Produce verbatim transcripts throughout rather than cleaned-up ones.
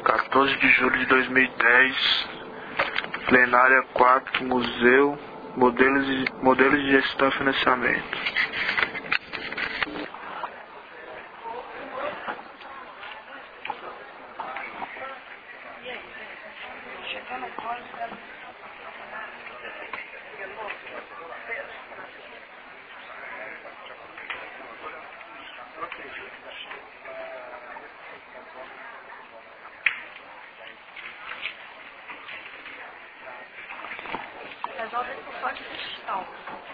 quatorze de julho de dois mil e dez, plenária quatro, Museu, modelos de, modelos de gestão e financiamento. Resolve esse só de gestão.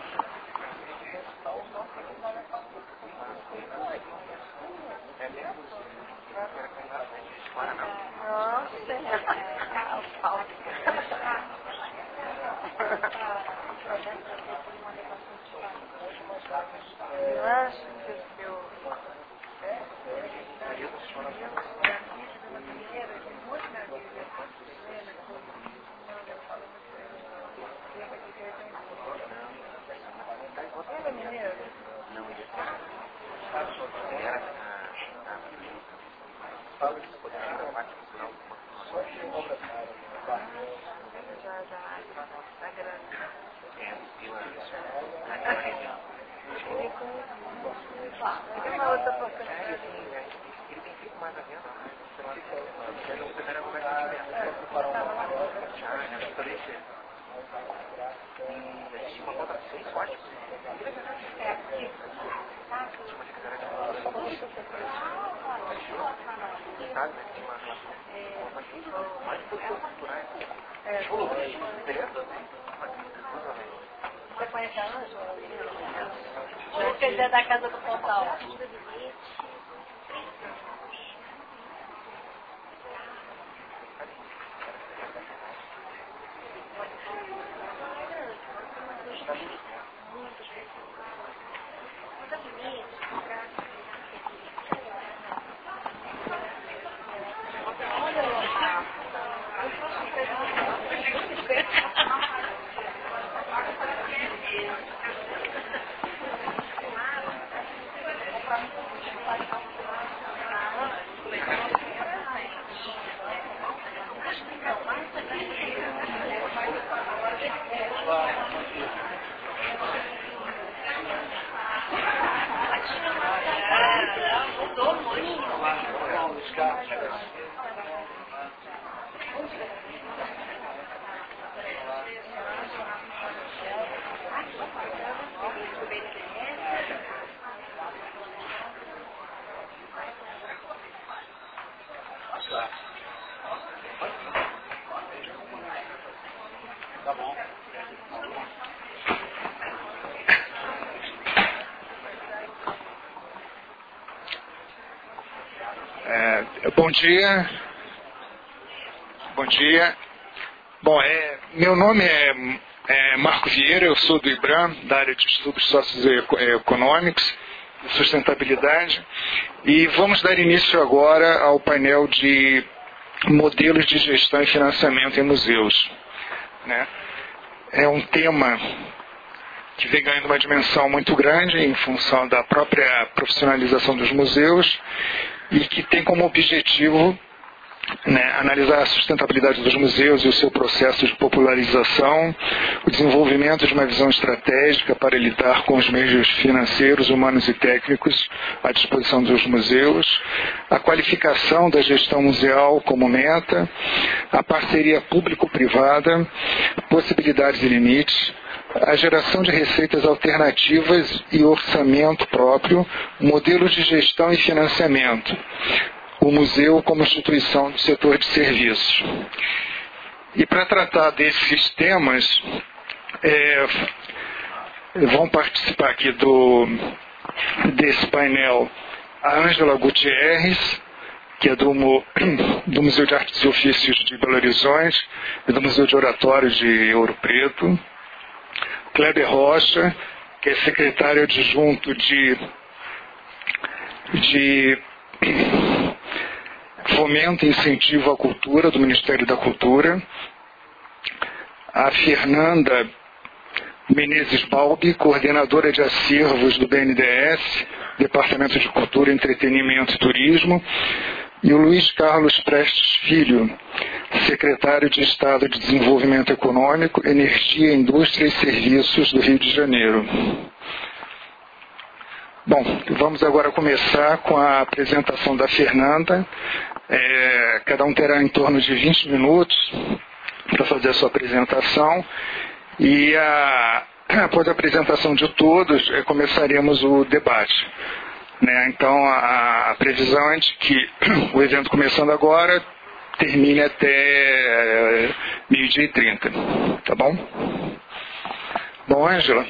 Você conhece a Ângela? Não. Quer dizer, da Casa do Pontal. É, bom dia. Bom dia. Bom, é, meu nome é, é Marco Vieira, eu sou do IBRAM, da área de estudos socioeconômicos e sustentabilidade, e vamos dar início agora ao painel de modelos de gestão e financiamento em museus, né? É um tema que vem ganhando uma dimensão muito grande em função da própria profissionalização dos museus e que tem como objetivo, né, analisar a sustentabilidade dos museus e o seu processo de popularização, o desenvolvimento de uma visão estratégica para lidar com os meios financeiros, humanos e técnicos à disposição dos museus, a qualificação da gestão museal como meta, a parceria público-privada, possibilidades e limites, a geração de receitas alternativas e orçamento próprio, modelos de gestão e financiamento, o museu como instituição do setor de serviços. E para tratar desses temas, é, vão participar aqui do, desse painel a Ângela Gutierrez, que é do, do Museu de Artes e Ofícios de Belo Horizonte e do Museu de Oratório de Ouro Preto, Kleber Rocha, que é secretário adjunto de, de Fomento e Incentivo à Cultura do Ministério da Cultura, a Fernanda Menezes Balbi, coordenadora de acervos do B N D E S, Departamento de Cultura, Entretenimento e Turismo, e o Luiz Carlos Prestes Filho, secretário de Estado de Desenvolvimento Econômico, Energia, Indústria e Serviços do Rio de Janeiro. Bom, vamos agora começar com a apresentação da Fernanda. É, cada um terá em torno de vinte minutos para fazer a sua apresentação e a, após a apresentação de todos, é, começaremos o debate. Né? Então, a, a previsão é de que o evento começando agora termine até é, meio-dia e trinta. Tá bom? Bom, Ângela.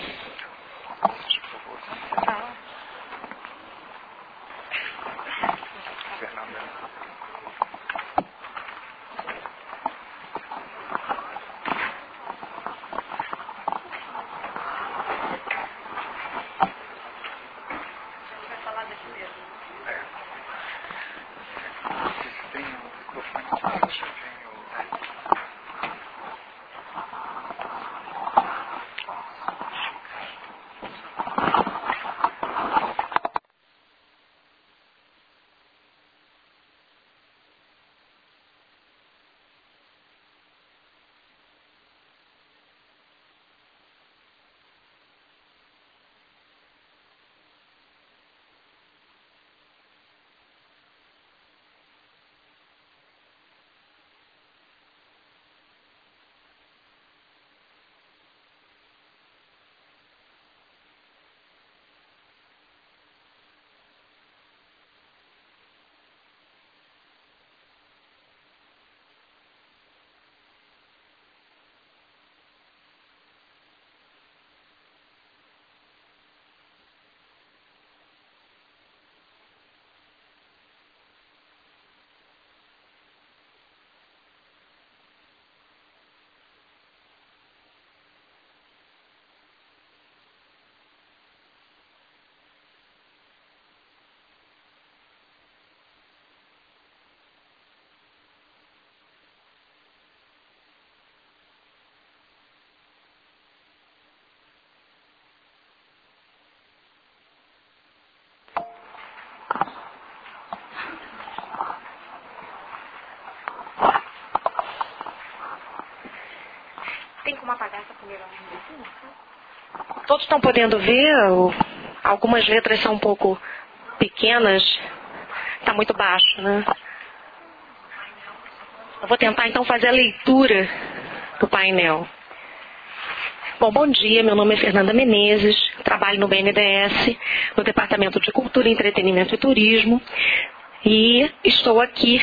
Tem como apagar essa primeira luz? Todos estão podendo ver? Algumas letras são um pouco pequenas. Está muito baixo, né? Eu vou tentar então fazer a leitura do painel. Bom, bom dia, meu nome é Fernanda Menezes, trabalho no B N D E S, no Departamento de Cultura, Entretenimento e Turismo, e estou aqui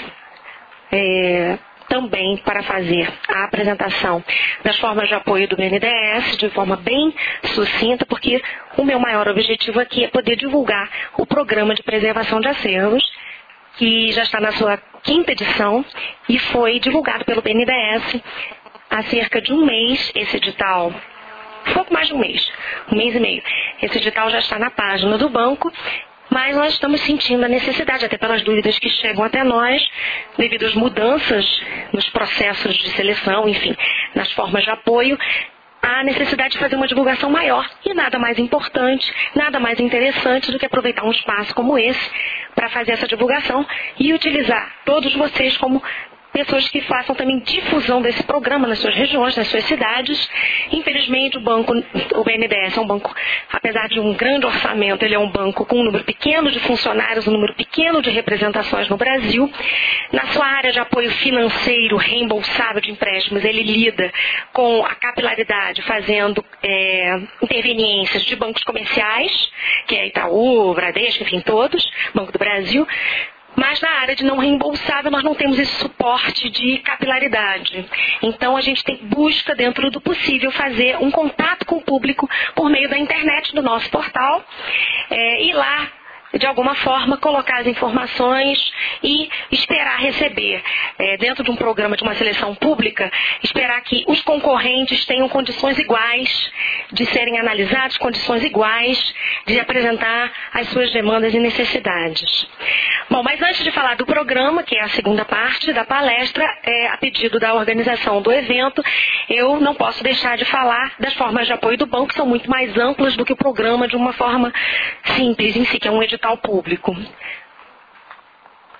é, também para fazer a apresentação das formas de apoio do B N D E S de forma bem sucinta, porque o meu maior objetivo aqui é poder divulgar o Programa de Preservação de Acervos, que já está na sua quinta edição e foi divulgado pelo B N D E S há cerca de um mês. Esse edital, pouco mais de um mês, um mês e meio. Esse edital já está na página do banco, mas nós estamos sentindo a necessidade, até pelas dúvidas que chegam até nós, devido às mudanças nos processos de seleção, enfim, nas formas de apoio, a necessidade de fazer uma divulgação maior. E nada mais importante, nada mais interessante do que aproveitar um espaço como esse para fazer essa divulgação e utilizar todos vocês como pessoas que façam também difusão desse programa nas suas regiões, nas suas cidades. Infelizmente, o banco, o B N D E S é um banco, apesar de um grande orçamento, ele é um banco com um número pequeno de funcionários, um número pequeno de representações no Brasil. Na sua área de apoio financeiro, reembolsável de empréstimos, ele lida com a capilaridade, fazendo é, interveniências de bancos comerciais, que é Itaú, Bradesco, enfim, todos, Banco do Brasil. Mas na área de não reembolsável nós não temos esse suporte de capilaridade. Então a gente tem, busca dentro do possível fazer um contato com o público por meio da internet do nosso portal é, e lá, de alguma forma, colocar as informações e esperar receber, é, dentro de um programa de uma seleção pública, esperar que os concorrentes tenham condições iguais de serem analisados, condições iguais de apresentar as suas demandas e necessidades. Bom, mas antes de falar do programa, que é a segunda parte da palestra, é, a pedido da organização do evento, eu não posso deixar de falar das formas de apoio do banco, que são muito mais amplas do que o programa de uma forma simples em si, que é um edital público.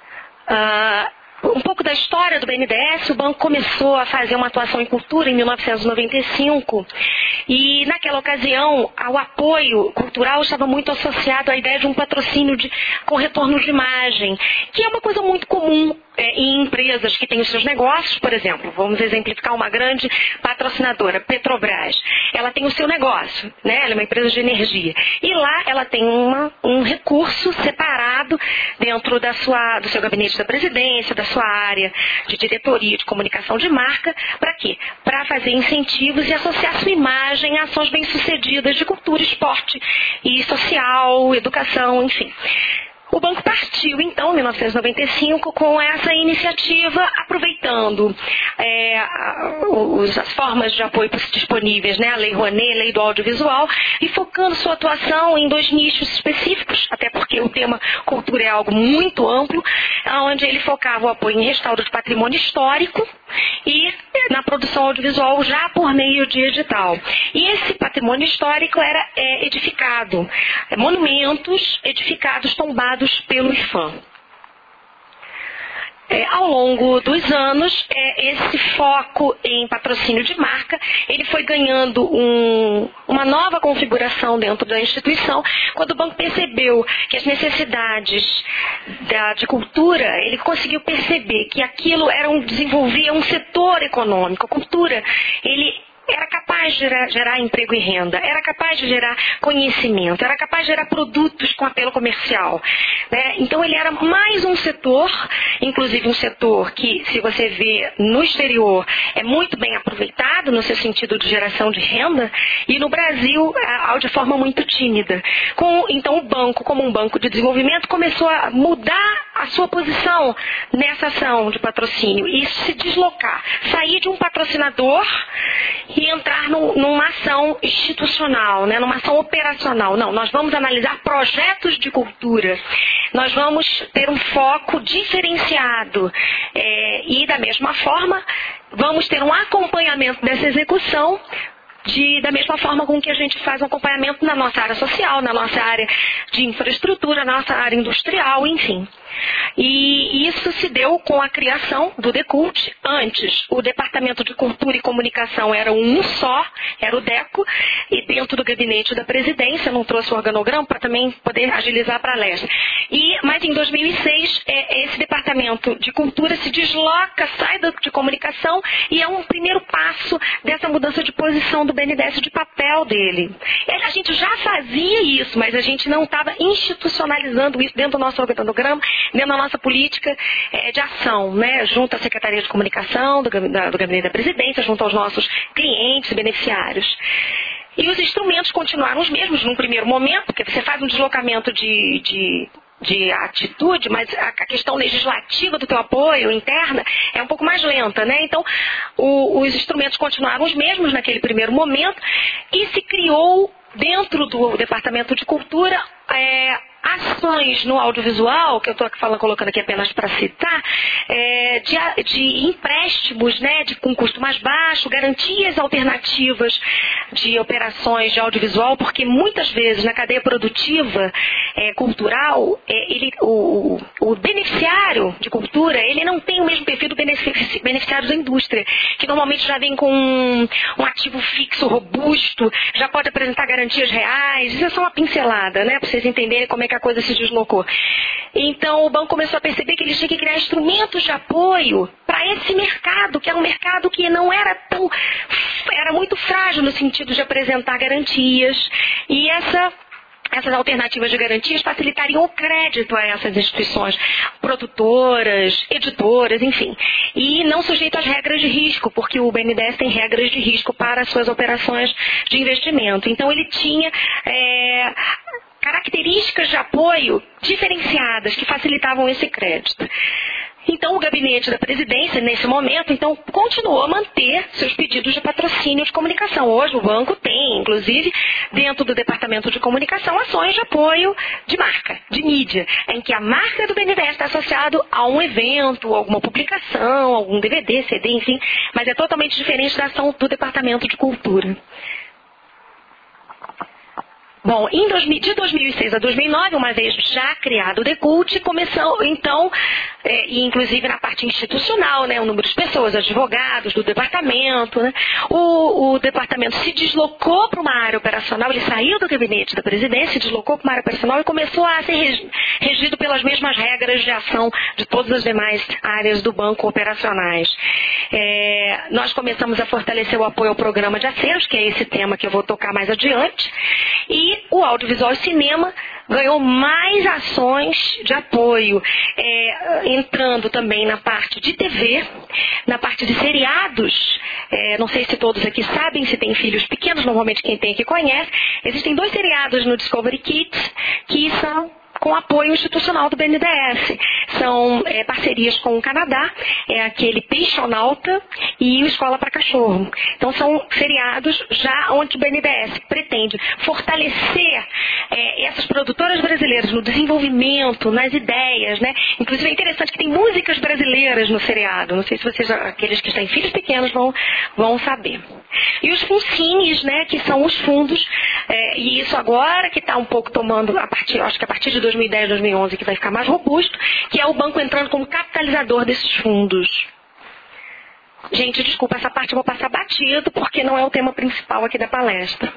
Uh, Um pouco da história do B N D E S, o banco começou a fazer uma atuação em cultura em mil novecentos e noventa e cinco e naquela ocasião o apoio cultural estava muito associado à ideia de um patrocínio de, com retorno de imagem, que é uma coisa muito comum é, em empresas que têm os seus negócios. Por exemplo, vamos exemplificar uma grande patrocinadora, Petrobras. Ela tem o seu negócio, né? Ela é uma empresa de energia. E lá ela tem uma, um recurso separado dentro da sua, do seu gabinete da presidência, da sua área de diretoria de comunicação de marca. Para quê? Para fazer incentivos e associar sua imagem a ações bem-sucedidas de cultura, esporte e social, educação, enfim. O banco partiu, então, em mil novecentos e noventa e cinco, com essa iniciativa, aproveitando é, os, as formas de apoio disponíveis, né, a Lei Rouanet, a Lei do Audiovisual, e focando sua atuação em dois nichos específicos, até porque o tema cultura é algo muito amplo, onde ele focava o apoio em restauro de patrimônio histórico e na produção audiovisual já por meio de edital. E esse patrimônio histórico era é, edificado, é, monumentos edificados, tombados pelo IPHAN. É, ao longo dos anos, é, esse foco em patrocínio de marca, ele foi ganhando um, uma nova configuração dentro da instituição, quando o banco percebeu que as necessidades da, de cultura, ele conseguiu perceber que aquilo era um, desenvolvia um setor econômico. A cultura, ele era capaz de gerar, gerar emprego e renda, era capaz de gerar conhecimento, era capaz de gerar produtos com apelo comercial, né? Então ele era mais um setor, inclusive um setor que, se você vê no exterior, é muito bem aproveitado no seu sentido de geração de renda, e no Brasil, de forma muito tímida. Com, então o banco, como um banco de desenvolvimento, começou a mudar a sua posição nessa ação de patrocínio e se deslocar, sair de um patrocinador e entrar num, numa ação institucional, né, numa ação operacional. Não, nós vamos analisar projetos de cultura, nós vamos ter um foco diferenciado é, e, da mesma forma, vamos ter um acompanhamento dessa execução de, da mesma forma com que a gente faz um acompanhamento na nossa área social, na nossa área de infraestrutura, na nossa área industrial, enfim. E isso se deu com a criação do Decult. Antes, o Departamento de Cultura e Comunicação era um só, era o DECO, e dentro do gabinete da presidência, não trouxe o organograma para também poder agilizar para a leste. E, mas em dois mil e seis, é, esse Departamento de Cultura se desloca, sai do, de comunicação, e é um primeiro passo dessa mudança de posição do B N D E S, de papel dele. A gente já fazia isso, mas a gente não estava institucionalizando isso dentro do nosso organograma, dentro da nossa política é, de ação, né, junto à Secretaria de Comunicação, do, da, do Gabinete da Presidência, junto aos nossos clientes e beneficiários. E os instrumentos continuaram os mesmos num primeiro momento, porque você faz um deslocamento de, de, de atitude, mas a, a questão legislativa do teu apoio interna é um pouco mais lenta, né? Então, o, os instrumentos continuaram os mesmos naquele primeiro momento e se criou, dentro do Departamento de Cultura, é, ações no audiovisual, que eu estou falando, colocando aqui apenas para citar, é, de, de empréstimos, né, de, com custo mais baixo, garantias alternativas de operações de audiovisual, porque muitas vezes na cadeia produtiva é, cultural, é, ele, o, o beneficiário de cultura, ele não tem o mesmo perfil do beneficiário da indústria, que normalmente já vem com um, um ativo fixo, robusto, já pode apresentar garantias reais. Isso é só uma pincelada, né, para vocês entenderem como é que a coisa se deslocou. Então o banco começou a perceber que ele tinha que criar instrumentos de apoio para esse mercado, que era um mercado que não era tão, era muito frágil no sentido de apresentar garantias, e essa essas alternativas de garantias facilitariam o crédito a essas instituições, produtoras, editoras, enfim. E não sujeito às regras de risco, porque o B N D E S tem regras de risco para as suas operações de investimento. Então ele tinha é, características de apoio diferenciadas que facilitavam esse crédito. Então, o gabinete da presidência, nesse momento, então, continuou a manter seus pedidos de patrocínio de comunicação. Hoje, o banco tem, inclusive, dentro do Departamento de Comunicação, ações de apoio de marca, de mídia, em que a marca do B N D E S está associado a um evento, alguma publicação, algum D V D, C D, enfim, mas é totalmente diferente da ação do Departamento de Cultura. Bom, em dois mil, de dois mil e seis a dois mil e nove, uma vez já criado o Decult, começou então, é, e inclusive na parte institucional, né, o número de pessoas, advogados do departamento, né, o, o departamento se deslocou para uma área operacional, ele saiu do gabinete da presidência, se deslocou para uma área operacional e começou a ser regido pelas mesmas regras de ação de todas as demais áreas do banco operacionais. É, nós começamos a fortalecer o apoio ao programa de aceros, que é esse tema que eu vou tocar mais adiante, e o audiovisual e cinema ganhou mais ações de apoio, é, entrando também na parte de T V, na parte de seriados. É, não sei se todos aqui sabem, se tem filhos pequenos, normalmente quem tem aqui conhece. Existem dois seriados no Discovery Kids que são com apoio institucional do B N D E S. São é, parcerias com o Canadá, é aquele Peixonauta e o Escola para Cachorro. Então são feriados já onde o B N D E S pretende fortalecer é, essas produtoras brasileiras no desenvolvimento, nas ideias, né? Inclusive é interessante que tem músicas brasileiras no seriado. Não sei se vocês, aqueles que têm filhos pequenos, vão, vão saber. E os FUNCINES, né, que são os fundos, é, e isso agora que está um pouco tomando, a partir, acho que a partir de dois mil e dez, dois mil e onze, que vai ficar mais robusto, que é o banco entrando como capitalizador desses fundos. Gente, desculpa, essa parte eu vou passar batido, porque não é o tema principal aqui da palestra.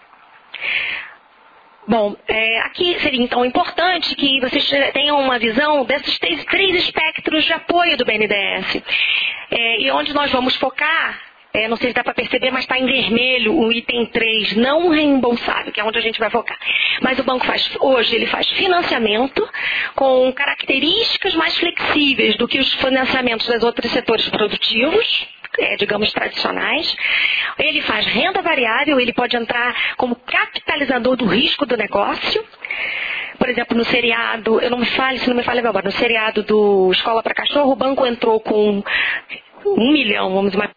Bom, é, aqui seria então importante que vocês tenham uma visão desses três, três espectros de apoio do B N D E S. É, e onde nós vamos focar, é, não sei se dá para perceber, mas está em vermelho o item três, não reembolsável, que é onde a gente vai focar. Mas o banco faz, hoje ele faz financiamento com características mais flexíveis do que os financiamentos dos outros setores produtivos, é, digamos, tradicionais. Ele faz renda variável, ele pode entrar como capitalizador do risco do negócio. Por exemplo, no seriado, eu não me falo, se não me falha agora, no seriado do Escola para Cachorro, o banco entrou com um milhão, vamos imaginar.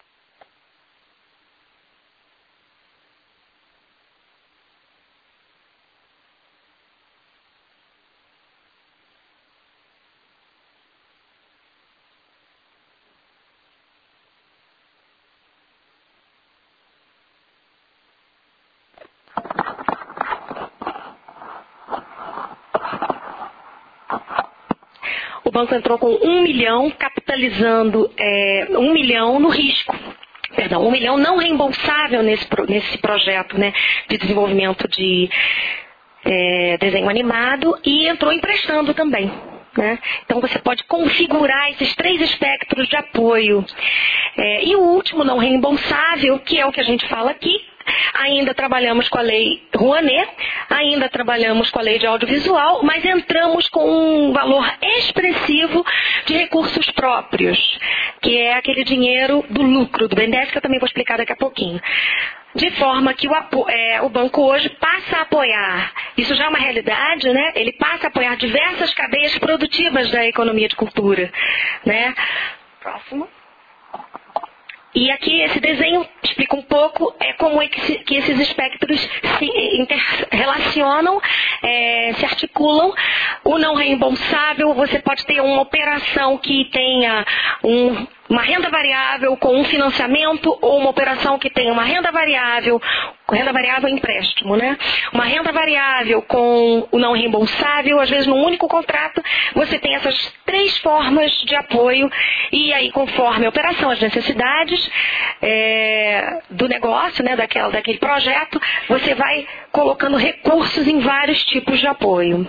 O banco entrou com um milhão, capitalizando é, um milhão no risco. Perdão, um milhão não reembolsável nesse, nesse projeto, né, de desenvolvimento de é, desenho animado, e entrou emprestando também. Né? Então você pode configurar esses três espectros de apoio. É, e o último, não reembolsável, que é o que a gente fala aqui. Ainda trabalhamos com a lei Rouanet, ainda trabalhamos com a lei de audiovisual, mas entramos com um valor expressivo de recursos próprios, que é aquele dinheiro do lucro do B N D E S, que eu também vou explicar daqui a pouquinho. De forma que o, é, o banco hoje passa a apoiar, isso já é uma realidade, né? Ele passa a apoiar diversas cadeias produtivas da economia de cultura. Né? Próximo. E aqui esse desenho explica um pouco é, como é que, se, que esses espectros se interrelacionam, é, se articulam. O não reembolsável, você pode ter uma operação que tenha um, uma renda variável com um financiamento, ou uma operação que tenha uma renda variável, renda variável empréstimo, né? Uma renda variável com o não reembolsável, às vezes num único contrato, você tem essas três formas de apoio, e aí conforme a operação, as necessidades é, do negócio, né, daquela, daquele projeto, você vai colocando recursos em vários tipos de apoio.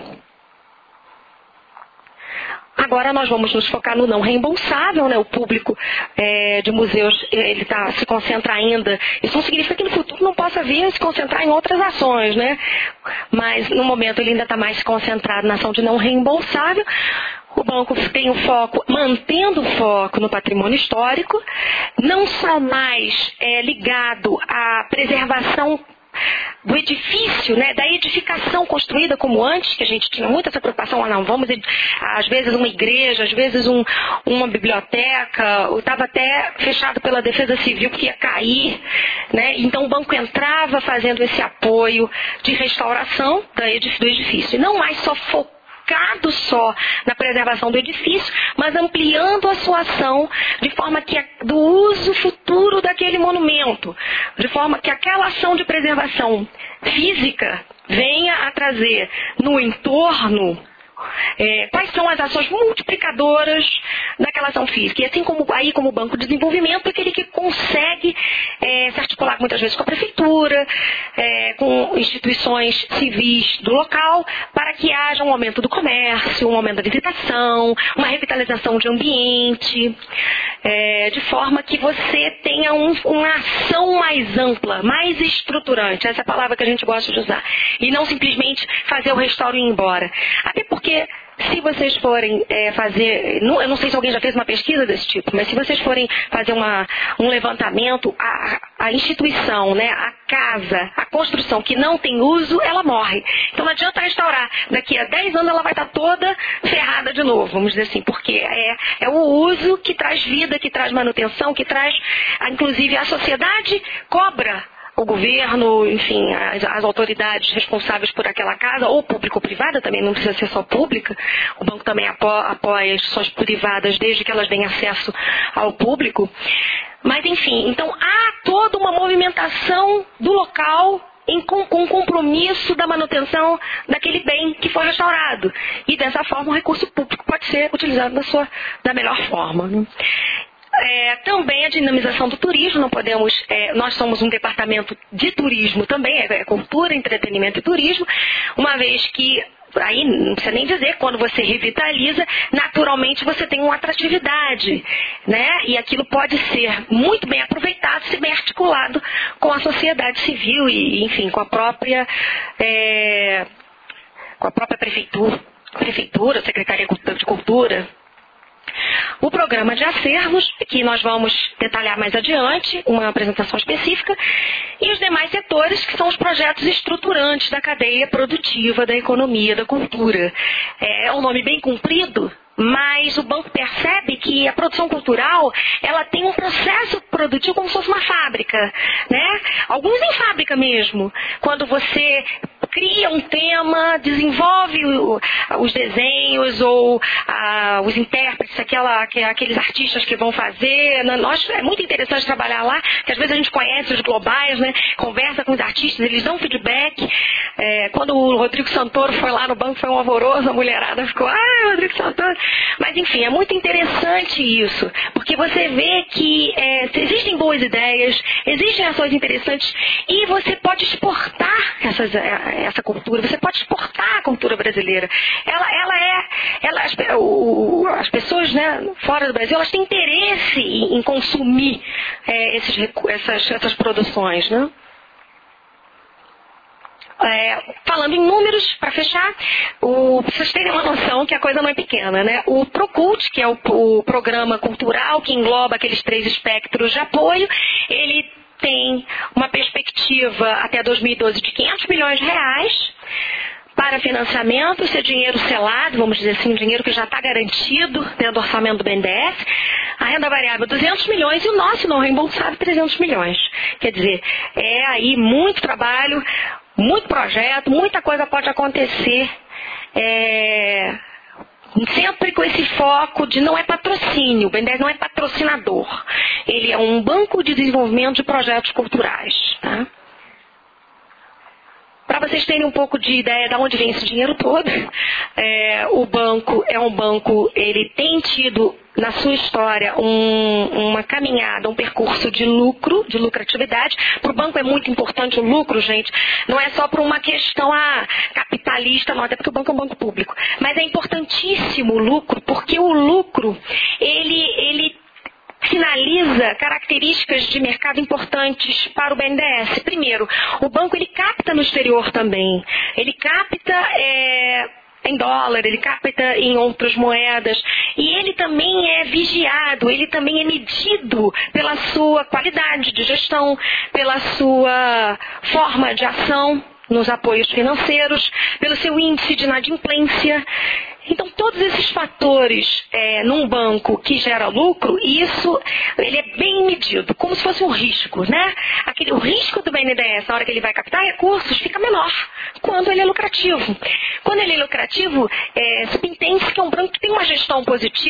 Agora nós vamos nos focar no não reembolsável, né? O público é, de museus, ele tá, se concentra ainda. Isso não significa que no futuro não possa vir a se concentrar em outras ações, né? Mas no momento ele ainda está mais concentrado na ação de não reembolsável. O banco tem o foco, mantendo o foco no patrimônio histórico, não só mais é, ligado à preservação do edifício, né, da edificação construída como antes, que a gente tinha muita essa preocupação, ah, não, vamos, às vezes uma igreja, às vezes um, uma biblioteca, estava até fechado pela Defesa Civil porque ia cair, né, então o banco entrava fazendo esse apoio de restauração do edifício, e não mais só focado focado só na preservação do edifício, mas ampliando a sua ação de forma que do uso futuro daquele monumento, de forma que aquela ação de preservação física venha a trazer no entorno É, quais são as ações multiplicadoras daquela ação física. E assim como aí como o Banco de Desenvolvimento, aquele que consegue é, se articular muitas vezes com a prefeitura, é, com instituições civis do local, para que haja um aumento do comércio, um aumento da visitação, uma revitalização de ambiente, é, de forma que você tenha um, uma ação mais ampla, mais estruturante. Essa é a palavra que a gente gosta de usar. E não simplesmente fazer o restauro e ir embora. Até porque se vocês forem é, fazer, não, eu não sei se alguém já fez uma pesquisa desse tipo, mas se vocês forem fazer uma, um levantamento, a, a instituição, né, a casa, a construção que não tem uso, ela morre. Então não adianta restaurar. Daqui a dez anos ela vai estar toda ferrada de novo, vamos dizer assim, porque é, é o uso que traz vida, que traz manutenção, que traz, inclusive, a sociedade cobra o governo, enfim, as, as autoridades responsáveis por aquela casa, ou público ou privada, também não precisa ser só pública. O banco também apoia, apoia as instituições privadas desde que elas deem acesso ao público. Mas, enfim, então há toda uma movimentação do local em, com, com compromisso da manutenção daquele bem que foi restaurado. E dessa forma o recurso público pode ser utilizado da, sua, da melhor forma, né? É, também a dinamização do turismo, não podemos, é, nós somos um departamento de turismo também, é, é cultura, entretenimento e turismo, uma vez que, aí não precisa nem dizer, quando você revitaliza, naturalmente você tem uma atratividade, né? E aquilo pode ser muito bem aproveitado, se bem articulado com a sociedade civil e, enfim, com a própria, é, com a própria prefeitura, prefeitura, Secretaria de Cultura. O programa de acervos, que nós vamos detalhar mais adiante, uma apresentação específica, e os demais setores, que são os projetos estruturantes da cadeia produtiva da economia, da cultura. É um nome bem comprido, mas o banco percebe que a produção cultural, ela tem um processo produtivo como se fosse uma fábrica, né? Alguns em fábrica mesmo. Quando você cria um tema, desenvolve o, os desenhos ou ah, os intérpretes, aquela, que, aqueles artistas que vão fazer. Nós, é muito interessante trabalhar lá, que às vezes a gente conhece os globais, né? Conversa com os artistas, eles dão feedback. É, quando o Rodrigo Santoro foi lá no banco, foi um alvoroço, a mulherada ficou, ah, Rodrigo Santoro. Mas enfim, é muito interessante isso, porque você vê que é, existem boas ideias, existem ações interessantes e você pode exportar essas, essa cultura, você pode exportar a cultura brasileira. Ela, ela é, ela, as, o, as pessoas, né, fora do Brasil, elas têm interesse em, em consumir é, esses, essas, essas produções, né? É, falando em números, para fechar, o, pra vocês terem uma noção que a coisa não é pequena, né? O Procult, que é o, o programa cultural que engloba aqueles três espectros de apoio, ele tem uma perspectiva até dois mil e doze de quinhentos milhões de reais para financiamento, isso é dinheiro selado, vamos dizer assim, um dinheiro que já está garantido dentro do orçamento do B N D E S. A renda variável duzentos milhões e o nosso não reembolsado trezentos milhões. Quer dizer, é aí muito trabalho, muito projeto, muita coisa pode acontecer, é, sempre com esse foco de não é patrocínio, o B N D E S não é patrocinador, ele é um banco de desenvolvimento de projetos culturais, tá? Para vocês terem um pouco de ideia de onde vem esse dinheiro todo, é, o banco é um banco, ele tem tido na sua história um, uma caminhada, um percurso de lucro, de lucratividade. Para o banco é muito importante o lucro, gente. Não é só por uma questão ah, capitalista, não, até porque o banco é um banco público. Mas é importantíssimo o lucro, porque o lucro, ele... ele sinaliza características de mercado importantes para o B N D E S. Primeiro, o banco ele capta no exterior também. Ele capta é, em dólar, ele capta em outras moedas. E ele também é vigiado, ele também é medido pela sua qualidade de gestão, pela sua forma de ação nos apoios financeiros, pelo seu índice de inadimplência. Então, todos esses fatores é, num banco que gera lucro, isso ele é bem medido, como se fosse um risco, né? Aquele, o risco do B N D E S, na hora que ele vai captar recursos, fica menor quando ele é lucrativo. Quando ele é lucrativo, é, subentende-se que é um banco que tem uma gestão positiva,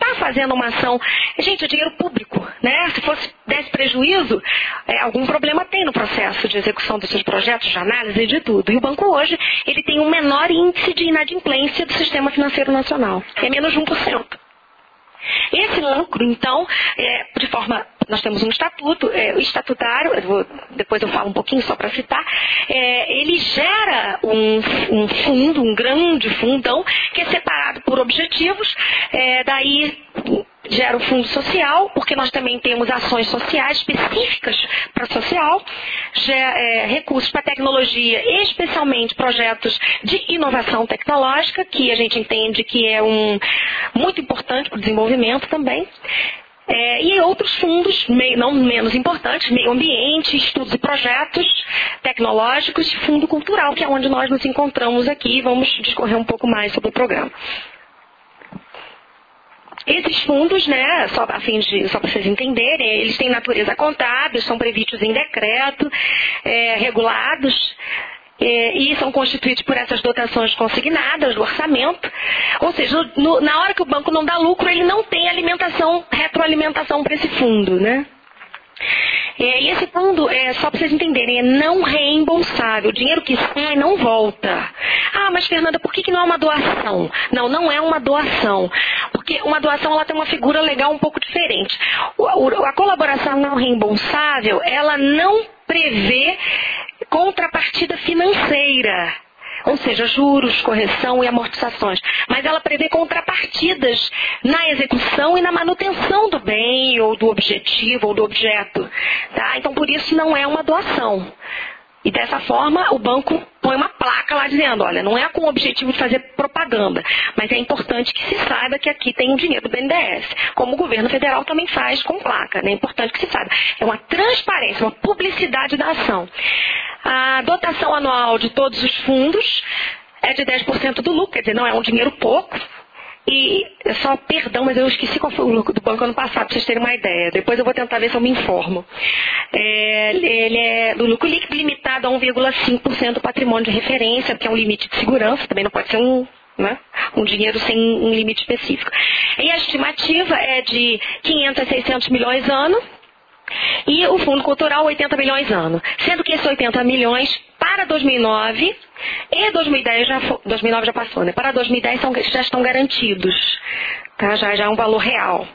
está fazendo uma ação. Gente, é dinheiro público, né? Se fosse desse prejuízo, é, algum problema tem no processo de execução dos seus projetos, de análise e de tudo. E o banco hoje, ele tem um menor índice de inadimplência do sistema financeiro nacional, que é menos de um por cento. Esse lucro, então, é, de forma, nós temos um estatuto, é, o estatutário, eu vou, depois eu falo um pouquinho só para citar, é, ele gera um, um fundo, um grande fundão, que é separado por objetivos, é, daí gera o fundo social, porque nós também temos ações sociais específicas para social, gera, é, recursos para tecnologia, especialmente projetos de inovação tecnológica, que a gente entende que é um, muito importante para o desenvolvimento também. É, e outros fundos, meio, não menos importantes, meio ambiente, estudos e projetos tecnológicos e fundo cultural, que é onde nós nos encontramos aqui e vamos discorrer um pouco mais sobre o programa. Esses fundos, né, só, a fim de, só para vocês entenderem, eles têm natureza contábil, são previstos em decreto, é, regulados, é, e são constituídos por essas dotações consignadas do orçamento. Ou seja, no, na hora que o banco não dá lucro, ele não tem alimentação, retroalimentação para esse fundo, né? É, e esse fundo, é, só para vocês entenderem, é não reembolsável. O dinheiro que sai não volta. Ah, mas Fernanda, por que, que não é uma doação? Não, não é uma doação. Porque uma doação ela tem uma figura legal um pouco diferente. O, o, a colaboração não reembolsável, ela não prevê contrapartida financeira. Ou seja, juros, correção e amortizações. Mas ela prevê contrapartidas na execução e na manutenção do bem, ou do objetivo, ou do objeto. Tá? Então, por isso, não é uma doação. E dessa forma, o banco põe uma placa lá dizendo, olha, não é com o objetivo de fazer propaganda, mas é importante que se saiba que aqui tem um dinheiro do B N D E S, como o governo federal também faz com placa, né? É importante que se saiba. É uma transparência, uma publicidade da ação. A dotação anual de todos os fundos é de dez por cento do lucro, quer dizer, não é um dinheiro pouco. E, só perdão, mas eu esqueci qual foi o lucro do banco ano passado, para vocês terem uma ideia. Depois eu vou tentar ver se eu me informo. É, ele é do lucro líquido limitado a um vírgula cinco por cento do patrimônio de referência, que é um limite de segurança, também não pode ser um, né, um dinheiro sem um limite específico. E a estimativa é de quinhentos a seiscentos milhões ano. E o Fundo Cultural, oitenta milhões ano. Sendo que esses oitenta milhões, para dois mil e nove e dois mil e dez, já, dois mil e nove já passou, né? Para dois mil e dez são, já estão garantidos. Tá? Já, já é um valor real.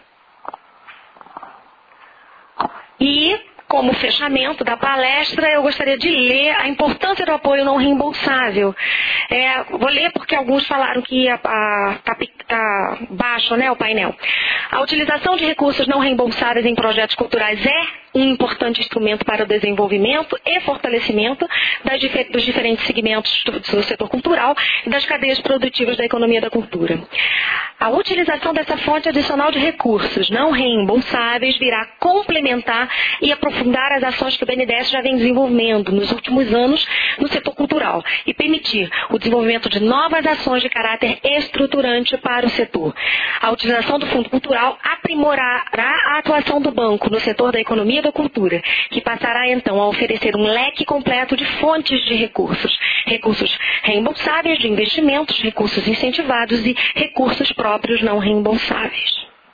E, como fechamento da palestra, eu gostaria de ler a importância do apoio não reembolsável. É, vou ler porque alguns falaram que está tá baixo, né, o painel. A utilização de recursos não reembolsáveis em projetos culturais é um importante instrumento para o desenvolvimento e fortalecimento das, dos diferentes segmentos do, do setor cultural e das cadeias produtivas da economia da cultura. A utilização dessa fonte adicional de recursos não reembolsáveis virá complementar e aprofundar as ações que o B N D E S já vem desenvolvendo nos últimos anos no setor cultural e permitir o desenvolvimento de novas ações de caráter estruturante para o setor. A utilização do Fundo Cultural aprimorará a atuação do banco no setor da economia da cultura, que passará então a oferecer um leque completo de fontes de recursos, recursos reembolsáveis de investimentos, recursos incentivados e recursos próprios não reembolsáveis.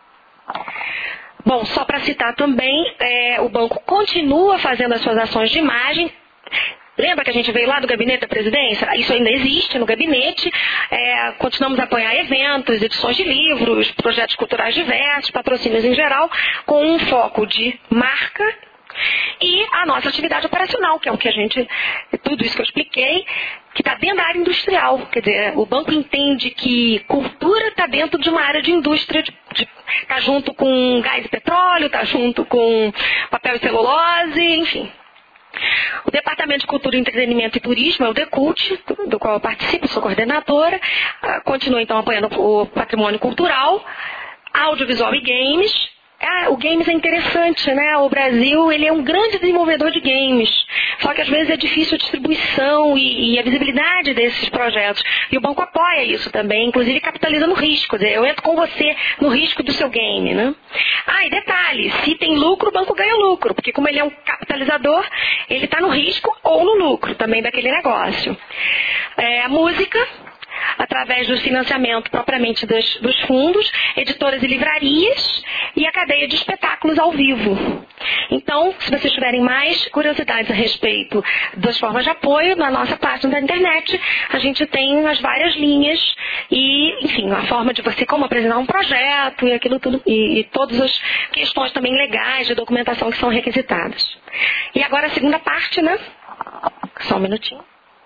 Bom, só para citar também, é, o banco continua fazendo as suas ações de imagem. Lembra que a gente veio lá do gabinete da presidência? Isso ainda existe no gabinete. É, continuamos a apoiar eventos, edições de livros, projetos culturais diversos, patrocínios em geral, com um foco de marca e a nossa atividade operacional, que é o que a gente, tudo isso que eu expliquei, que está dentro da área industrial. Quer dizer, o banco entende que cultura está dentro de uma área de indústria, está junto com gás e petróleo, está junto com papel e celulose, enfim. O Departamento de Cultura, Entretenimento e Turismo é o DECULT, do qual eu participo, sou coordenadora. Continua então apoiando o patrimônio cultural, audiovisual e games. Ah, o games é interessante, né? O Brasil, ele é um grande desenvolvedor de games. Só que às vezes é difícil a distribuição e, e a visibilidade desses projetos. E o banco apoia isso também, inclusive capitaliza no risco. Quer dizer, eu entro com você no risco do seu game, né? Ah, e detalhe, se tem lucro, o banco ganha lucro. Porque como ele é um capitalizador, ele está no risco ou no lucro também daquele negócio. É, a música... através do financiamento propriamente dos, dos fundos, editoras e livrarias e a cadeia de espetáculos ao vivo. Então, se vocês tiverem mais curiosidades a respeito das formas de apoio, na nossa página da internet, a gente tem as várias linhas e, enfim, a forma de você como apresentar um projeto e aquilo tudo, e, e todas as questões também legais de documentação que são requisitadas. E agora a segunda parte, né? Só um minutinho.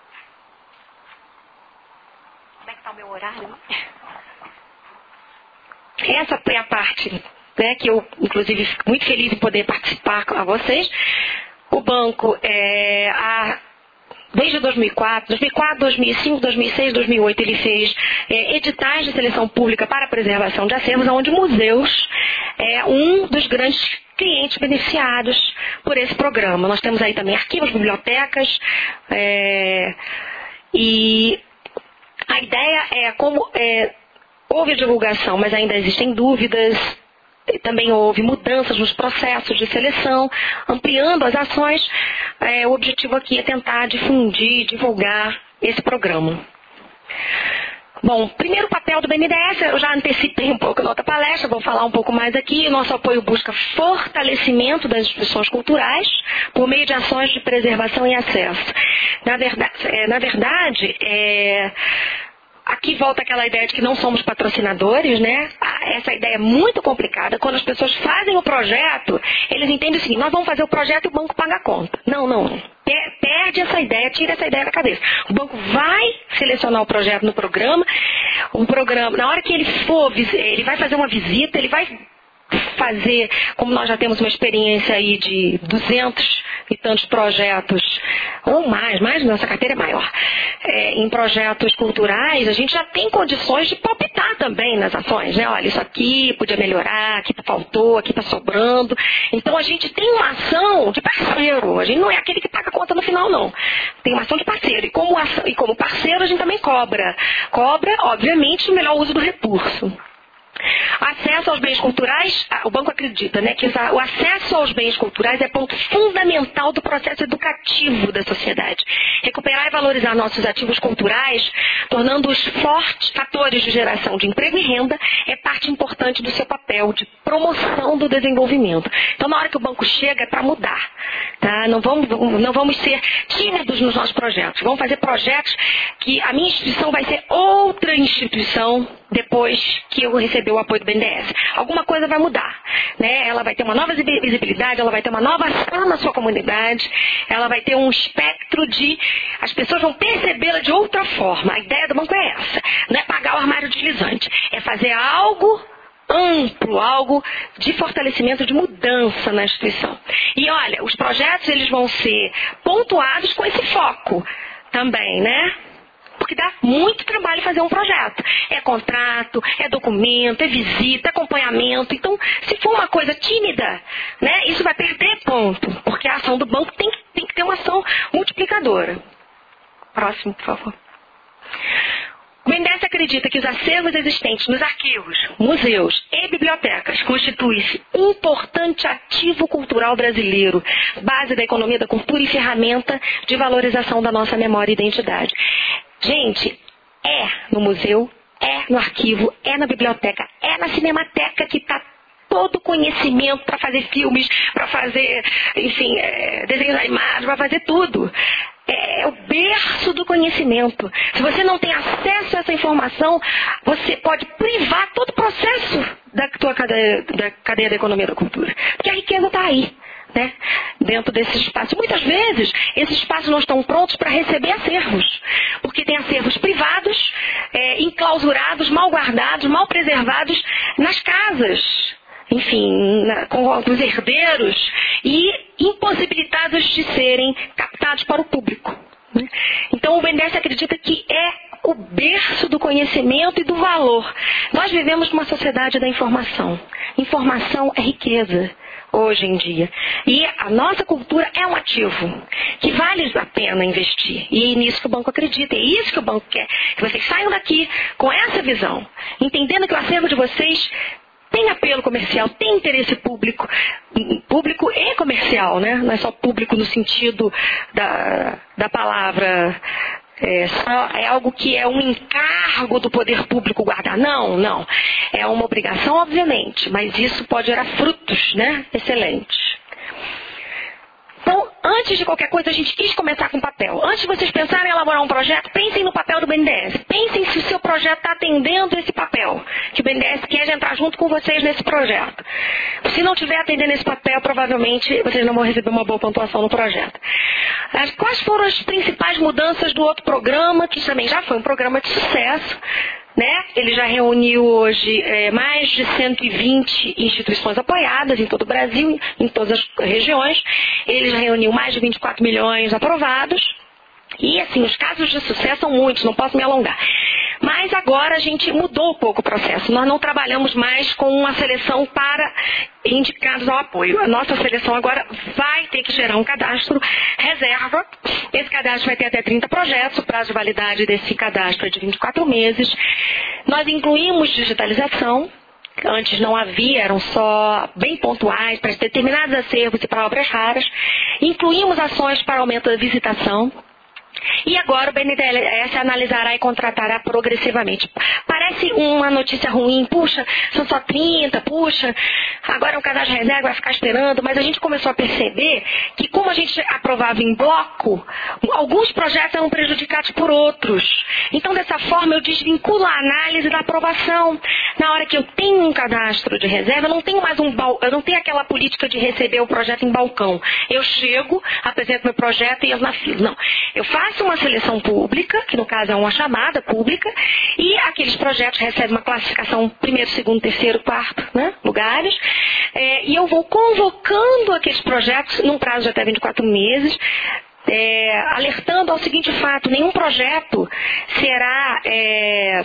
Como é que está o meu horário? Essa foi a parte, né, que eu, inclusive, fico muito feliz em poder participar com vocês. O banco, é, a, desde dois mil e quatro, dois mil e quatro, dois mil e cinco, dois mil e seis, dois mil e oito, ele fez é, editais de seleção pública para a preservação de acervos, onde museus é um dos grandes clientes beneficiados por esse programa. Nós temos aí também arquivos, bibliotecas, é, e a ideia é como é, houve divulgação, mas ainda existem dúvidas. Também houve mudanças nos processos de seleção, ampliando as ações. É, o objetivo aqui é tentar difundir, divulgar esse programa. Bom, primeiro papel do B N D E S, eu já antecipei um pouco na outra palestra, vou falar um pouco mais aqui. O nosso apoio busca fortalecimento das instituições culturais por meio de ações de preservação e acesso. Na verdade, é, na verdade é, aqui volta aquela ideia de que não somos patrocinadores, né? Essa ideia é muito complicada. Quando as pessoas fazem o projeto, eles entendem o seguinte: nós vamos fazer o projeto e o banco paga a conta. Não, não. Perde essa ideia, tira essa ideia da cabeça. O banco vai selecionar o projeto no programa, um programa, na hora que ele for, ele vai fazer uma visita, ele vai fazer, como nós já temos uma experiência aí de duzentos e tantos projetos, ou mais, mais nossa carteira é maior, é, em projetos culturais, a gente já tem condições de palpitar também nas ações, né? Olha, isso aqui podia melhorar, aqui faltou, aqui está sobrando. Então a gente tem uma ação de parceiro, a gente não é aquele que paga a conta no final, não. Tem uma ação de parceiro, e como, ação, e como parceiro a gente também cobra. Cobra, obviamente, o melhor uso do recurso. Acesso aos bens culturais, o banco acredita, né, que o acesso aos bens culturais é ponto fundamental do processo educativo da sociedade. Recuperar e valorizar nossos ativos culturais, tornando-os fortes fatores de geração de emprego e renda, é parte importante do seu papel de promoção do desenvolvimento. Então, na hora que o banco chega, é para mudar. Tá? Não vamos, não vamos ser tímidos nos nossos projetos. Vamos fazer projetos que a minha instituição vai ser outra instituição depois que eu receber o apoio do B N D E S. Alguma coisa vai mudar, né? Ela vai ter uma nova visibilidade, ela vai ter uma nova ação na sua comunidade, ela vai ter um espectro de... As pessoas vão percebê-la de outra forma. A ideia do banco é essa. Não é pagar o armário deslizante, é fazer algo amplo, algo de fortalecimento, de mudança na instituição. E olha, os projetos eles vão ser pontuados com esse foco também, né? Porque dá muito trabalho fazer um projeto. É contrato, é documento, é visita, é acompanhamento. Então, se for uma coisa tímida, né, isso vai perder ponto. Porque a ação do banco tem, tem que ter uma ação multiplicadora. Próximo, por favor. O B N D E S acredita que os acervos existentes nos arquivos, museus e bibliotecas constituem-se um importante ativo cultural brasileiro, base da economia da cultura e ferramenta de valorização da nossa memória e identidade. Gente, é no museu, é no arquivo, é na biblioteca, é na cinemateca que está todo o conhecimento para fazer filmes, para fazer, enfim, é, desenhos animados, para fazer tudo. É o berço do conhecimento. Se você não tem acesso a essa informação, você pode privar todo o processo da tua cadeia, da cadeia da economia da cultura. Porque a riqueza está aí, né? Dentro desse espaço. Muitas vezes, esses espaços não estão prontos para receber acervos. Porque tem acervos privados, é, enclausurados, mal guardados, mal preservados nas casas. Enfim, na, com os herdeiros e impossibilitados de serem captados para o público. Né? Então, o B N D E S acredita que é o berço do conhecimento e do valor. Nós vivemos numa sociedade da informação. Informação é riqueza hoje em dia. E a nossa cultura é um ativo que vale a pena investir. E é nisso que o banco acredita. É isso que o banco quer. Que vocês saiam daqui com essa visão, entendendo que o acervo de vocês tem apelo comercial, tem interesse público, público e comercial, né? Não é só público no sentido da, da palavra é, só, é algo que é um encargo do poder público guardar. Não, não. É uma obrigação, obviamente, mas isso pode gerar frutos, né? Excelentes. Então, antes de qualquer coisa, a gente quis começar com papel. Antes de vocês pensarem em elaborar um projeto, pensem no papel do B N D E S. Pensem se o seu projeto está atendendo esse papel, que o B N D E S quer entrar junto com vocês nesse projeto. Se não estiver atendendo esse papel, provavelmente vocês não vão receber uma boa pontuação no projeto. As, quais foram as principais mudanças do outro programa, que também já foi um programa de sucesso? Né? Ele já reuniu hoje é, mais de cento e vinte instituições apoiadas em todo o Brasil, em todas as regiões. Ele já reuniu mais de vinte e quatro milhões aprovados. E assim, os casos de sucesso são muitos, não posso me alongar. Mas agora a gente mudou um pouco o processo. Nós não trabalhamos mais com uma seleção para indicados ao apoio. A nossa seleção agora vai ter que gerar um cadastro reserva. Esse cadastro vai ter até trinta projetos. O prazo de validade desse cadastro é de vinte e quatro meses. Nós incluímos digitalização. Antes não havia, eram só bem pontuais para determinados acervos e para obras raras. Incluímos ações para aumento da visitação. E agora o B N D E S analisará e contratará progressivamente. Parece uma notícia ruim, puxa, são só trinta, puxa, agora é um cadastro de reserva, vai ficar esperando, mas a gente começou a perceber que como a gente aprovava em bloco, alguns projetos eram prejudicados por outros. Então dessa forma eu desvinculo a análise da aprovação. Na hora que eu tenho um cadastro de reserva, eu não tenho mais um bal... eu não tenho aquela política de receber o projeto em balcão. Eu chego, apresento meu projeto e entro na fila. Não, eu faço uma seleção pública, que no caso é uma chamada pública, e aqueles projetos recebem uma classificação primeiro, segundo, terceiro, quarto, né, lugares, é, e eu vou convocando aqueles projetos num prazo de até vinte e quatro meses, é, alertando ao seguinte fato: nenhum projeto será é,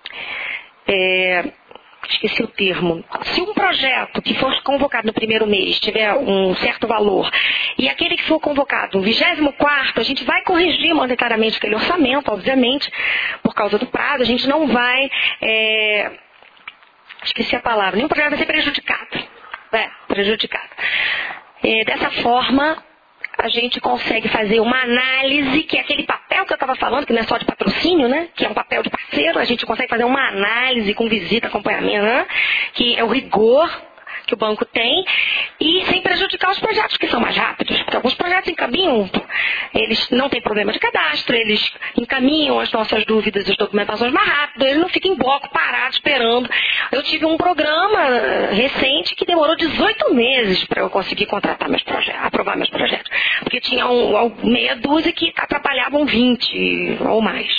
é, esqueci o termo. Se um projeto que for convocado no primeiro mês tiver um certo valor e aquele que for convocado no vigésimo quarto, a gente vai corrigir monetariamente aquele orçamento, obviamente, por causa do prazo. A gente não vai, é, esqueci a palavra, nenhum projeto vai ser prejudicado. É, prejudicado. É, dessa forma, a gente consegue fazer uma análise, que é aquele papel que eu estava falando, que não é só de patrocínio, né? Que é um papel de parceiro. A gente consegue fazer uma análise com visita, acompanhamento, né? Que é o rigor que o banco tem, e sem prejudicar os projetos que são mais rápidos, porque alguns projetos encaminham, eles não têm problema de cadastro, eles encaminham as nossas dúvidas e as documentações mais rápido, eles não ficam em bloco parado esperando. Eu tive um programa recente que demorou dezoito meses para eu conseguir contratar meus projetos, aprovar meus projetos, porque tinha um, meia dúzia que atrapalhavam vinte ou mais.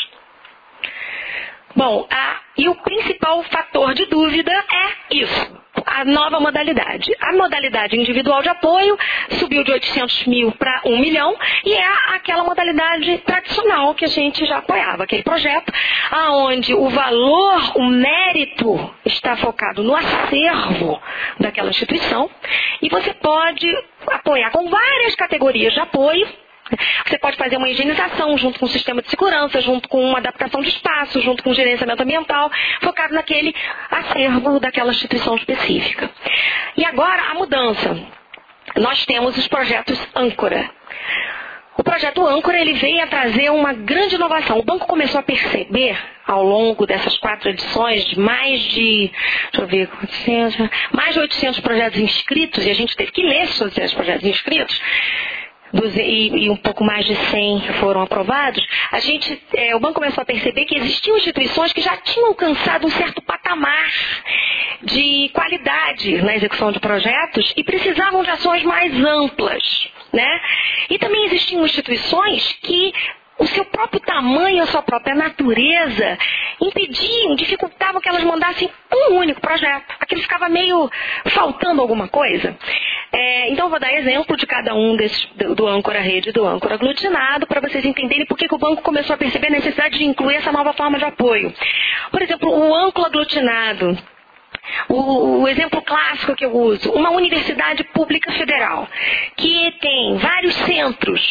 Bom, a, e o principal fator de dúvida é isso, a nova modalidade. A modalidade individual de apoio subiu de oitocentos mil para um milhão e é aquela modalidade tradicional que a gente já apoiava, aquele projeto onde o valor, o mérito está focado no acervo daquela instituição e você pode apoiar com várias categorias de apoio. Você pode fazer uma higienização junto com o sistema de segurança, junto com uma adaptação de espaço, junto com gerenciamento ambiental, focado naquele acervo daquela instituição específica. E agora, a mudança. Nós temos os projetos âncora. O projeto âncora, ele veio a trazer uma grande inovação. O banco começou a perceber, ao longo dessas quatro edições, de mais de, deixa eu ver, oitocentos, mais de oitocentos projetos inscritos, e a gente teve que ler todos esses projetos inscritos, E, e um pouco mais de cem foram aprovados, a gente, é, o banco começou a perceber que existiam instituições que já tinham alcançado um certo patamar de qualidade na execução de projetos e precisavam de ações mais amplas, né? E também existiam instituições que o seu próprio tamanho, a sua própria natureza impediam, dificultavam que elas mandassem um único projeto. Aquilo ficava meio faltando alguma coisa. É, então eu vou dar exemplo de cada um desses, do, do âncora rede e do âncora aglutinado, para vocês entenderem por que, que o banco começou a perceber a necessidade de incluir essa nova forma de apoio. Por exemplo, o âncora aglutinado. O, o exemplo clássico que eu uso, uma universidade pública federal, que tem vários centros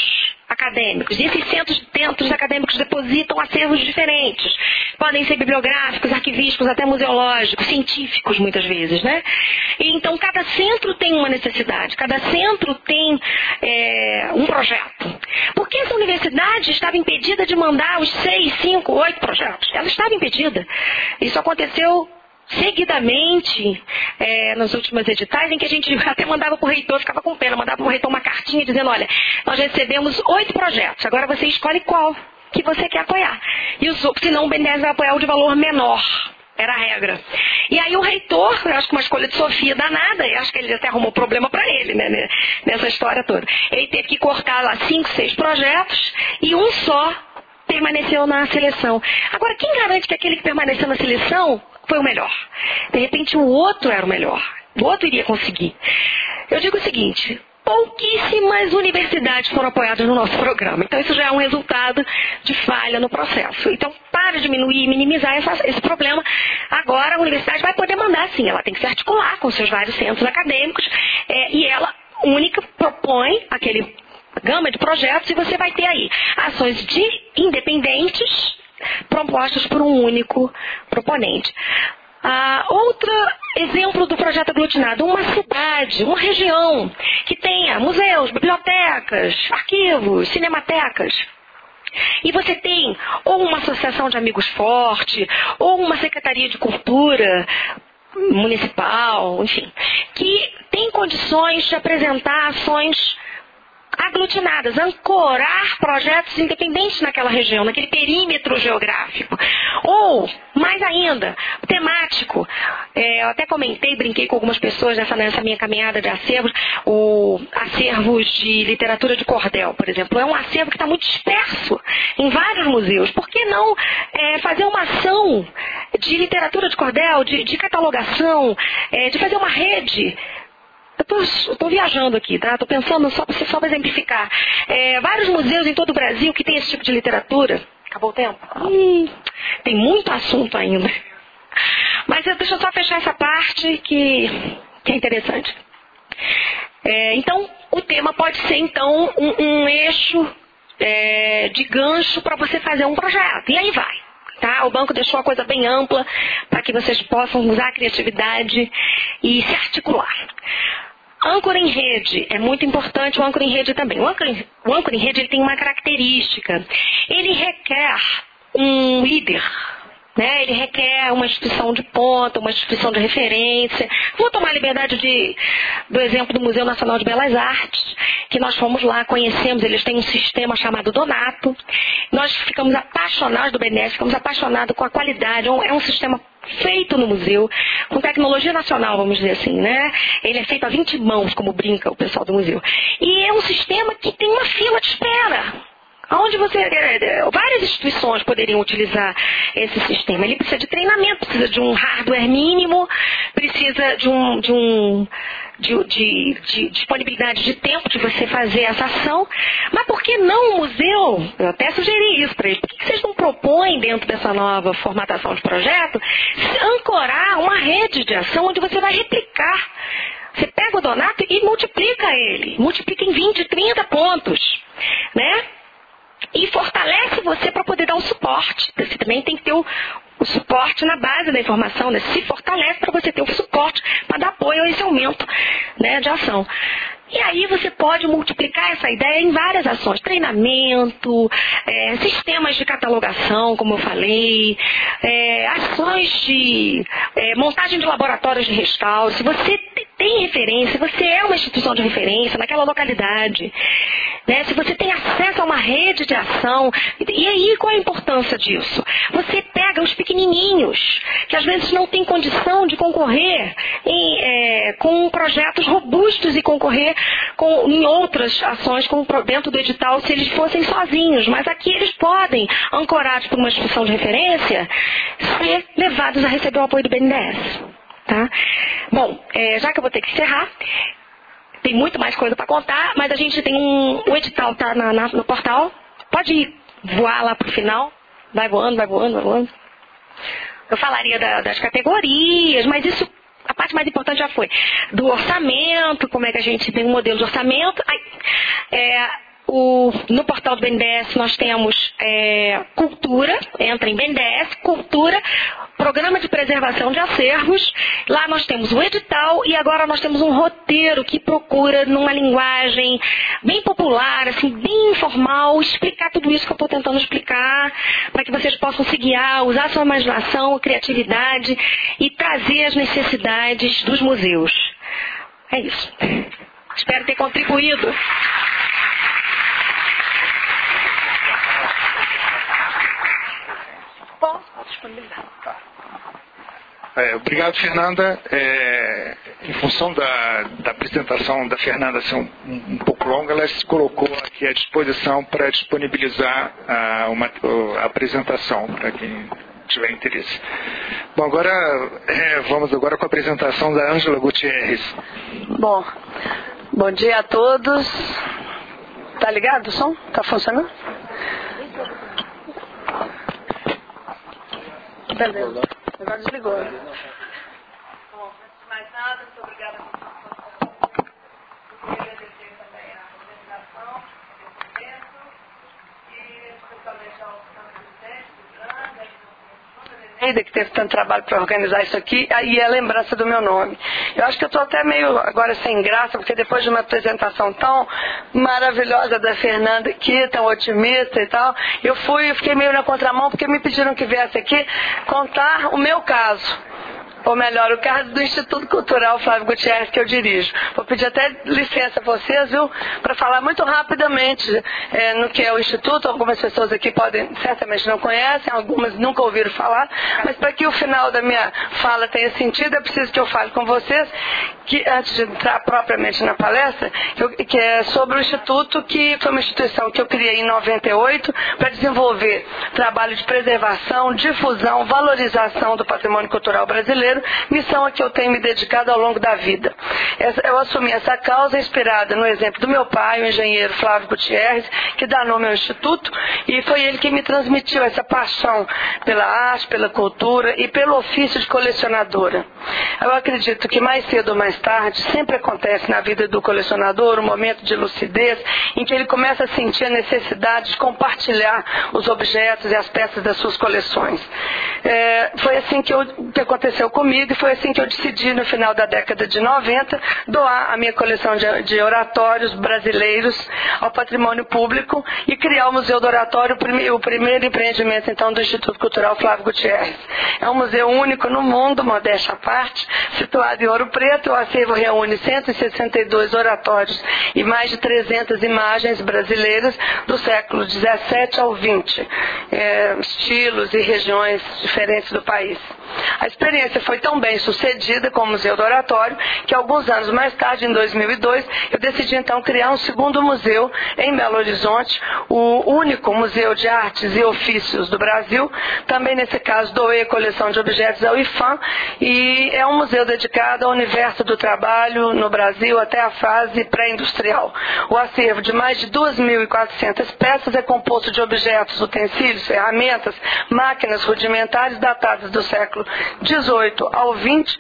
acadêmicos. E esses centros, centros acadêmicos depositam acervos diferentes. Podem ser bibliográficos, arquivísticos, até museológicos, científicos muitas vezes, né? E então cada centro tem uma necessidade, cada centro tem é, um projeto. Por que essa universidade estava impedida de mandar os seis, cinco, oito projetos? Ela estava impedida. Isso aconteceu seguidamente, é, nos últimos editais, em que a gente até mandava para o reitor, ficava com pena, mandava para o reitor uma cartinha dizendo, olha, nós recebemos oito projetos, agora você escolhe qual que você quer apoiar. E os outros, senão o B N D E S vai apoiar o de valor menor. Era a regra. E aí o reitor, eu acho que uma escolha de Sofia danada, eu acho que ele até arrumou problema para ele, né, nessa história toda. Ele teve que cortar lá cinco, seis projetos e um só permaneceu na seleção. Agora, quem garante que aquele que permaneceu na seleção foi o melhor? De repente o outro era o melhor. O outro iria conseguir. Eu digo o seguinte, pouquíssimas universidades foram apoiadas no nosso programa. Então isso já é um resultado de falha no processo. Então, para diminuir e minimizar essa, esse problema, agora a universidade vai poder mandar sim. Ela tem que se articular com seus vários centros acadêmicos é, e ela, única, propõe aquele gama de projetos e você vai ter aí ações de independentes propostas por um único proponente. Ah, outro exemplo do projeto aglutinado, uma cidade, uma região que tenha museus, bibliotecas, arquivos, cinematecas. E você tem ou uma associação de amigos forte, ou uma secretaria de cultura municipal, enfim, que tem condições de apresentar ações aglutinadas, ancorar projetos independentes naquela região, naquele perímetro geográfico. Ou, mais ainda, temático. É, eu até comentei, brinquei com algumas pessoas nessa, nessa minha caminhada de acervos, o acervos de literatura de cordel, por exemplo. É um acervo que está muito disperso em vários museus. Por que não é, fazer uma ação de literatura de cordel, de, de catalogação, é, de fazer uma rede? Eu estou viajando aqui, tá? Estou pensando só para só para exemplificar. É, vários museus em todo o Brasil que tem esse tipo de literatura. Acabou o tempo? Hum, tem muito assunto ainda. Mas deixa eu só fechar essa parte que, que é interessante. É, então, o tema pode ser, então, um, um eixo é, de gancho para você fazer um projeto. E aí vai. Tá? O banco deixou a coisa bem ampla para que vocês possam usar a criatividade e se articular. Âncora em rede, é muito importante o âncora em rede também. O âncora em, o âncora em rede ele tem uma característica. Ele requer um líder, né? Ele requer uma instituição de ponta, uma instituição de referência. Vou tomar a liberdade de, do exemplo do Museu Nacional de Belas Artes, que nós fomos lá, conhecemos, eles têm um sistema chamado Donato. Nós ficamos apaixonados do B N D E S, ficamos apaixonados com a qualidade, é um sistema feito no museu, com tecnologia nacional, vamos dizer assim, né? Ele é feito a vinte mãos, como brinca o pessoal do museu. E é um sistema que tem uma fila de espera, onde você, várias instituições poderiam utilizar esse sistema. Ele precisa de treinamento, precisa de um hardware mínimo, precisa de um, de um de, de, de disponibilidade de tempo de você fazer essa ação. Mas por que não o museu? Eu até sugeri isso para eles. Por que vocês não propõem, dentro dessa nova formatação de projeto, ancorar uma rede de ação onde você vai replicar? Você pega o Donato e multiplica ele. Multiplica em vinte, trinta pontos, né? E fortalece você para poder dar um suporte. Você também tem que ter o, o suporte na base da informação, né? Se fortalece para você ter o suporte para dar apoio a esse aumento, né, de ação. E aí você pode multiplicar essa ideia em várias ações. Treinamento, é, sistemas de catalogação, como eu falei, é, ações de é, montagem de laboratórios de restauro. Se você tem referência, você é uma instituição de referência naquela localidade, né? Se você tem acesso a uma rede de ação, e aí qual a importância disso? Você pega os pequenininhos, que às vezes não têm condição de concorrer em, é, com projetos robustos e concorrer com, em outras ações, como dentro do edital, se eles fossem sozinhos. Mas aqui eles podem, ancorados por uma instituição de referência, ser levados a receber o apoio do B N D E S. Tá? Bom, é, já que eu vou ter que encerrar, tem muito mais coisa para contar, mas a gente tem um... O edital está na, na, no portal. Pode ir voar lá para o final. Vai voando, vai voando, vai voando. Eu falaria da, das categorias, mas isso... A parte mais importante já foi do orçamento, como é que a gente tem um modelo de orçamento. Aí, é, O, no portal do B N D E S nós temos é, cultura, entra em B N D E S, cultura, programa de preservação de acervos. Lá nós temos o edital e agora nós temos um roteiro que procura, numa linguagem bem popular, assim, bem informal, explicar tudo isso que eu estou tentando explicar, para que vocês possam se guiar, usar sua imaginação, criatividade e trazer as necessidades dos museus. É isso. Espero ter contribuído. Posso disponibilizar. Tá. É, obrigado, Fernanda. É, em função da, da apresentação da Fernanda ser um, um pouco longa, ela se colocou aqui à disposição para disponibilizar a, uma, a apresentação para quem tiver interesse. Bom, agora é, vamos agora com a apresentação da Ângela Gutierrez. Bom, bom dia a todos. Tá ligado o som? Tá funcionando? Beleza. Agora desligou. Bom, antes de mais nada, muito obrigada pela participação. Eu queria agradecer também a organização desse evento e especialmente ao presidente do Grande, Neida, que teve tanto trabalho para organizar isso aqui, e a lembrança do meu nome. Eu acho que eu estou até meio agora sem graça, porque depois de uma apresentação tão maravilhosa da Fernanda aqui, tão otimista e tal, eu fui, eu fiquei meio na contramão, porque me pediram que viesse aqui contar o meu caso. Ou melhor, o caso do Instituto Cultural Flávio Gutierrez, que eu dirijo. Vou pedir até licença a vocês, viu, para falar muito rapidamente é, no que é o Instituto. Algumas pessoas aqui podem, certamente não conhecem, algumas nunca ouviram falar, mas para que o final da minha fala tenha sentido, é preciso que eu fale com vocês, que antes de entrar propriamente na palestra, que, eu, que é sobre o Instituto, que foi uma instituição que eu criei em noventa e oito para desenvolver trabalho de preservação, difusão, valorização do patrimônio cultural brasileiro, missão a que eu tenho me dedicado ao longo da vida. Eu assumi essa causa inspirada no exemplo do meu pai, o engenheiro Flávio Gutierrez, que dá nome ao Instituto, e foi ele que me transmitiu essa paixão pela arte, pela cultura e pelo ofício de colecionadora. Eu acredito que mais cedo ou mais tarde, sempre acontece na vida do colecionador um momento de lucidez em que ele começa a sentir a necessidade de compartilhar os objetos e as peças das suas coleções. É, foi assim que, eu, que aconteceu comigo, e foi assim que eu decidi, no final da década de noventa, doar a minha coleção de, de oratórios brasileiros ao patrimônio público e criar o Museu do Oratório, o, prime, o primeiro empreendimento, então, do Instituto Cultural Flávio Gutierrez. É um museu único no mundo, modéstia à parte, situado em Ouro Preto. O acervo reúne cento e sessenta e dois oratórios e mais de trezentas imagens brasileiras do século dezessete ao vinte, é, estilos e regiões diferentes do país. A experiência foi tão bem sucedida com o Museu do Oratório que alguns anos mais tarde, em dois mil e dois, eu decidi então criar um segundo museu em Belo Horizonte, o único museu de artes e ofícios do Brasil. Também nesse caso doei a coleção de objetos ao I F A M, e é um museu dedicado ao universo do trabalho no Brasil até a fase pré-industrial. O acervo de mais de duas mil e quatrocentas peças é composto de objetos, utensílios, ferramentas, máquinas rudimentares datadas do século dezoito ao vinte,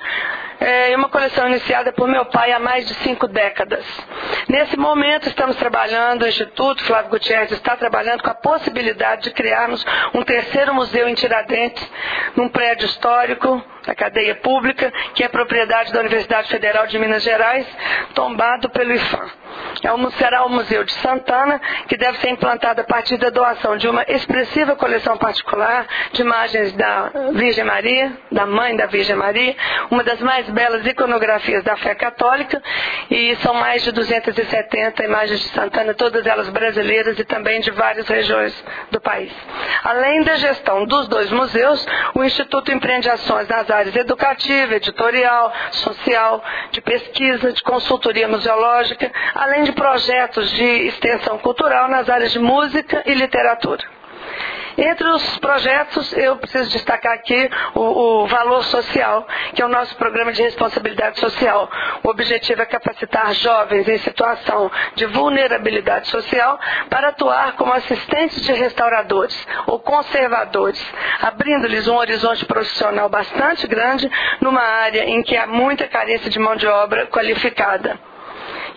é uma coleção iniciada por meu pai há mais de cinco décadas. Nesse momento estamos trabalhando, o Instituto Flávio Gutierrez está trabalhando com a possibilidade de criarmos um terceiro museu em Tiradentes, num prédio histórico da cadeia pública, que é propriedade da Universidade Federal de Minas Gerais, tombado pelo I F A M. É um, será o Museu de Santana, que deve ser implantado a partir da doação de uma expressiva coleção particular de imagens da Virgem Maria, da Mãe da Virgem Maria, uma das mais belas iconografias da fé católica, e são mais de duzentas e setenta imagens de Santana, todas elas brasileiras e também de várias regiões do país. Além da gestão dos dois museus, o Instituto empreende ações nas áreas educativa, editorial, social, de pesquisa, de consultoria museológica, além de projetos de extensão cultural nas áreas de música e literatura. Entre os projetos, eu preciso destacar aqui o, o Valor Social, que é o nosso programa de responsabilidade social. O objetivo é capacitar jovens em situação de vulnerabilidade social para atuar como assistentes de restauradores ou conservadores, abrindo-lhes um horizonte profissional bastante grande numa área em que há muita carência de mão de obra qualificada.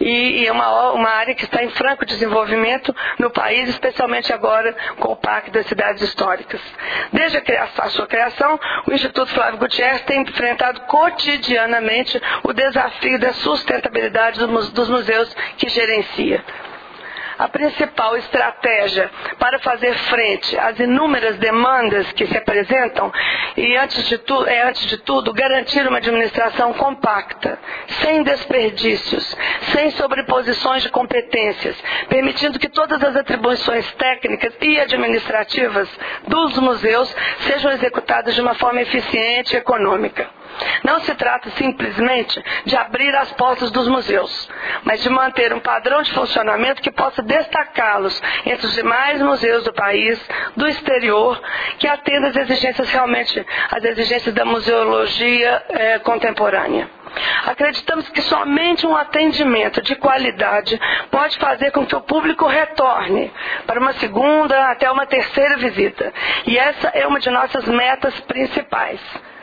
e, e é uma, uma área que está em franco desenvolvimento no país, especialmente agora com o Parque das Cidades Históricas. Desde a, criação, a sua criação, o Instituto Flávio Gutierrez tem enfrentado cotidianamente o desafio da sustentabilidade dos museus que gerencia. A principal estratégia para fazer frente às inúmeras demandas que se apresentam e, antes de tu, é, antes de tudo, garantir uma administração compacta, sem desperdícios, sem sobreposições de competências, permitindo que todas as atribuições técnicas e administrativas dos museus sejam executadas de uma forma eficiente e econômica. Não se trata simplesmente de abrir as portas dos museus, mas de manter um padrão de funcionamento que possa destacá-los entre os demais museus do país, do exterior, que atenda às exigências realmente, às exigências da museologia eh, contemporânea. Acreditamos que somente um atendimento de qualidade pode fazer com que o público retorne para uma segunda até uma terceira visita. E essa é uma de nossas metas principais.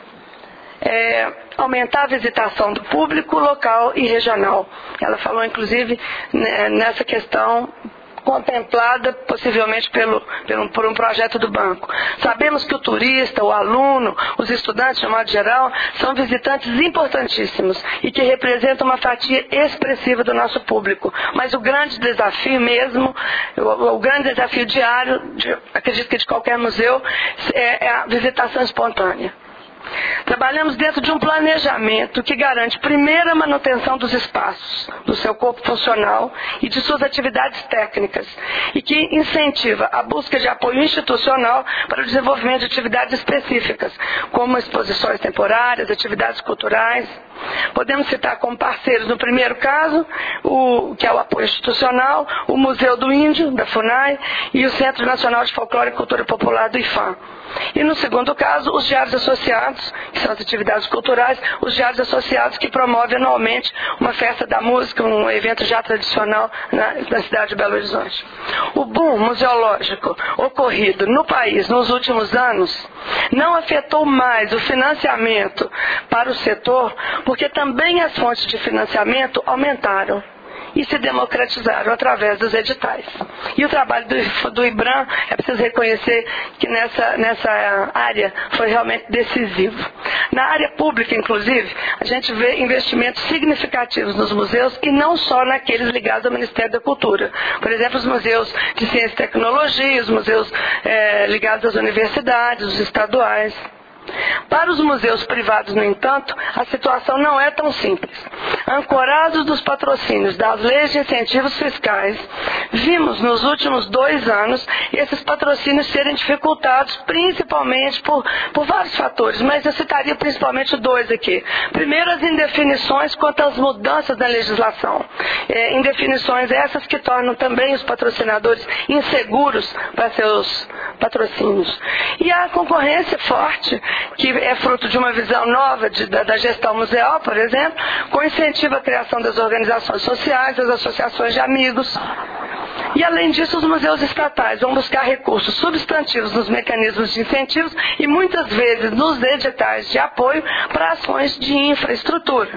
É, aumentar a visitação do público local e regional. Ela falou, inclusive, nessa questão contemplada possivelmente pelo, pelo, por um projeto do banco. Sabemos que o turista, o aluno, os estudantes, de modo geral, são visitantes importantíssimos e que representam uma fatia expressiva do nosso público. Mas o grande desafio mesmo, o, o grande desafio diário, de, acredito que de qualquer museu, é, é a visitação espontânea. Trabalhamos dentro de um planejamento que garante, primeiro, a manutenção dos espaços, do seu corpo funcional e de suas atividades técnicas, e que incentiva a busca de apoio institucional para o desenvolvimento de atividades específicas, como exposições temporárias, atividades culturais. Podemos citar como parceiros, no primeiro caso, o, que é o apoio institucional, o Museu do Índio, da FUNAI, e o Centro Nacional de Folclore e Cultura Popular, do IFAM. E no segundo caso, os diários associados, que são as atividades culturais, os diários associados que promovem anualmente uma festa da música, um evento já tradicional na, na cidade de Belo Horizonte. O boom museológico ocorrido no país nos últimos anos não afetou mais o financiamento para o setor, porque também as fontes de financiamento aumentaram e se democratizaram através dos editais. E o trabalho do, do IBRAM, é preciso reconhecer que nessa, nessa área foi realmente decisivo. Na área pública, inclusive, a gente vê investimentos significativos nos museus e não só naqueles ligados ao Ministério da Cultura. Por exemplo, os museus de ciência e tecnologia, os museus é, ligados às universidades, os estaduais. Para os museus privados, no entanto, a situação não é tão simples. Ancorados dos patrocínios das leis de incentivos fiscais, vimos nos últimos dois anos esses patrocínios serem dificultados principalmente por, por vários fatores, mas eu citaria principalmente dois aqui. Primeiro, as indefinições quanto às mudanças na legislação. É, indefinições essas que tornam também os patrocinadores inseguros para seus patrocínios. E a concorrência forte, que é fruto de uma visão nova de, da, da gestão museal, por exemplo, com incentivo à criação das organizações sociais, das associações de amigos. E, além disso, os museus estatais vão buscar recursos substantivos nos mecanismos de incentivos e, muitas vezes, nos editais de apoio para ações de infraestrutura,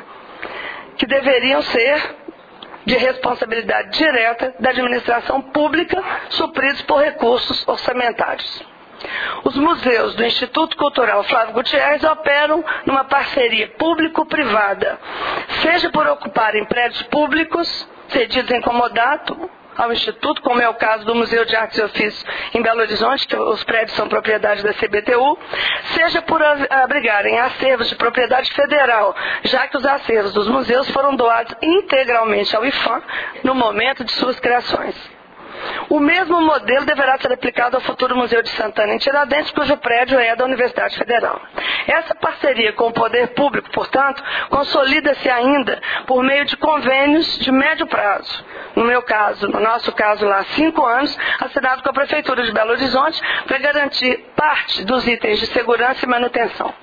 que deveriam ser de responsabilidade direta da administração pública, supridos por recursos orçamentários. Os museus do Instituto Cultural Flávio Gutierrez operam numa parceria público-privada, seja por ocuparem prédios públicos cedidos em comodato ao Instituto, como é o caso do Museu de Artes e Ofícios em Belo Horizonte, que os prédios são propriedade da C B T U, seja por abrigarem acervos de propriedade federal, já que os acervos dos museus foram doados integralmente ao IFAM no momento de suas criações. O mesmo modelo deverá ser aplicado ao futuro Museu de Santana, em Tiradentes, cujo prédio é da Universidade Federal. Essa parceria com o poder público, portanto, consolida-se ainda por meio de convênios de médio prazo. No meu caso, no nosso caso lá, cinco anos, assinado com a Prefeitura de Belo Horizonte para garantir parte dos itens de segurança e manutenção.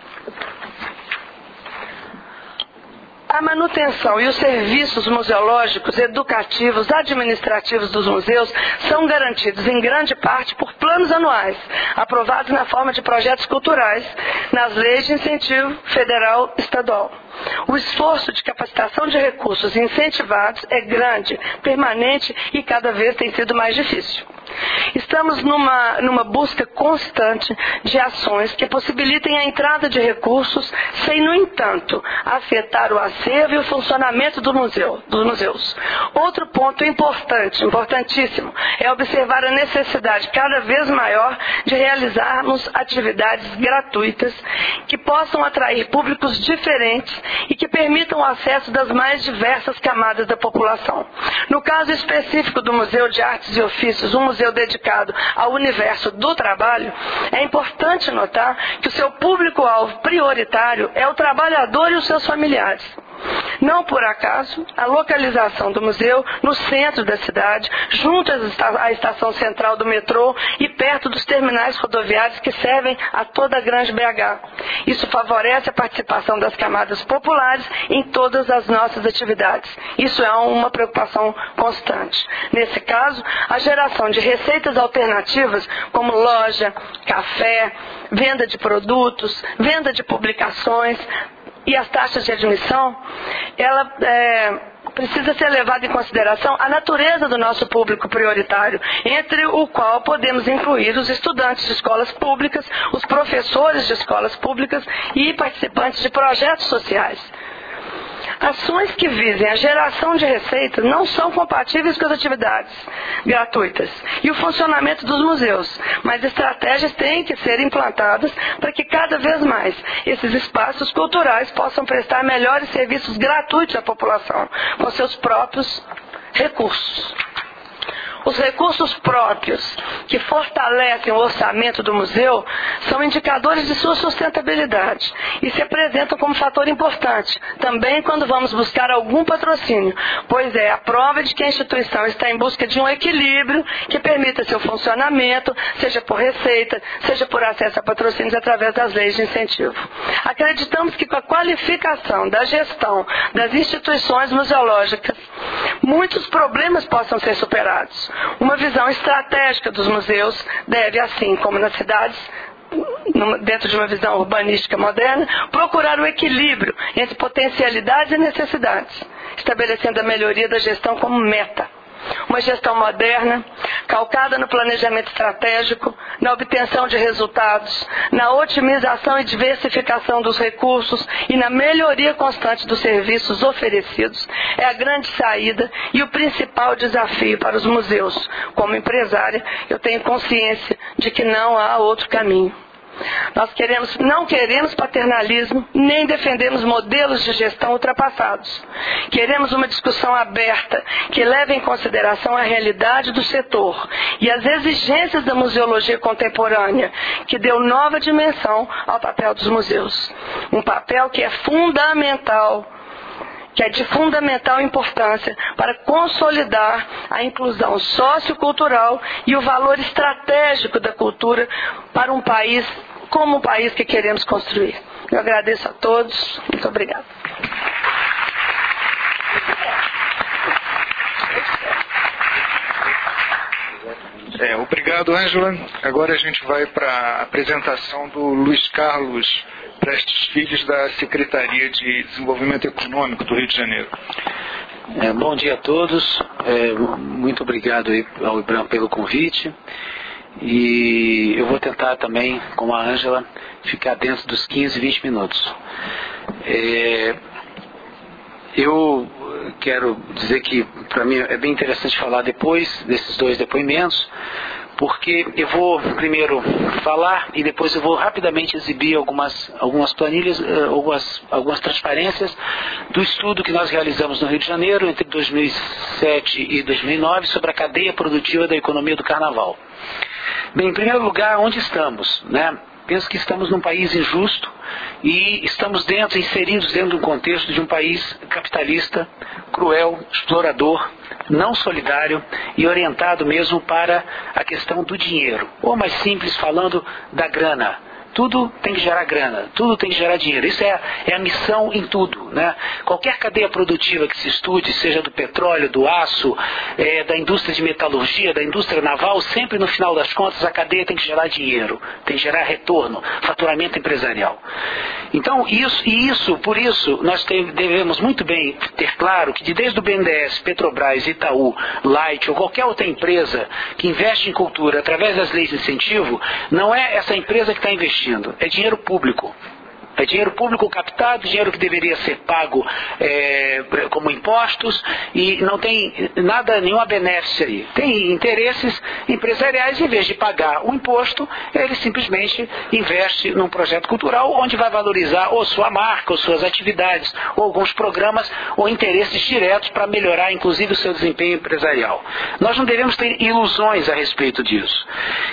A manutenção e os serviços museológicos, educativos, administrativos dos museus são garantidos em grande parte por planos anuais, aprovados na forma de projetos culturais, nas leis de incentivo federal e estadual. O esforço de capacitação de recursos incentivados é grande, permanente e cada vez tem sido mais difícil. Estamos numa, numa busca constante de ações que possibilitem a entrada de recursos sem, no entanto, afetar o acervo e o funcionamento do museu, dos museus. Outro ponto importante, importantíssimo, é observar a necessidade cada vez maior de realizarmos atividades gratuitas que possam atrair públicos diferentes e que permitam o acesso das mais diversas camadas da população. No caso específico do Museu de Artes e Ofícios, um museu dedicado ao universo do trabalho, é importante notar que o seu público-alvo prioritário é o trabalhador e os seus familiares. Não por acaso, a localização do museu no centro da cidade, junto à estação central do metrô e perto dos terminais rodoviários que servem a toda a Grande B H. Isso favorece a participação das camadas populares em todas as nossas atividades. Isso é uma preocupação constante. Nesse caso, a geração de receitas alternativas, como loja, café, venda de produtos, venda de publicações, e as taxas de admissão, ela é, precisa ser levada em consideração a natureza do nosso público prioritário, entre o qual podemos incluir os estudantes de escolas públicas, os professores de escolas públicas e participantes de projetos sociais. Ações que visem a geração de receitas não são compatíveis com as atividades gratuitas e o funcionamento dos museus, mas estratégias têm que ser implantadas para que cada vez mais esses espaços culturais possam prestar melhores serviços gratuitos à população, com seus próprios recursos. Os recursos próprios que fortalecem o orçamento do museu são indicadores de sua sustentabilidade e se apresentam como fator importante, também quando vamos buscar algum patrocínio, pois é a prova de que a instituição está em busca de um equilíbrio que permita seu funcionamento, seja por receita, seja por acesso a patrocínios através das leis de incentivo. Acreditamos que com a qualificação da gestão das instituições museológicas, muitos problemas possam ser superados. Uma visão estratégica dos museus deve, assim como nas cidades, dentro de uma visão urbanística moderna, procurar o equilíbrio entre potencialidades e necessidades, estabelecendo a melhoria da gestão como meta. Uma gestão moderna, calcada no planejamento estratégico, na obtenção de resultados, na otimização e diversificação dos recursos e na melhoria constante dos serviços oferecidos, é a grande saída e o principal desafio para os museus. Como empresária, eu tenho consciência de que não há outro caminho. Nós queremos, não queremos paternalismo, nem defendemos modelos de gestão ultrapassados. Queremos uma discussão aberta, que leve em consideração a realidade do setor e as exigências da museologia contemporânea, que deu nova dimensão ao papel dos museus. Um papel que é fundamental, que é de fundamental importância para consolidar a inclusão sociocultural e o valor estratégico da cultura para um país como o país que queremos construir. Eu agradeço a todos. Muito obrigada. É, obrigado, Ângela. Agora a gente vai para a apresentação do Luiz Carlos Prestes Filhos, da Secretaria de Desenvolvimento Econômico do Rio de Janeiro. É, bom dia a todos. É, muito obrigado aí ao Ibram pelo convite. E eu vou tentar também, como a Ângela, ficar dentro dos quinze, vinte minutos. É, eu quero dizer que para mim é bem interessante falar depois desses dois depoimentos, porque eu vou primeiro falar e depois eu vou rapidamente exibir algumas, algumas planilhas, algumas, algumas transparências do estudo que nós realizamos no Rio de Janeiro entre dois mil e sete e dois mil e nove sobre a cadeia produtiva da economia do carnaval. Bem, em primeiro lugar, onde estamos, né? Penso que estamos num país injusto e estamos dentro, inseridos dentro de um contexto de um país capitalista, cruel, explorador, não solidário e orientado mesmo para a questão do dinheiro, ou mais simples falando, da grana. tudo tem que gerar grana, tudo tem que gerar dinheiro. Isso é, é a missão em tudo, né? Qualquer cadeia produtiva que se estude, seja do petróleo, do aço, é, da indústria de metalurgia, da indústria naval, sempre no final das contas a cadeia tem que gerar dinheiro, tem que gerar retorno, faturamento empresarial. Então, isso, e isso, por isso, nós te, devemos muito bem ter claro que desde o B N D E S, Petrobras, Itaú, Light ou qualquer outra empresa que investe em cultura através das leis de incentivo, não é essa empresa que está investindo, é dinheiro público. É dinheiro público captado, dinheiro que deveria ser pago é, como impostos, e não tem nada, nenhuma benéfice aí. Tem interesses empresariais, em vez de pagar o imposto, ele simplesmente investe num projeto cultural onde vai valorizar ou sua marca, ou suas atividades, ou alguns programas, ou interesses diretos para melhorar inclusive o seu desempenho empresarial. Nós não devemos ter ilusões a respeito disso.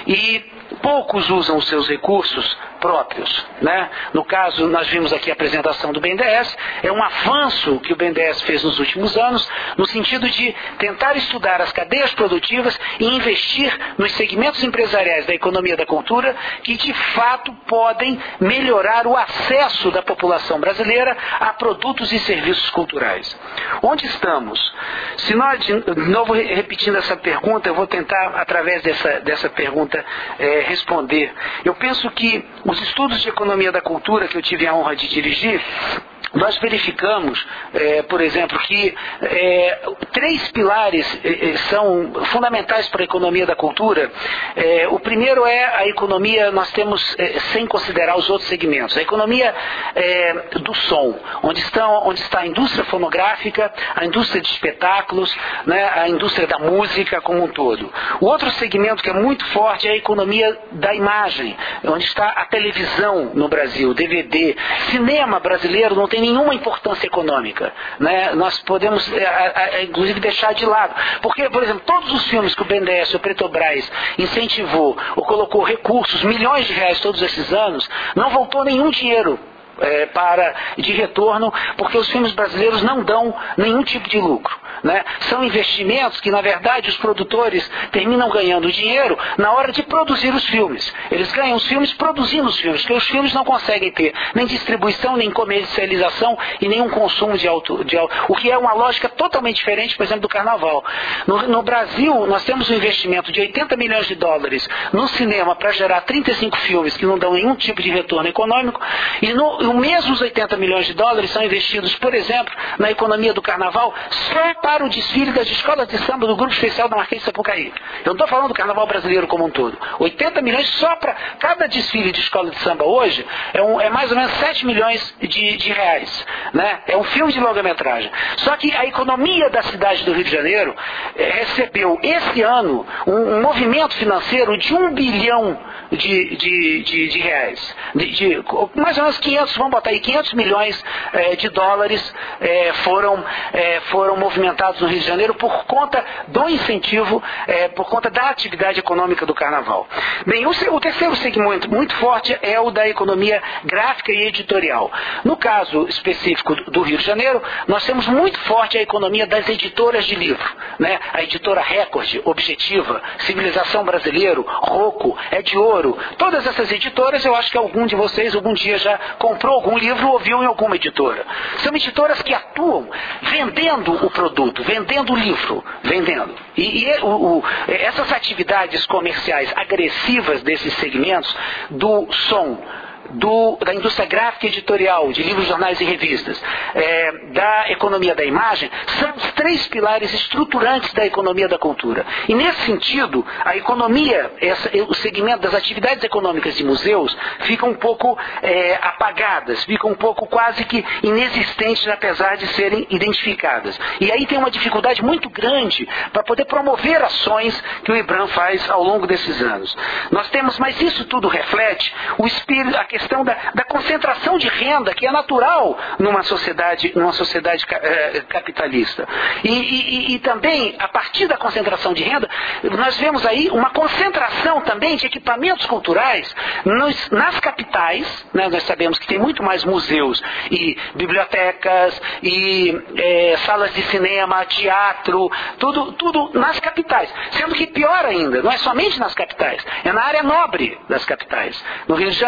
E poucos usam os seus recursos próprios, né? No caso, nós vimos aqui a apresentação do B N D E S, é um avanço que o B N D E S fez nos últimos anos, no sentido de tentar estudar as cadeias produtivas e investir nos segmentos empresariais da economia da cultura que de fato podem melhorar o acesso da população brasileira a produtos e serviços culturais. Onde estamos? Se nós, de novo repetindo essa pergunta, eu vou tentar, através dessa, dessa pergunta, é, responder. Eu penso que os estudos de economia da cultura que eu tive a honra de dirigir, nós verificamos, é, por exemplo, que é, três pilares é, são fundamentais para a economia da cultura. É, o primeiro é a economia, nós temos, é, sem considerar os outros segmentos, a economia é, do som, onde, estão, onde está a indústria fonográfica, a indústria de espetáculos, né, a indústria da música como um todo. O outro segmento que é muito forte é a economia da imagem, onde está a televisão no Brasil, D V D, cinema brasileiro não tem nenhuma importância econômica, né? Nós podemos, é, é, inclusive, deixar de lado. Porque, por exemplo, todos os filmes que o B N D E S ou o Petrobras incentivou ou colocou recursos, milhões de reais todos esses anos, não voltou nenhum dinheiro É, para, de retorno, porque os filmes brasileiros não dão nenhum tipo de lucro, né? São investimentos que, na verdade, os produtores terminam ganhando dinheiro na hora de produzir os filmes. Eles ganham os filmes produzindo os filmes, porque os filmes não conseguem ter nem distribuição, nem comercialização e nenhum consumo de alto, de alto, o que é uma lógica totalmente diferente, por exemplo, do carnaval. No, no Brasil, nós temos um investimento de oitenta milhões de dólares no cinema para gerar trinta e cinco filmes que não dão nenhum tipo de retorno econômico, e no os mesmos oitenta milhões de dólares são investidos, por exemplo, na economia do carnaval, só para o desfile das escolas de samba do Grupo Especial da Marquês de Sapucaí. Eu não estou falando do carnaval brasileiro como um todo. oitenta milhões só para cada desfile de escola de samba hoje é, um, é mais ou menos sete milhões de, de reais, né? É um filme de longa-metragem. Só que a economia da cidade do Rio de Janeiro é, recebeu esse ano um, um movimento financeiro de um bilhão de, de, de, de reais. De, de, mais ou menos quinhentos, vamos botar aí, quinhentos milhões é, de dólares é, foram, é, foram movimentados no Rio de Janeiro por conta do incentivo, é, por conta da atividade econômica do carnaval. Bem, o, o terceiro segmento muito forte é o da economia gráfica e editorial. No caso específico do Rio de Janeiro, nós temos muito forte a economia das editoras de livro, né? A editora Record, Objetiva, Civilização Brasileiro, Rocco, É de Ouro. Todas essas editoras, eu acho que algum de vocês algum dia já comprou algum livro ou viu em alguma editora. São editoras que atuam vendendo o produto, vendendo o livro, vendendo. E, e o, o, essas atividades comerciais agressivas desses segmentos do som, Do, da indústria gráfica e editorial, de livros, jornais e revistas, é, da economia da imagem, são os três pilares estruturantes da economia da cultura. E nesse sentido, a economia, essa, o segmento das atividades econômicas de museus ficam um pouco é, apagadas, ficam um pouco quase que inexistentes, apesar de serem identificadas. E aí tem uma dificuldade muito grande para poder promover ações que o IBRAM faz ao longo desses anos. Nós temos, mas isso tudo reflete o espírito, a questão da, da concentração de renda que é natural numa sociedade, numa sociedade eh, capitalista. E, e, e também, a partir da concentração de renda, nós vemos aí uma concentração também de equipamentos culturais nos, nas capitais, né? Nós sabemos que tem muito mais museus e bibliotecas e eh, salas de cinema, teatro, tudo, tudo nas capitais. Sendo que pior ainda, não é somente nas capitais, é na área nobre das capitais. No Rio de Janeiro é zona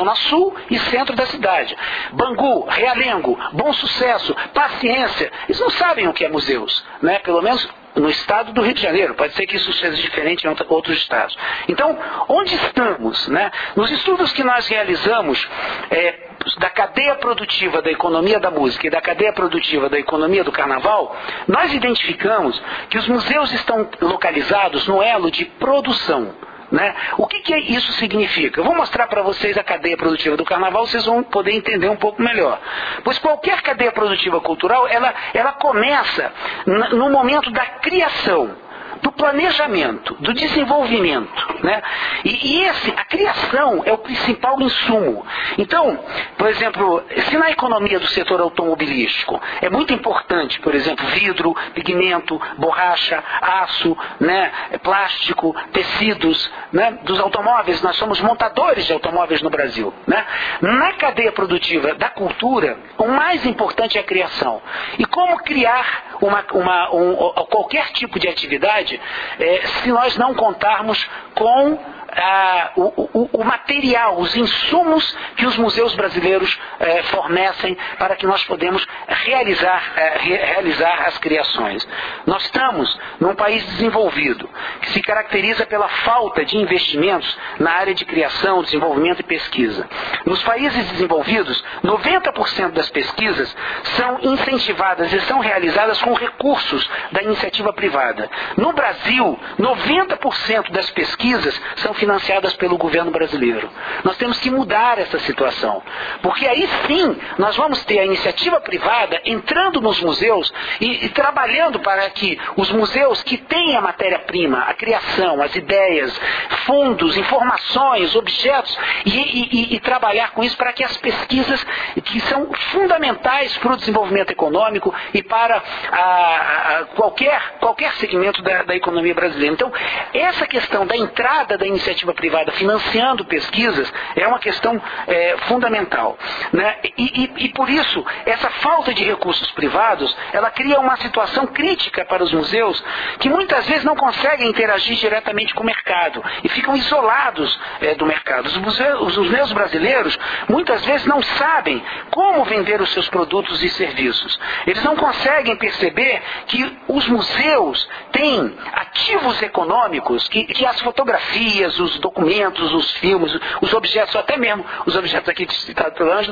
zona sul e centro da cidade. Bangu, Realengo, Bom Sucesso, Paciência, eles não sabem o que é museus, né? Pelo menos no estado do Rio de Janeiro. Pode ser que isso seja diferente em outros estados. Então, onde estamos, né? Nos estudos que nós realizamos é, da cadeia produtiva da economia da música e da cadeia produtiva da economia do carnaval, nós identificamos que os museus estão localizados no elo de produção. Né? O que, que isso significa? Eu vou mostrar para vocês a cadeia produtiva do carnaval, vocês vão poder entender um pouco melhor. Pois qualquer cadeia produtiva cultural, ela, ela começa no momento da criação, do planejamento, do desenvolvimento, né? E, e esse, a criação é o principal insumo. Então, por exemplo, se na economia do setor automobilístico é muito importante, por exemplo, vidro, pigmento, borracha, aço, né, plástico, tecidos, né, dos automóveis, nós somos montadores de automóveis no Brasil, né? Na cadeia produtiva da cultura, o mais importante é a criação. E como criar uma, uma, um, qualquer tipo de atividade É, se nós não contarmos com ah, o, o, o material, os insumos que os museus brasileiros eh, fornecem para que nós podemos realizar, eh, re, realizar as criações. Nós estamos num país desenvolvido, que se caracteriza pela falta de investimentos na área de criação, desenvolvimento e pesquisa. Nos países desenvolvidos, noventa por cento das pesquisas são incentivadas e são realizadas com recursos da iniciativa privada. No Brasil, noventa por cento das pesquisas são financiadas pelo governo brasileiro. Nós temos que mudar essa situação, porque aí sim nós vamos ter a iniciativa privada entrando nos museus e, e trabalhando para que os museus que têm a matéria-prima, a criação, as ideias, fundos, informações, objetos, e, e, e trabalhar com isso para que as pesquisas que são fundamentais para o desenvolvimento econômico e para a, a, qualquer, qualquer segmento da, da economia brasileira. Então, essa questão da entrada da iniciativa privada financiando pesquisas é uma questão é, fundamental, né? E, e, e por isso, essa falta de recursos privados, ela cria uma situação crítica para os museus que muitas vezes não conseguem interagir diretamente com o mercado e ficam isolados é, do mercado. Os museus, os museus brasileiros muitas vezes não sabem como vender os seus produtos e serviços. Eles não conseguem perceber que os museus têm ativos econômicos, que, que as fotografias, os documentos, os filmes, os objetos, até mesmo os objetos aqui citados pelo Ângelo,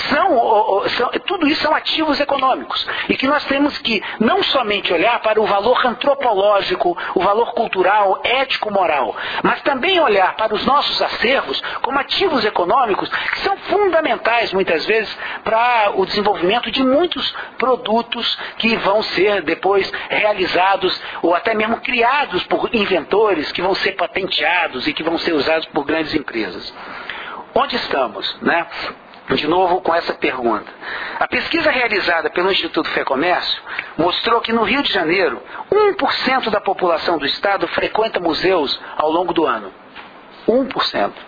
são, são, tudo isso são ativos econômicos. E que nós temos que não somente olhar para o valor antropológico, o valor cultural, ético, moral, mas também olhar para os nossos acervos como ativos econômicos que são fundamentais, muitas vezes, para o desenvolvimento de muitos produtos que vão ser depois realizados ou até mesmo criados por inventores, que vão ser patenteados e que vão ser usados por grandes empresas. Onde estamos, né? De novo com essa pergunta. A pesquisa realizada pelo Instituto FEComércio mostrou que no Rio de Janeiro, um por cento da população do estado frequenta museus ao longo do ano. um por cento.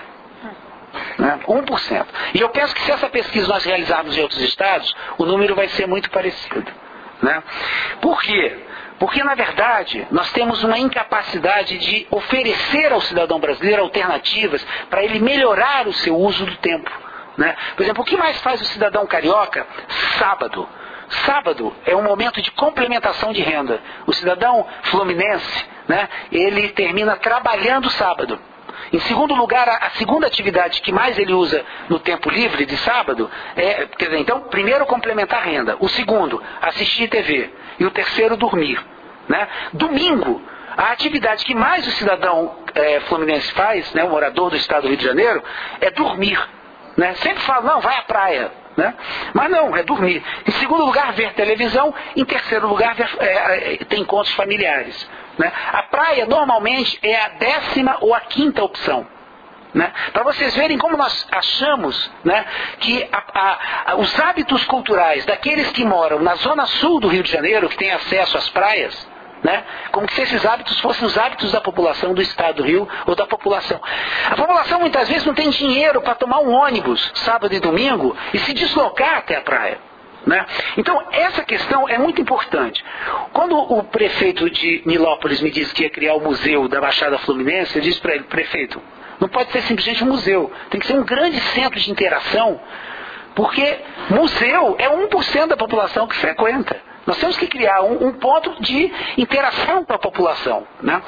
Né? um por cento. E eu penso que se essa pesquisa nós realizarmos em outros estados, o número vai ser muito parecido. Né? Por quê? Porque, na verdade, nós temos uma incapacidade de oferecer ao cidadão brasileiro alternativas para ele melhorar o seu uso do tempo. Né? Por exemplo, o que mais faz o cidadão carioca? Sábado. Sábado é um momento de complementação de renda. O cidadão fluminense, né, ele termina trabalhando sábado. Em segundo lugar, a, a segunda atividade que mais ele usa no tempo livre de sábado é, quer dizer, então, primeiro complementar a renda. O segundo, assistir T V. E o terceiro, dormir. Né? Domingo, a atividade que mais o cidadão é, fluminense faz, né, o morador do estado do Rio de Janeiro, é dormir. Né? Sempre fala, não, vai à praia. Né? Mas não, é dormir. Em segundo lugar, ver televisão. Em terceiro lugar, ver, é, é, ter encontros familiares. Né? A praia, normalmente, é a décima ou a quinta opção. Né? Para vocês verem como nós achamos, né, que a, a, a, os hábitos culturais daqueles que moram na zona sul do Rio de Janeiro, que têm acesso às praias, né, como se esses hábitos fossem os hábitos da população do estado do Rio ou da população. A população muitas vezes não tem dinheiro para tomar um ônibus sábado e domingo e se deslocar até a praia. Né? Então, essa questão é muito importante. Quando o prefeito de Nilópolis me disse que ia criar o museu da Baixada Fluminense, eu disse para ele, prefeito, Não pode ser simplesmente um museu. Tem que ser um grande centro de interação, porque museu é um por cento da população que frequenta. Nós temos que criar um, um ponto de interação com a população, né?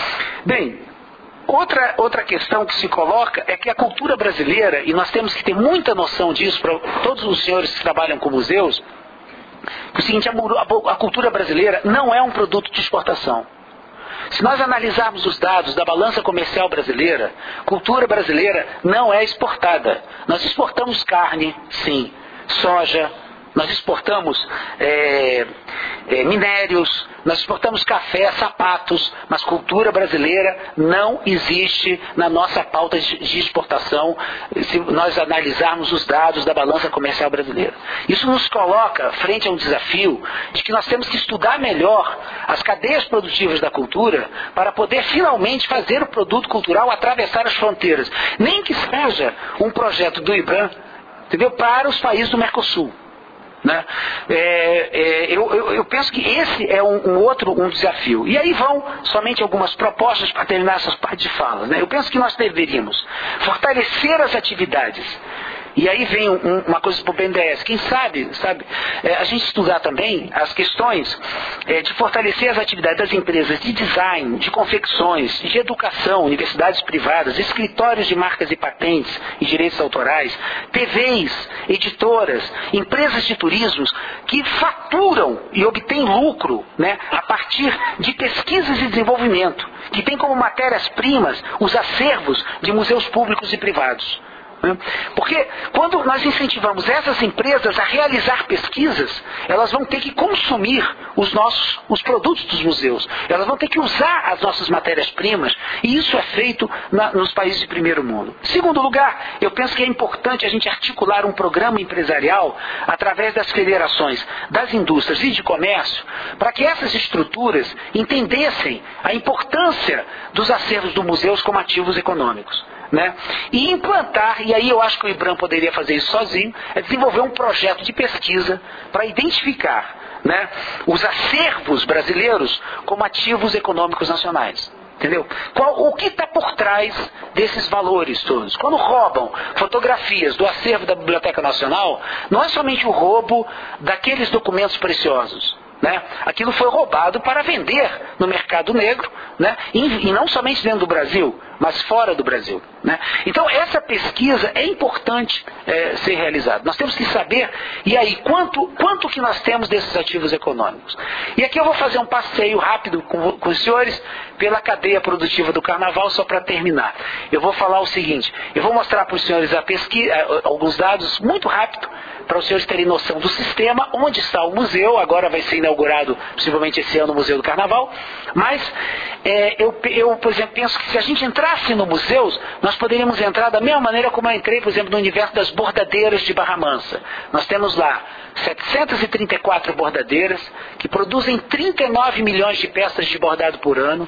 Bem, outra, outra questão que se coloca é que a cultura brasileira, e nós temos que ter muita noção disso para todos os senhores que trabalham com museus, que é o seguinte, a, a, a cultura brasileira não é um produto de exportação. Se nós analisarmos os dados da balança comercial brasileira, cultura brasileira não é exportada. Nós exportamos carne, sim, soja, nós exportamos é, é, minérios, nós exportamos café, sapatos, mas cultura brasileira não existe na nossa pauta de, de exportação, se nós analisarmos os dados da balança comercial brasileira. Isso nos coloca frente a um desafio de que nós temos que estudar melhor as cadeias produtivas da cultura para poder finalmente fazer o produto cultural atravessar as fronteiras. Nem que seja um projeto do IBRAM, entendeu? Para os países do Mercosul. Né? É, é, eu, eu, eu penso que esse é um, um outro um desafio. E aí vão somente algumas propostas para terminar essas partes de fala. Né? Eu penso que nós deveríamos fortalecer as atividades. E aí vem um, uma coisa para o B N D E S. Quem sabe, sabe é, a gente estudar também as questões é, de fortalecer as atividades das empresas de design, de confecções, de educação, universidades privadas, escritórios de marcas e patentes e direitos autorais, T Vs, editoras, empresas de turismos que faturam e obtêm lucro, né, a partir de pesquisas e desenvolvimento, que tem como matérias-primas os acervos de museus públicos e privados. Porque quando nós incentivamos essas empresas a realizar pesquisas, elas vão ter que consumir os nossos os produtos dos museus. Elas vão ter que usar as nossas matérias-primas, e isso é feito na, nos países de primeiro mundo. Segundo lugar, eu penso que é importante a gente articular um programa empresarial através das federações das indústrias e de comércio, para que essas estruturas entendessem a importância dos acervos dos museus como ativos econômicos. Né? E implantar, e aí eu acho que o IBRAM poderia fazer isso sozinho, é desenvolver um projeto de pesquisa para identificar, né, os acervos brasileiros como ativos econômicos nacionais. Entendeu? Qual, o que está por trás desses valores todos? Quando roubam fotografias do acervo da Biblioteca Nacional, não é somente o roubo daqueles documentos preciosos. Né? Aquilo foi roubado para vender no mercado negro, né? e, e não somente dentro do Brasil, mas fora do Brasil. Né? Então essa pesquisa é importante é, ser realizada. Nós temos que saber, e aí, quanto, quanto que nós temos desses ativos econômicos. E aqui eu vou fazer um passeio rápido com, com os senhores pela cadeia produtiva do Carnaval, só para terminar. Eu vou falar o seguinte, eu vou mostrar para os senhores a pesquisa, alguns dados muito rápido, para os senhores terem noção do sistema, onde está o museu. Agora vai ser inaugurado, possivelmente esse ano, o Museu do Carnaval. Mas, é, eu, eu, por exemplo, penso que se a gente entrasse no museus, nós poderíamos entrar da mesma maneira como eu entrei, por exemplo, no universo das bordadeiras de Barra Mansa. Nós temos lá setecentas e trinta e quatro bordadeiras, que produzem trinta e nove milhões de peças de bordado por ano.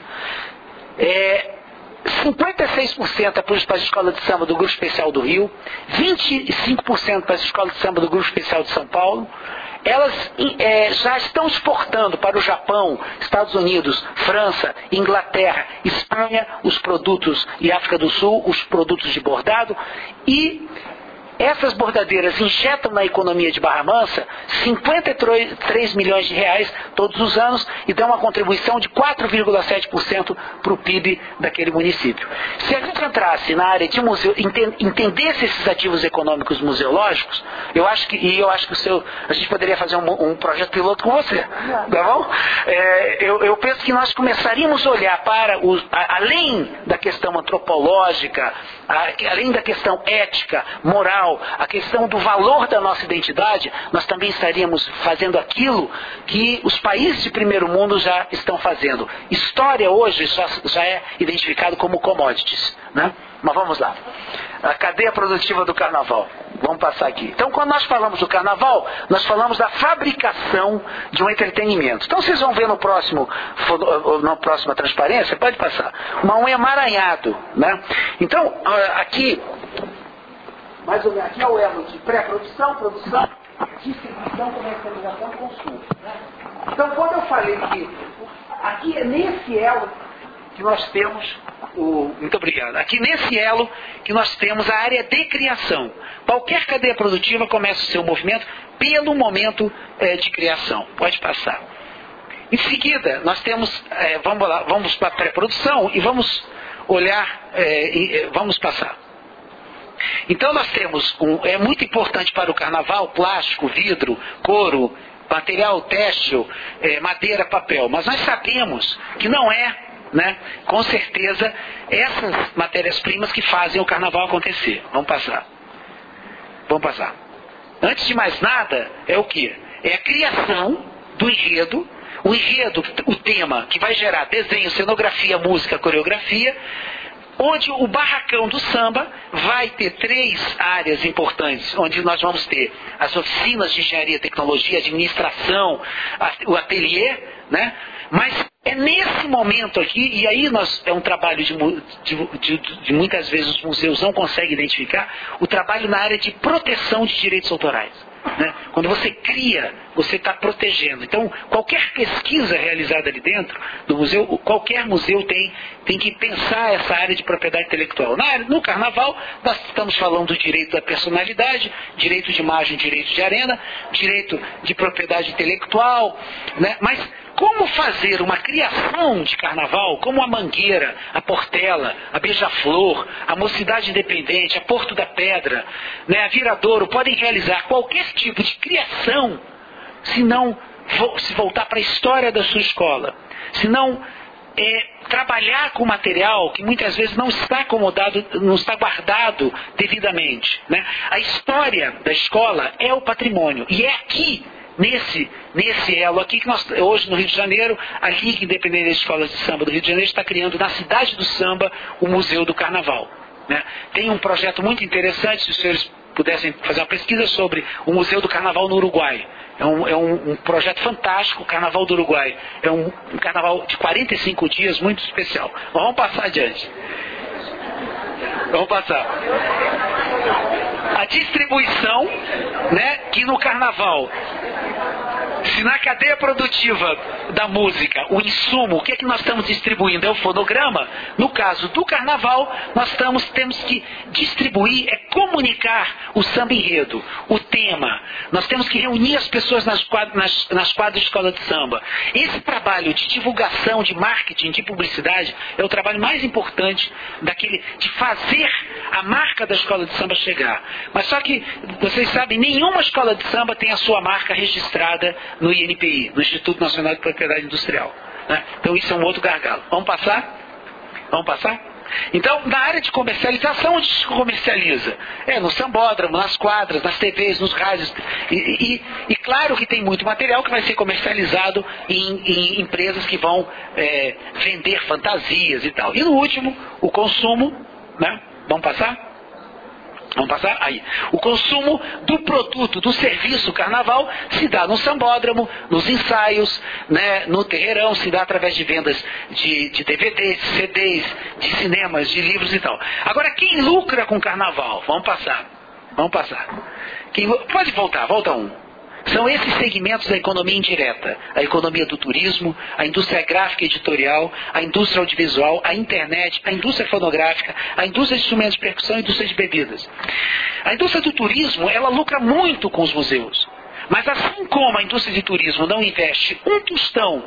É... cinquenta e seis por cento é para a Escola de Samba do Grupo Especial do Rio, vinte e cinco por cento para a Escola de Samba do Grupo Especial de São Paulo. Elas é, já estão exportando para o Japão, Estados Unidos, França, Inglaterra, Espanha, os produtos, e África do Sul, os produtos de bordado. E essas bordadeiras injetam na economia de Barra Mansa cinquenta e três milhões de reais todos os anos e dão uma contribuição de quatro vírgula sete por cento para o P I B daquele município. Se a gente entrasse na área de museu, entendesse esses ativos econômicos museológicos, eu acho que, e eu acho que o seu, a gente poderia fazer um, um projeto piloto com você, tá bom? É, eu, eu penso que nós começaríamos a olhar para, os, a, além da questão antropológica, a, além da questão ética, moral, a questão do valor da nossa identidade, nós também estaríamos fazendo aquilo que os países de primeiro mundo já estão fazendo. História hoje já, já é identificado como commodities, né? Mas vamos lá. A cadeia produtiva do Carnaval. Vamos passar aqui. Então, quando nós falamos do Carnaval, nós falamos da fabricação de um entretenimento. Então, vocês vão ver no próximo, na próxima transparência, pode passar, uma um emaranhado, né? Então, aqui, mais ou menos, aqui é o elo de pré-produção, produção, distribuição, comercialização e consumo. Né? Então, quando eu falei que aqui, nesse elo, que nós temos o... Muito obrigado. Aqui nesse elo que nós temos a área de criação. Qualquer cadeia produtiva começa o seu movimento pelo momento é, de criação. Pode passar. Em seguida, nós temos... É, vamos lá, vamos para a pré-produção e vamos olhar... É, e, vamos passar. Então nós temos... Um, é muito importante para o carnaval plástico, vidro, couro, material têxtil, é, madeira, papel. Mas nós sabemos que não é, né, com certeza, essas matérias-primas que fazem o carnaval acontecer. Vamos passar. Vamos passar. Antes de mais nada, é o quê? É a criação do enredo, o enredo, o tema que vai gerar desenho, cenografia, música, coreografia, onde o barracão do samba vai ter três áreas importantes, onde nós vamos ter as oficinas de engenharia, tecnologia, administração, o ateliê, né? Mas é nesse momento aqui, e aí nós, é um trabalho de, de, de, de muitas vezes os museus não conseguem identificar, o trabalho na área de proteção de direitos autorais. Né? Quando você cria, você está protegendo. Então, qualquer pesquisa realizada ali dentro do museu, qualquer museu tem, tem que pensar essa área de propriedade intelectual. Na área, no carnaval, nós estamos falando do direito da personalidade, direito de imagem, direito de arena, direito de propriedade intelectual, né? Mas como fazer uma criação de carnaval, como a Mangueira, a Portela, a Beija-Flor, a Mocidade Independente, a Porto da Pedra, né, a Viradouro, podem realizar qualquer tipo de criação, se não se voltar para a história da sua escola, se não é, trabalhar com material que muitas vezes não está acomodado, não está guardado devidamente. Né? A história da escola é o patrimônio, e é aqui, Nesse, nesse elo aqui que nós, hoje no Rio de Janeiro, a Liga Independente das Escolas de Samba do Rio de Janeiro está criando na cidade do samba o Museu do Carnaval. Né? Tem um projeto muito interessante, se os senhores pudessem fazer uma pesquisa sobre o Museu do Carnaval no Uruguai. É um, é um, um projeto fantástico, o Carnaval do Uruguai. É um, um carnaval de quarenta e cinco dias, muito especial. Mas vamos passar adiante. Vamos passar. A distribuição, né, que no carnaval, se na cadeia produtiva da música, o insumo, o que é que nós estamos distribuindo? É o fonograma. No caso do carnaval, nós estamos, temos que distribuir, é comunicar o samba enredo, o tema. Nós temos que reunir as pessoas nas quadras, nas, nas quadras de escola de samba. Esse trabalho de divulgação, de marketing, de publicidade, é o trabalho mais importante daquele, de fazer a marca da escola de samba chegar. Mas só que, vocês sabem, nenhuma escola de samba tem a sua marca registrada no I N P I, no Instituto Nacional de Propriedade Industrial. Né? Então isso é um outro gargalo. Vamos passar? Vamos passar? Então, na área de comercialização, onde se comercializa? É no sambódromo, nas quadras, nas T Vs, nos rádios. E, e, e claro que tem muito material que vai ser comercializado em, em empresas que vão é, vender fantasias e tal. E no último, o consumo, né? Vamos passar? Vamos passar? Aí. O consumo do produto, do serviço carnaval, se dá no sambódromo, nos ensaios, né, no terreirão, se dá através de vendas de, de D V Ds, de C Ds, de cinemas, de livros e tal. Agora, quem lucra com carnaval? Vamos passar. Vamos passar. Quem, pode voltar, volta um. São esses segmentos da economia indireta, a economia do turismo, a indústria gráfica e editorial, a indústria audiovisual, a internet, a indústria fonográfica, a indústria de instrumentos de percussão e a indústria de bebidas. A indústria do turismo, ela lucra muito com os museus. Mas assim como a indústria de turismo não investe um tostão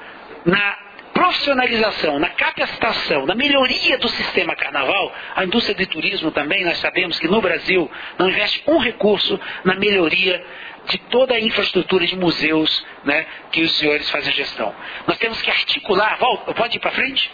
na profissionalização, na capacitação, na melhoria do sistema carnaval, a indústria de turismo também, nós sabemos que no Brasil não investe um recurso na melhoria de toda a infraestrutura de museus, né, que os senhores fazem gestão. Nós temos que articular, volta, pode ir para frente?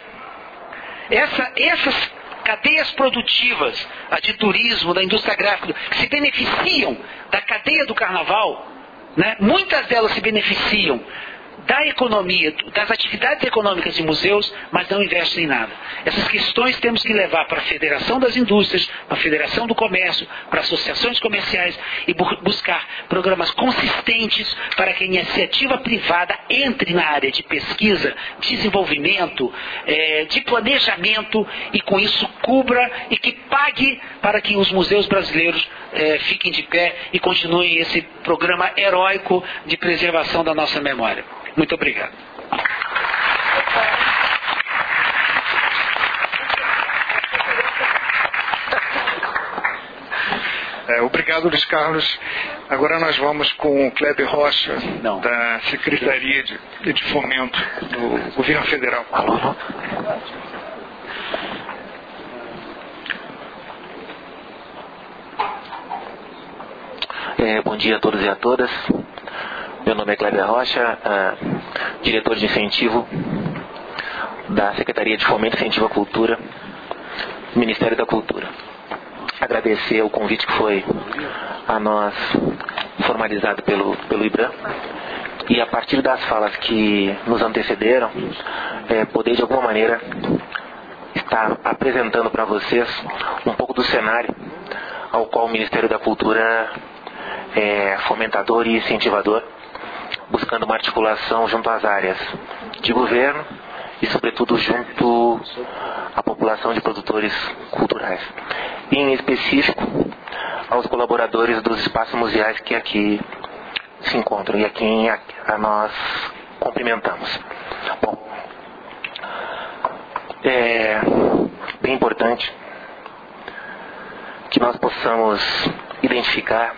Essa, essas cadeias produtivas, a de turismo, da indústria gráfica, que se beneficiam da cadeia do carnaval, né, muitas delas se beneficiam da economia, das atividades econômicas de museus, mas não investem em nada. Essas questões temos que levar para a Federação das Indústrias, para a Federação do Comércio, para associações comerciais e bu- buscar programas consistentes para que a iniciativa privada entre na área de pesquisa, desenvolvimento, é, de planejamento e com isso cubra e que pague para que os museus brasileiros é, fiquem de pé e continuem esse programa heróico de preservação da nossa memória. Muito obrigado. obrigado, Luiz Carlos. Agora nós vamos com o Kleber Rocha, Não. da Secretaria de, de Fomento do Governo Federal. Alô? É, bom dia a todos e a todas. Meu nome é Kleber Rocha, uh, diretor de incentivo da Secretaria de Fomento e Incentivo à Cultura, Ministério da Cultura. Agradecer o convite que foi a nós formalizado pelo, pelo IBRAM e, a partir das falas que nos antecederam, é, poder de alguma maneira estar apresentando para vocês um pouco do cenário ao qual o Ministério da Cultura é fomentador e incentivador, buscando uma articulação junto às áreas de governo e, sobretudo, junto à população de produtores culturais. E, em específico, aos colaboradores dos espaços museais que aqui se encontram e a quem a, a nós cumprimentamos. Bom, é bem importante que nós possamos identificar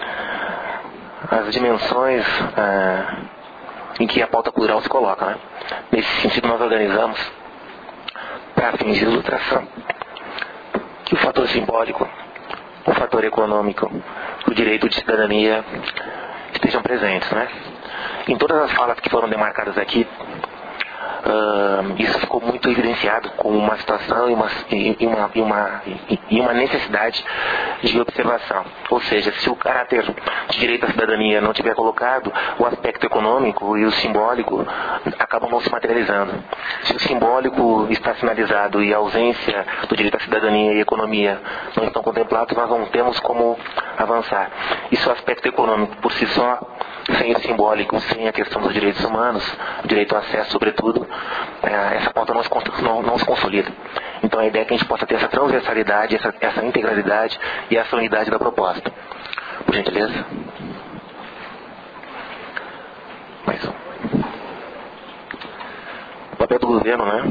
as dimensões ah, em que a pauta cultural se coloca, né? Nesse sentido, nós organizamos, para fins de ilustração, que o fator simbólico, o fator econômico, o direito de cidadania estejam presentes, né? Em todas as falas que foram demarcadas aqui, Uh, isso ficou muito evidenciado como uma situação e uma, e, uma, e, uma, e uma necessidade de observação. Ou seja, se o caráter de direito à cidadania não tiver colocado, o aspecto econômico e o simbólico acabam não se materializando. Se o simbólico está sinalizado e a ausência do direito à cidadania e economia não estão contemplados, nós não temos como avançar. E se o aspecto econômico por si só, sem o simbólico, sem a questão dos direitos humanos, direito ao acesso, sobretudo, essa pauta não se, não, não se consolida. Então a ideia é que a gente possa ter essa transversalidade, essa, essa integralidade e essa unidade da proposta. Por gentileza. Mais um. O papel do governo, né?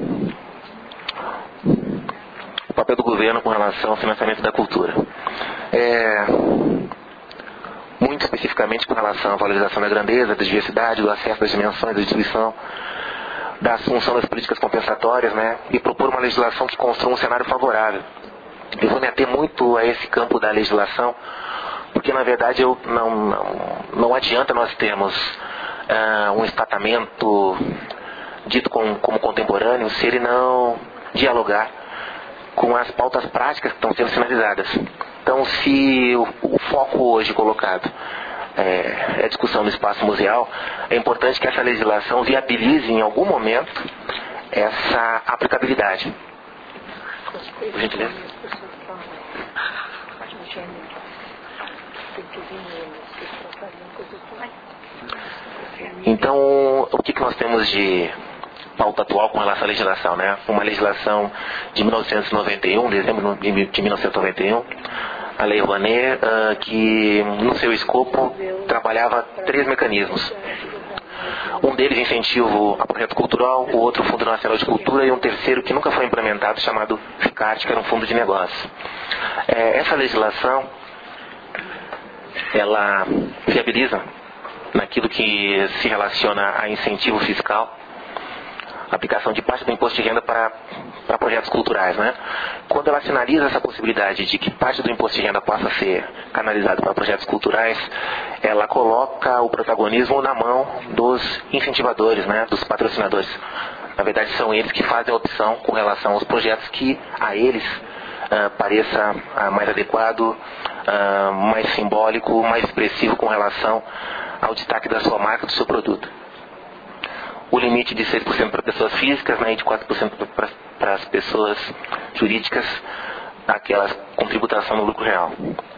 O papel do governo com relação ao financiamento da cultura. É... muito especificamente com relação à valorização da grandeza, da diversidade, do acesso das dimensões da distribuição, da assunção das políticas compensatórias, né, e propor uma legislação que construa um cenário favorável. Eu vou me ater muito a esse campo da legislação, porque na verdade eu não, não, não adianta nós termos uh, um estatamento dito como, como contemporâneo se ele não dialogar com as pautas práticas que estão sendo sinalizadas. Então, se o, o foco hoje colocado é, é a discussão do espaço museal, é importante que essa legislação viabilize em algum momento essa aplicabilidade. Por gentileza. Então, o que, que nós temos de pauta atual com relação à legislação, né? Uma legislação de mil novecentos e noventa e um, dezembro de mil novecentos e noventa e um, a Lei Rouanet, uh, que no seu escopo trabalhava três mecanismos. Um deles incentivo a projeto cultural, o outro Fundo Nacional de Cultura e um terceiro que nunca foi implementado, chamado FICART, que era um fundo de negócio. É, essa legislação, ela viabiliza naquilo que se relaciona a incentivo fiscal, aplicação de parte do imposto de renda para, para projetos culturais, né? Quando ela sinaliza essa possibilidade de que parte do imposto de renda possa ser canalizado para projetos culturais, ela coloca o protagonismo na mão dos incentivadores, né? Dos patrocinadores. Na verdade, são eles que fazem a opção com relação aos projetos que a eles uh, pareça uh, mais adequado, uh, mais simbólico, mais expressivo com relação ao destaque da sua marca, do seu produto. O limite de seis por cento para pessoas físicas, né, e de quatro por cento para, para as pessoas jurídicas, aquelas com tributação no lucro real.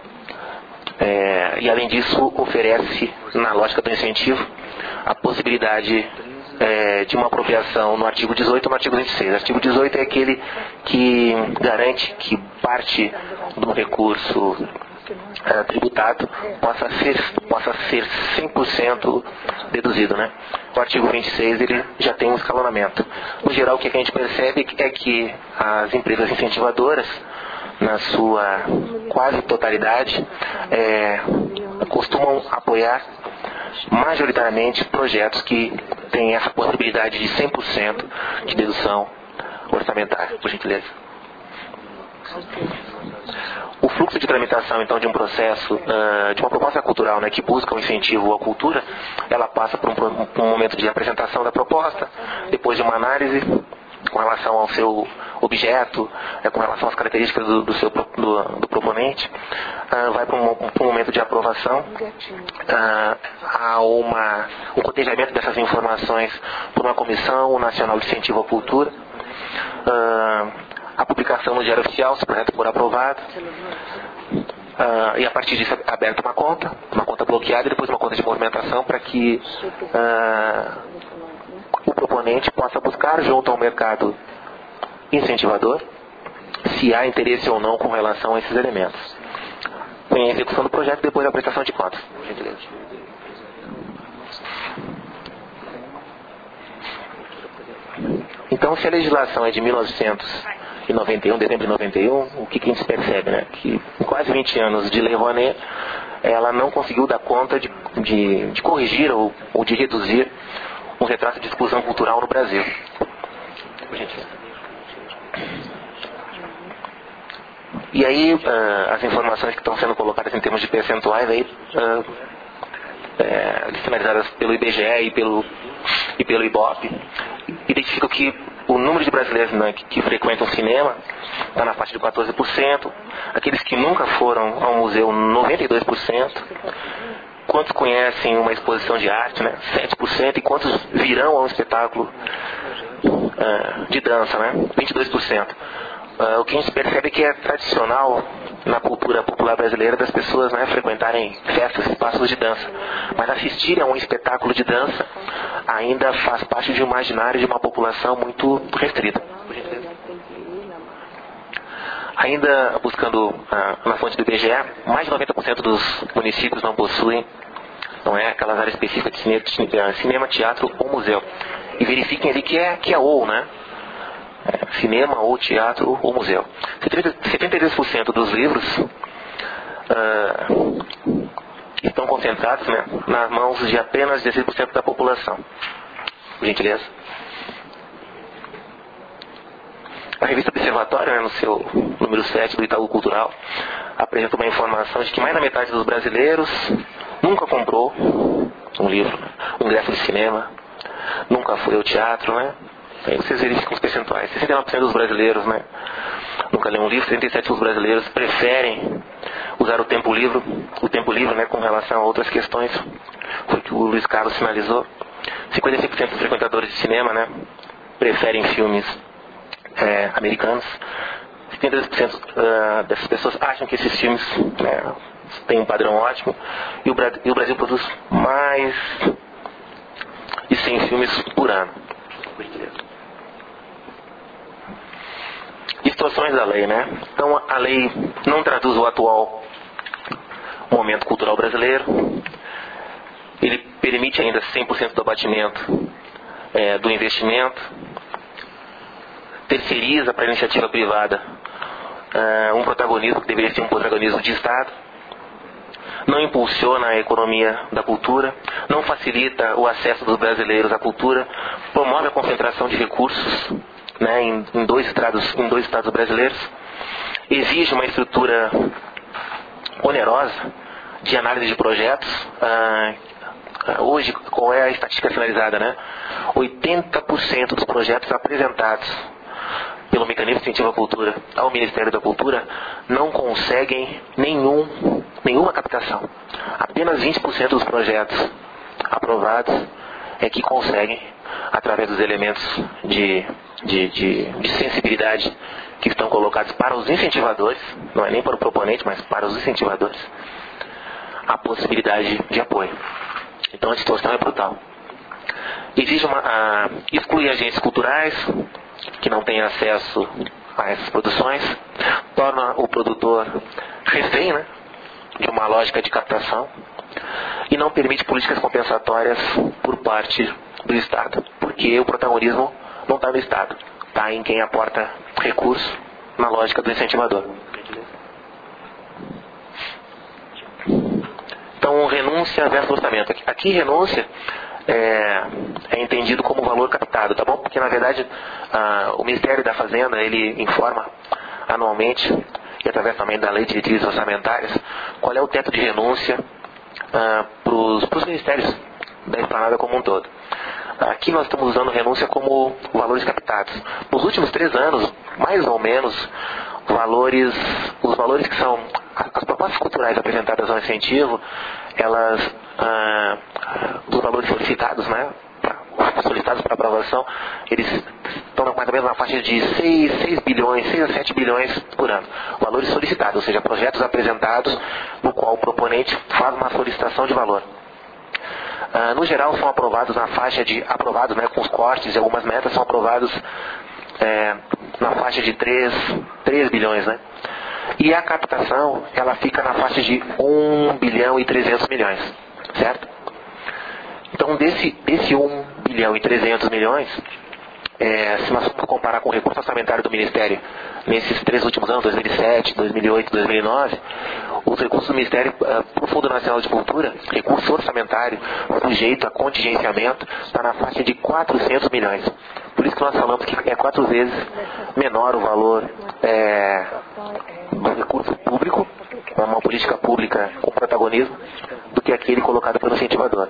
É, e além disso, oferece, na lógica do incentivo, a possibilidade é, de uma apropriação no artigo dezoito e no artigo vinte e seis. O artigo dezoito é aquele que garante que parte do recurso é, tributado possa ser, possa ser cem por cento deduzido, né? O artigo vinte e seis ele já tem um escalonamento. No geral, o que a gente percebe é que as empresas incentivadoras na sua quase totalidade, é, costumam apoiar majoritariamente projetos que têm essa possibilidade de cem por cento de dedução orçamentária, por gentileza. O fluxo de tramitação, então, de um processo, uh, de uma proposta cultural, né, que busca o incentivo à cultura, ela passa por um, por um momento de apresentação da proposta, depois de uma análise com relação ao seu objeto, é, com relação às características do, do, seu, do, do proponente, uh, vai para um, um momento de aprovação, uh, há uma, um cotejamento dessas informações por uma Comissão Nacional de Incentivo à Cultura, uh, a publicação no Diário Oficial, se o projeto for aprovado, uh, e a partir disso é aberta uma conta, uma conta bloqueada e depois uma conta de movimentação para que uh, o proponente possa buscar junto ao mercado incentivador se há interesse ou não com relação a esses elementos. Vem a execução do projeto e depois a prestação de contas. Então, se a legislação é de mil novecentos e noventa e um, dezembro de noventa e um, o que, que a gente percebe, né? Que em quase vinte anos de Lei Rouanet, ela não conseguiu dar conta de, de, de corrigir ou, ou de reduzir um retrato de exclusão cultural no Brasil. E aí, uh, as informações que estão sendo colocadas em termos de percentuais, aí, uh, é, sinalizadas pelo I B G E e pelo, e pelo Ibope, identificam que o número de brasileiros, né, que, que frequentam o cinema está na faixa de quatorze por cento, aqueles que nunca foram ao museu, noventa e dois por cento, quantos conhecem uma exposição de arte, né, sete por cento, e quantos virão a um espetáculo uh, de dança, né, vinte e dois por cento. Uh, o que a gente percebe é que é tradicional na cultura popular brasileira das pessoas, né, frequentarem festas, espaços de dança, mas assistirem a um espetáculo de dança ainda faz parte de um imaginário de uma população muito restrita. Ainda buscando uh, na fonte do I B G E, mais de noventa por cento dos municípios não possuem, não é, aquelas áreas específicas de cinema, cinema, teatro ou museu. E verifiquem ali que é, que é ou, né? É, cinema ou teatro ou museu. setenta e três por cento dos livros uh, estão concentrados, né, nas mãos de apenas dezesseis por cento da população. Por gentileza. A revista Observatório, né, no seu número sete do Itaú Cultural, apresenta uma informação de que mais da metade dos brasileiros nunca comprou um livro, um ingresso de cinema, nunca foi ao teatro, né? Aí vocês verificam os percentuais. sessenta e nove por cento dos brasileiros, né, nunca lêem um livro, trinta e sete por cento dos brasileiros preferem usar o tempo livre, o tempo livre, né, com relação a outras questões, foi o que o Luiz Carlos sinalizou. cinquenta e cinco por cento dos frequentadores de cinema, né, preferem filmes é, americanos. setenta e dois por cento uh, dessas pessoas acham que esses filmes, né, têm um padrão ótimo, e o, Bra- e o Brasil produz mais de cem filmes por ano. Distorções da lei, né? Então a lei não traduz o atual momento cultural brasileiro. Ele permite ainda cem por cento do abatimento é, do investimento. Terceiriza para a iniciativa privada é, um protagonismo que deveria ser um protagonismo de Estado. Não impulsiona a economia da cultura, não facilita o acesso dos brasileiros à cultura, promove a concentração de recursos, né, em, em, dois estados, em dois estados brasileiros, exige uma estrutura onerosa de análise de projetos. Ah, hoje, qual é a estatística finalizada, né? oitenta por cento dos projetos apresentados pelo Mecanismo de Incentivo à Cultura ao Ministério da Cultura não conseguem nenhum, nenhuma captação. Apenas vinte por cento dos projetos aprovados é que conseguem, através dos elementos de, de, de, de sensibilidade que estão colocados para os incentivadores, não é nem para o proponente, mas para os incentivadores, a possibilidade de apoio. Então a distorção é brutal. Exige uma, a, exclui agentes culturais que não têm acesso a essas produções, torna o produtor refém, né, de uma lógica de captação, e não permite políticas compensatórias por parte do Estado, porque o protagonismo não está no Estado, está em quem aporta recurso na lógica do incentivador. Então, renúncia versus orçamento. Aqui, aqui renúncia é, é entendido como valor captado, tá bom? Porque, na verdade, ah, o Ministério da Fazenda, ele informa anualmente, e através também da Lei de Diretrizes Orçamentárias, qual é o teto de renúncia ah, para os ministérios da esplanada como um todo. Aqui nós estamos usando renúncia como valores captados. Nos últimos três anos, mais ou menos, valores, os valores que são as propostas culturais apresentadas ao incentivo, elas, ah, os valores solicitados, né, solicitados para aprovação, eles estão mais ou menos na faixa de seis bilhões, seis a sete bilhões por ano. Valores solicitados, ou seja, projetos apresentados no qual o proponente faz uma solicitação de valor. Uh, no geral são aprovados na faixa de, aprovados né, com os cortes e algumas metas, são aprovados é, na faixa de três bilhões, né? E a captação, ela fica na faixa de um bilhão e trezentos milhões, certo? Então desse, desse um bilhão e trezentos milhões, é, se nós formos comparar com o recurso orçamentário do Ministério nesses três últimos anos, dois mil e sete, dois mil e oito, dois mil e nove, os recursos do Ministério uh, para o Fundo Nacional de Cultura, recurso orçamentário sujeito a contingenciamento, está na faixa de quatrocentos milhões. Por isso que nós falamos que é quatro vezes menor o valor é, do recurso público, uma política pública com protagonismo, do que aquele colocado pelo incentivador.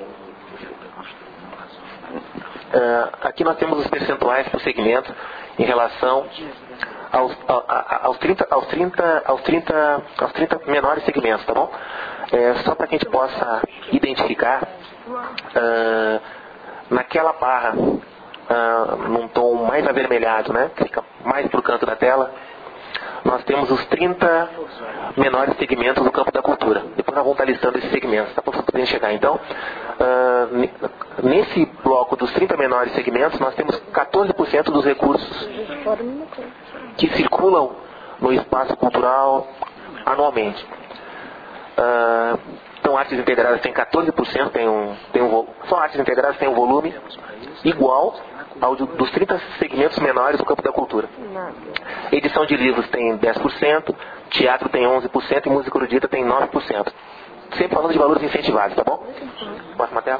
Uh, aqui nós temos os percentuais por segmento em relação aos, a, a, aos, trinta, aos, trinta, aos, trinta, aos trinta menores segmentos, tá bom? É, só para que a gente possa identificar, uh, naquela barra, uh, num tom mais avermelhado, né, que fica mais para o canto da tela, nós temos os trinta menores segmentos do campo da cultura. Depois nós vamos estar listando esses segmentos, tá? Para poder chegar. Então, uh, nesse bloco dos trinta menores segmentos, nós temos quatorze por cento dos recursos que circulam no espaço cultural anualmente. Uh, então, artes integradas tem quatorze por cento, tem um, tem um, só artes integradas tem um volume igual ao dos trinta segmentos menores do campo da cultura. Edição de livros tem dez por cento, teatro tem onze por cento e música erudita tem nove por cento. Sempre falando de valores incentivados, tá bom? Próxima tela.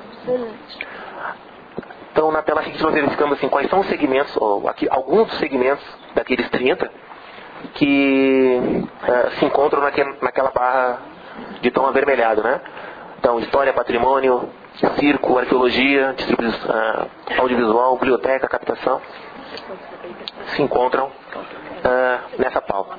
Então, na tela seguinte nós verificamos assim, quais são os segmentos, ou aqui, alguns dos segmentos daqueles trinta que uh, se encontram naquele, naquela barra de tom avermelhado, né? Então, história, patrimônio, circo, arqueologia, distribuição, uh, audiovisual, biblioteca, captação, se encontram uh, nessa pauta.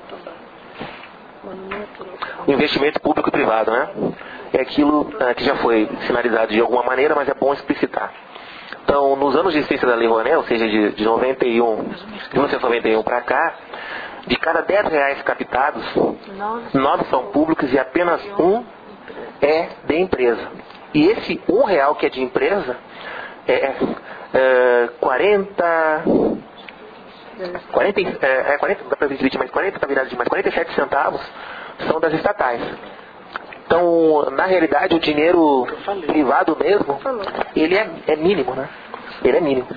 Investimento público e privado, né? É aquilo uh, que já foi sinalizado de alguma maneira, mas é bom explicitar. Então, nos anos de existência da Lei Rouanet, ou seja, de, de, noventa e um, de mil novecentos e noventa e um para cá, de cada dez reais captados, nove são públicos e apenas um é de empresa. E esse um real que é de empresa é, é quarenta, quarenta, é, é quarenta, dá para dividir mais quarenta, tá virado de mais quarenta e sete centavos são das estatais. Então, na realidade, o dinheiro privado mesmo, ele é, é mínimo, né? Ele é mínimo.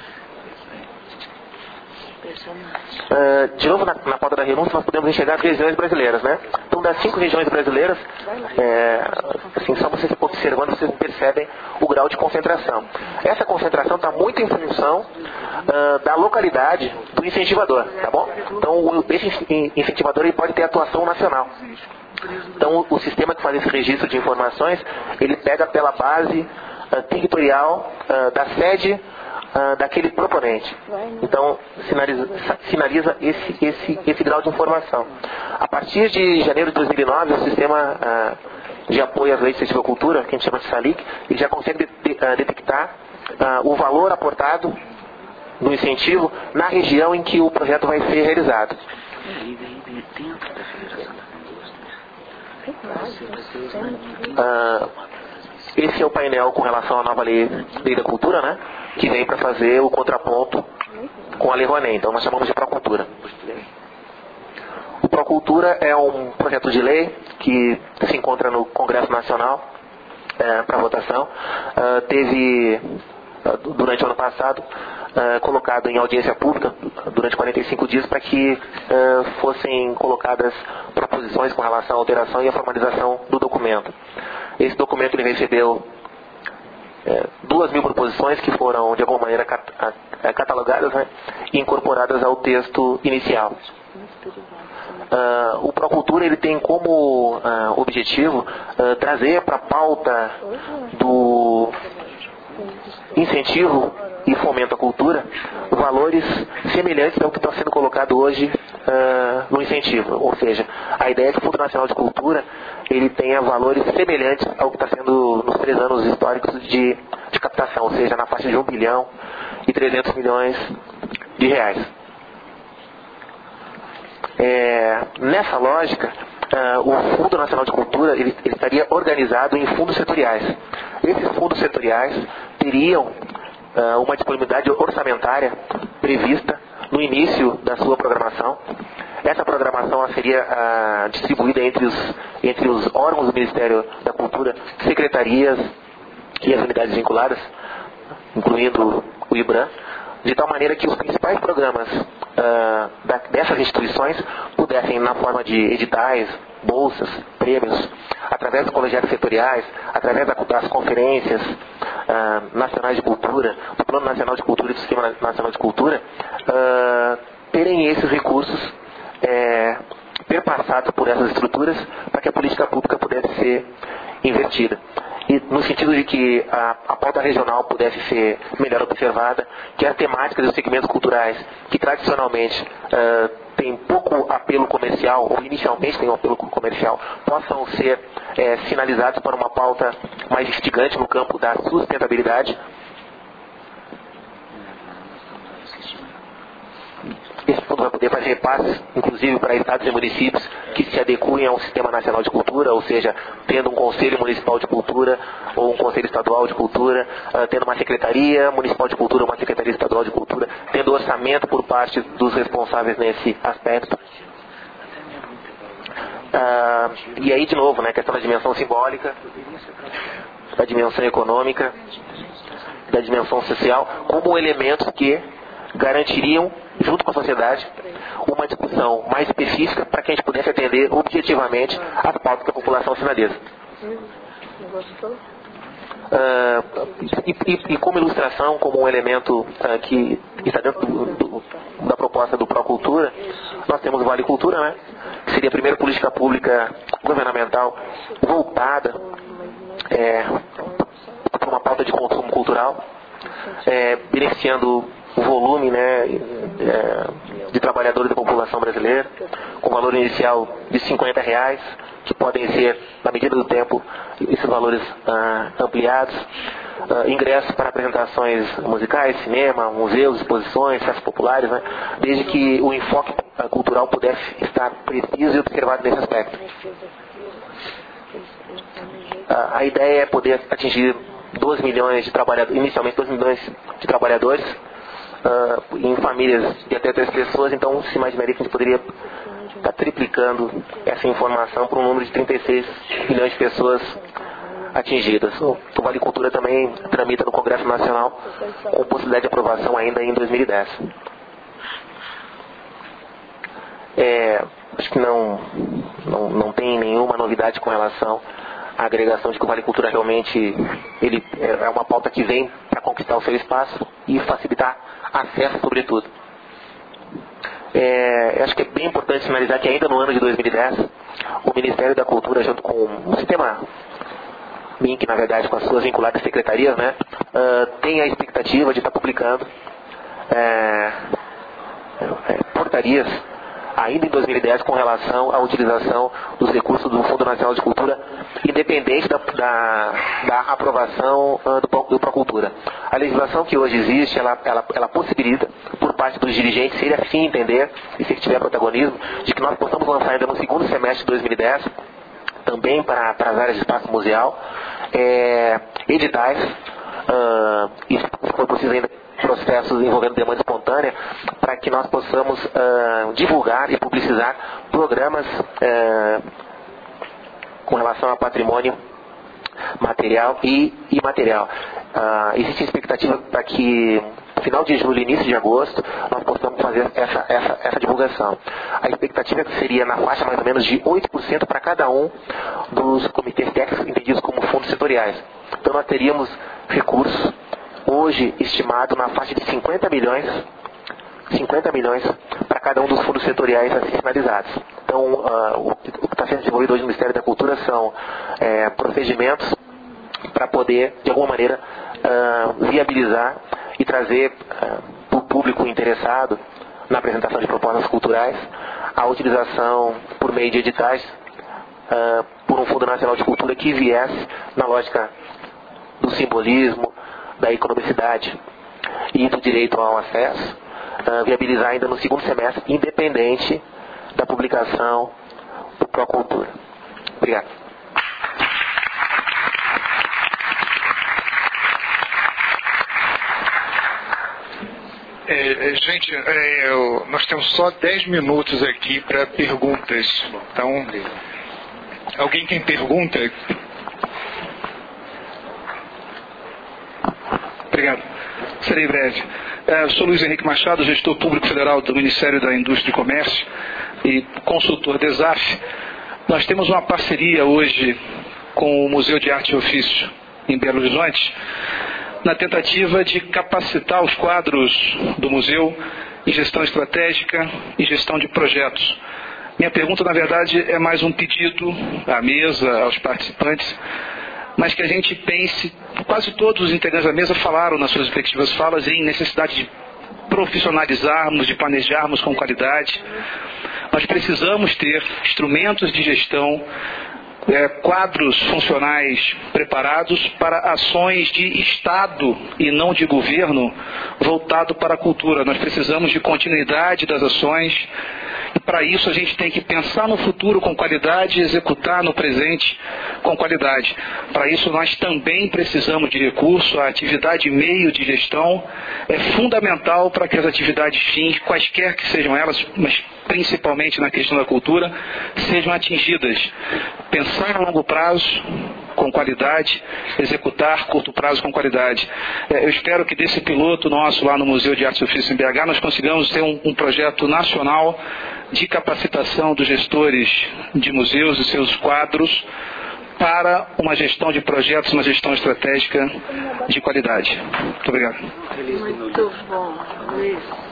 Uh, de novo, na, na pauta da renúncia, nós podemos enxergar as regiões brasileiras, né? Então, das cinco regiões brasileiras, é, assim, só vocês observando, vocês percebem o grau de concentração. Essa concentração está muito em função uh, da localidade do incentivador, tá bom? Então, o, esse incentivador ele pode ter atuação nacional. Então, o, o sistema que faz esse registro de informações, ele pega pela base uh, territorial uh, da sede Uh, daquele proponente. Então, sinaliza, sinaliza esse, esse, esse grau de informação. A partir de janeiro de dois mil e nove, o sistema uh, de apoio às leis de incentivo à cultura, que a gente chama de SALIC, ele já consegue de, uh, detectar uh, o valor aportado no incentivo na região em que o projeto vai ser realizado. Uh, esse é o painel com relação à nova lei, lei da cultura, né? Que vem para fazer o contraponto com a Lei Rouanet. Então nós chamamos de Procultura. O Procultura é um projeto de lei que se encontra no Congresso Nacional é, para votação. Uh, teve, uh, durante o ano passado, uh, colocado em audiência pública durante quarenta e cinco dias para que uh, fossem colocadas proposições com relação à alteração e à formalização do documento. Esse documento ele recebeu é, duas mil proposições que foram, de alguma maneira, cat catalogadas, né, e incorporadas ao texto inicial. Uh, o Procultura ele tem como uh, objetivo uh, trazer para a pauta do incentivo e fomento à cultura valores semelhantes ao que está sendo colocado hoje uh, no incentivo. Ou seja, a ideia é que o Fundo Nacional de Cultura ele tenha valores semelhantes ao que está sendo nos três anos históricos de, de captação, ou seja, na faixa de um bilhão e trezentos milhões de reais. É, nessa lógica, uh, o Fundo Nacional de Cultura ele, ele estaria organizado em fundos setoriais. Esses fundos setoriais teriam uh, uma disponibilidade orçamentária prevista no início da sua programação. Essa programação ela seria uh, distribuída entre os, entre os órgãos do Ministério da Cultura, secretarias e as unidades vinculadas, incluindo o IBRAM, de tal maneira que os principais programas uh, da, dessas instituições pudessem, na forma de editais, bolsas, prêmios, através dos colegiados setoriais, através das conferências uh, nacionais de cultura, do Plano Nacional de Cultura e do Esquema Nacional de Cultura, uh, terem esses recursos é, perpassados por essas estruturas para que a política pública pudesse ser invertida. E no sentido de que a, a pauta regional pudesse ser melhor observada, que as temáticas dos segmentos culturais, que tradicionalmente uh, têm pouco apelo comercial, ou inicialmente têm um apelo comercial, possam ser é, sinalizados para uma pauta mais instigante no campo da sustentabilidade. Esse fundo vai poder fazer repasses, inclusive para estados e municípios que se adequem ao Sistema Nacional de Cultura, ou seja, tendo um Conselho Municipal de Cultura ou um Conselho Estadual de Cultura, uh, tendo uma Secretaria Municipal de Cultura, uma Secretaria Estadual de Cultura, tendo orçamento por parte dos responsáveis nesse aspecto. Uh, e aí, de novo, né, a questão da dimensão simbólica, da dimensão econômica, da dimensão social, como elementos que garantiriam, junto com a sociedade, uma discussão mais específica para que a gente pudesse atender objetivamente as pautas que a população sinaliza. Uh, e, e, e como ilustração, como um elemento uh, que está dentro do, do, da proposta do Procultura, nós temos o Vale Cultura, né, que seria a primeira política pública governamental voltada é, para uma pauta de consumo cultural, é, beneficiando o volume, né, é, de trabalhadores da população brasileira, com valor inicial de cinquenta reais, que podem ser, na medida do tempo, esses valores ah, ampliados, ah, ingressos para apresentações musicais, cinema, museus, exposições, festas populares, né, desde que o enfoque ah, cultural pudesse estar preciso e observado nesse aspecto. Ah, a ideia é poder atingir dois milhões de trabalhadores, inicialmente dois milhões de trabalhadores, Uh, em famílias de até três pessoas, então se imaginaria que a gente poderia estar triplicando essa informação para um número de trinta e seis milhões de pessoas atingidas. O Vale Cultura também tramita no Congresso Nacional com possibilidade de aprovação ainda em dois mil e dez. É, acho que não, não, não tem nenhuma novidade com relação à agregação de que o Vale Cultura realmente ele é uma pauta que vem para conquistar o seu espaço e facilitar acesso, sobretudo. É, acho que é bem importante sinalizar que ainda no ano de dois mil e dez, o Ministério da Cultura, junto com o sistema M I N C, na verdade, com as suas vinculadas secretarias, né, uh, tem a expectativa de estar publicando é, é, portarias ainda em dois mil e dez com relação à utilização dos recursos do Fundo Nacional de Cultura, independente da, da, da aprovação uh, do, do Procultura. A legislação que hoje existe, ela, ela, ela possibilita, por parte dos dirigentes, se ele assim entender, e se ele tiver protagonismo, de que nós possamos lançar ainda no segundo semestre de dois mil e dez, também para, para as áreas de espaço museal, é, editais, uh, e se for possível ainda processos envolvendo demanda espontânea, para que nós possamos uh, divulgar e publicizar programas uh, com relação a patrimônio material e imaterial. Uh, existe expectativa para que final de julho, início de agosto, nós possamos fazer essa, essa, essa divulgação. A expectativa seria na faixa mais ou menos de oito por cento para cada um dos comitês técnicos entendidos como fundos setoriais. Então nós teríamos recursos, hoje estimado na faixa de cinquenta milhões, cinquenta milhões para cada um dos fundos setoriais assim finalizados. Então uh, o que está sendo desenvolvido hoje no Ministério da Cultura são é, procedimentos para poder, de alguma maneira, uh, viabilizar e trazer uh, para o público interessado na apresentação de propostas culturais a utilização por meio de editais uh, por um Fundo Nacional de Cultura que viesse na lógica do simbolismo, da economicidade e do direito ao acesso, uh, viabilizar ainda no segundo semestre, independente da publicação do Procultura. Obrigado. É, gente, é, eu, nós temos só dez minutos aqui para perguntas. Então, alguém tem pergunta? Obrigado. Serei breve. É, sou Luiz Henrique Machado, gestor público federal do Ministério da Indústria e Comércio e consultor D E S A F. Nós temos uma parceria hoje com o Museu de Arte e Ofício em Belo Horizonte, na tentativa de capacitar os quadros do museu em gestão estratégica e gestão de projetos. Minha pergunta, na verdade, é mais um pedido à mesa, aos participantes, mas que a gente pense, quase todos os integrantes da mesa falaram nas suas respectivas falas em necessidade de profissionalizarmos, de planejarmos com qualidade. Nós precisamos ter instrumentos de gestão, É, quadros funcionais preparados para ações de Estado e não de governo voltado para a cultura. Nós precisamos de continuidade das ações e para isso a gente tem que pensar no futuro com qualidade e executar no presente com qualidade. Para isso nós também precisamos de recurso. A atividade meio de gestão é fundamental para que as atividades fins, quaisquer que sejam elas, mas principalmente na questão da cultura, sejam atingidas. Pensar a longo prazo com qualidade, executar curto prazo com qualidade. É, eu espero que desse piloto nosso lá no Museu de Arte e Ofício em B H nós consigamos ter um, um projeto nacional de capacitação dos gestores de museus e seus quadros para uma gestão de projetos, uma gestão estratégica de qualidade. Muito obrigado. Muito bom, Luiz.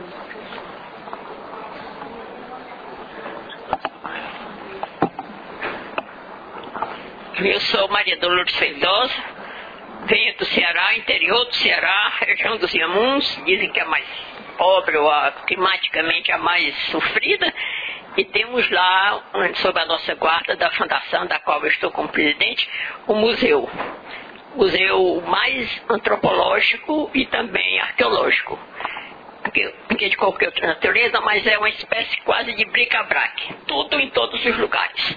Eu sou Maria Dolores Feitosa, venho do Ceará, interior do Ceará, região dos Inhamuns, dizem que é a mais pobre ou a, climaticamente a mais sofrida, e temos lá, sob a nossa guarda da fundação, da qual eu estou como presidente, o museu. Museu mais antropológico e também arqueológico. Porque, porque de qualquer outra natureza, mas é uma espécie quase de bric-a-brac, tudo em todos os lugares.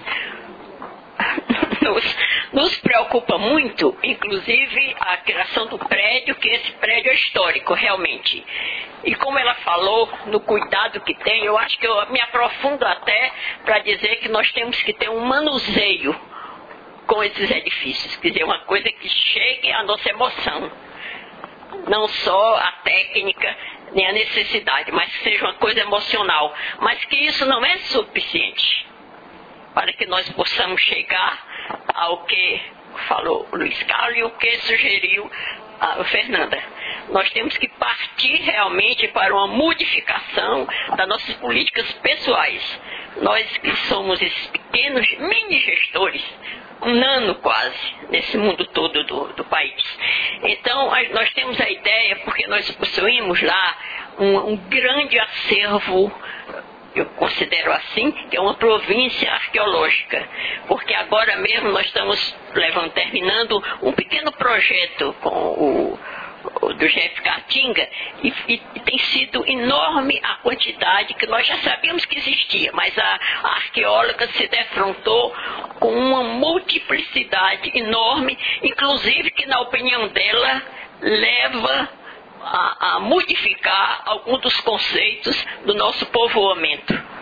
Nos, nos preocupa muito, inclusive, a criação do prédio, que esse prédio é histórico, realmente. E como ela falou, no cuidado que tem, eu acho que eu me aprofundo até para dizer que nós temos que ter um manuseio com esses edifícios. Quer dizer, uma coisa que chegue à nossa emoção. Não só a técnica, nem a necessidade, mas que seja uma coisa emocional. Mas que isso não é suficiente para que nós possamos chegar ao que falou o Luiz Carlos e o que sugeriu a Fernanda. Nós temos que partir realmente para uma modificação das nossas políticas pessoais. Nós que somos esses pequenos mini-gestores, um nano quase, nesse mundo todo do, do país. Então, nós temos a ideia, porque nós possuímos lá um, um grande acervo, eu considero assim, que é uma província arqueológica, porque agora mesmo nós estamos levando, terminando um pequeno projeto com o, o do Jeff Caatinga, e, e, e tem sido enorme a quantidade que nós já sabíamos que existia, mas a, a arqueóloga se defrontou com uma multiplicidade enorme, inclusive que, na opinião dela, leva A, a modificar alguns dos conceitos do nosso povoamento.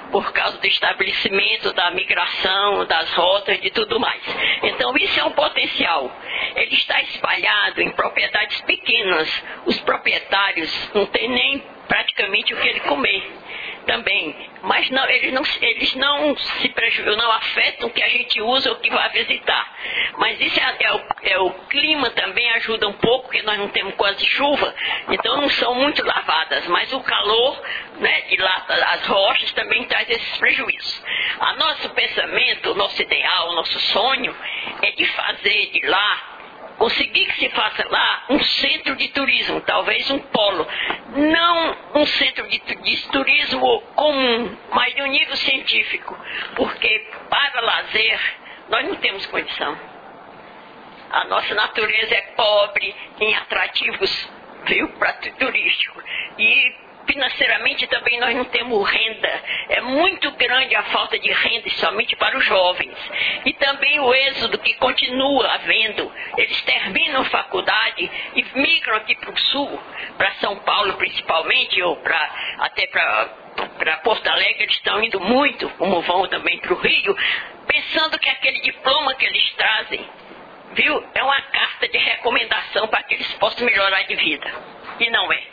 por causa do estabelecimento, da migração, das rotas e tudo mais. Então isso é um potencial. Ele está espalhado em propriedades pequenas. Os proprietários não têm nem praticamente o que ele comer também, mas não, eles, não, eles não se prejudicam, não afetam o que a gente usa ou que vai visitar. Mas isso é, é, o, é o clima também ajuda um pouco, porque nós não temos quase chuva, então não são muito lavadas, mas o calor, né, de lá, as rochas também traz esses prejuízos. A nosso pensamento, o nosso ideal, o nosso sonho é de fazer de lá, conseguir que se faça lá um centro de turismo, talvez um polo, não um centro de, de turismo comum, mas de um nível científico, porque para lazer nós não temos condição. A nossa natureza é pobre em atrativos, viu, para turístico, e financeiramente também nós não temos renda. É muito grande a falta de renda, somente para os jovens. E também o êxodo que continua havendo. Eles terminam a faculdade e migram aqui para o sul, para São Paulo principalmente, ou pra, até para Porto Alegre. Eles estão indo muito, como vão também para o Rio, pensando que aquele diploma que eles trazem, viu, é uma carta de recomendação para que eles possam melhorar de vida. E não é.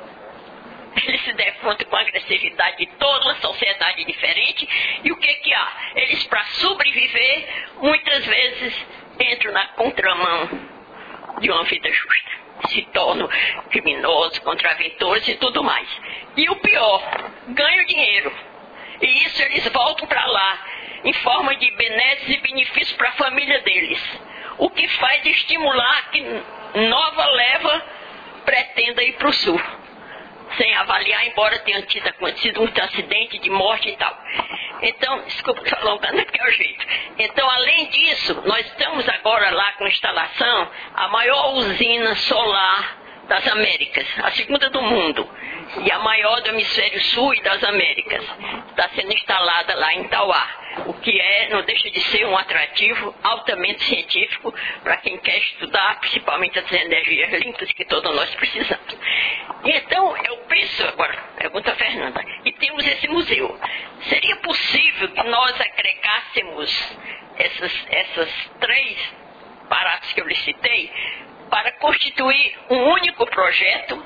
Eles se defrontam com a agressividade de toda uma sociedade diferente. E o que que há? Eles, para sobreviver, muitas vezes entram na contramão de uma vida justa. Se tornam criminosos, contraventores e tudo mais. E o pior, ganham dinheiro. E isso eles voltam para lá, em forma de benesses e benefícios para a família deles. O que faz estimular que nova leva pretenda ir para o sul. Sem avaliar, embora tenha tido acontecido muito acidente de morte e tal. Então, desculpa falar, não é porque é o jeito. Então, além disso, nós estamos agora lá com instalação, a maior usina solar das Américas, a segunda do mundo, e a maior do hemisfério sul e das Américas. Está sendo instalada lá em Tauá, o que é, não deixa de ser um atrativo altamente científico para quem quer estudar, principalmente as energias limpas que todos nós precisamos. Então, eu penso, agora, pergunta a Fernanda, e temos esse museu. Seria possível que nós agregássemos essas, essas três paradas que eu lhe citei para constituir um único projeto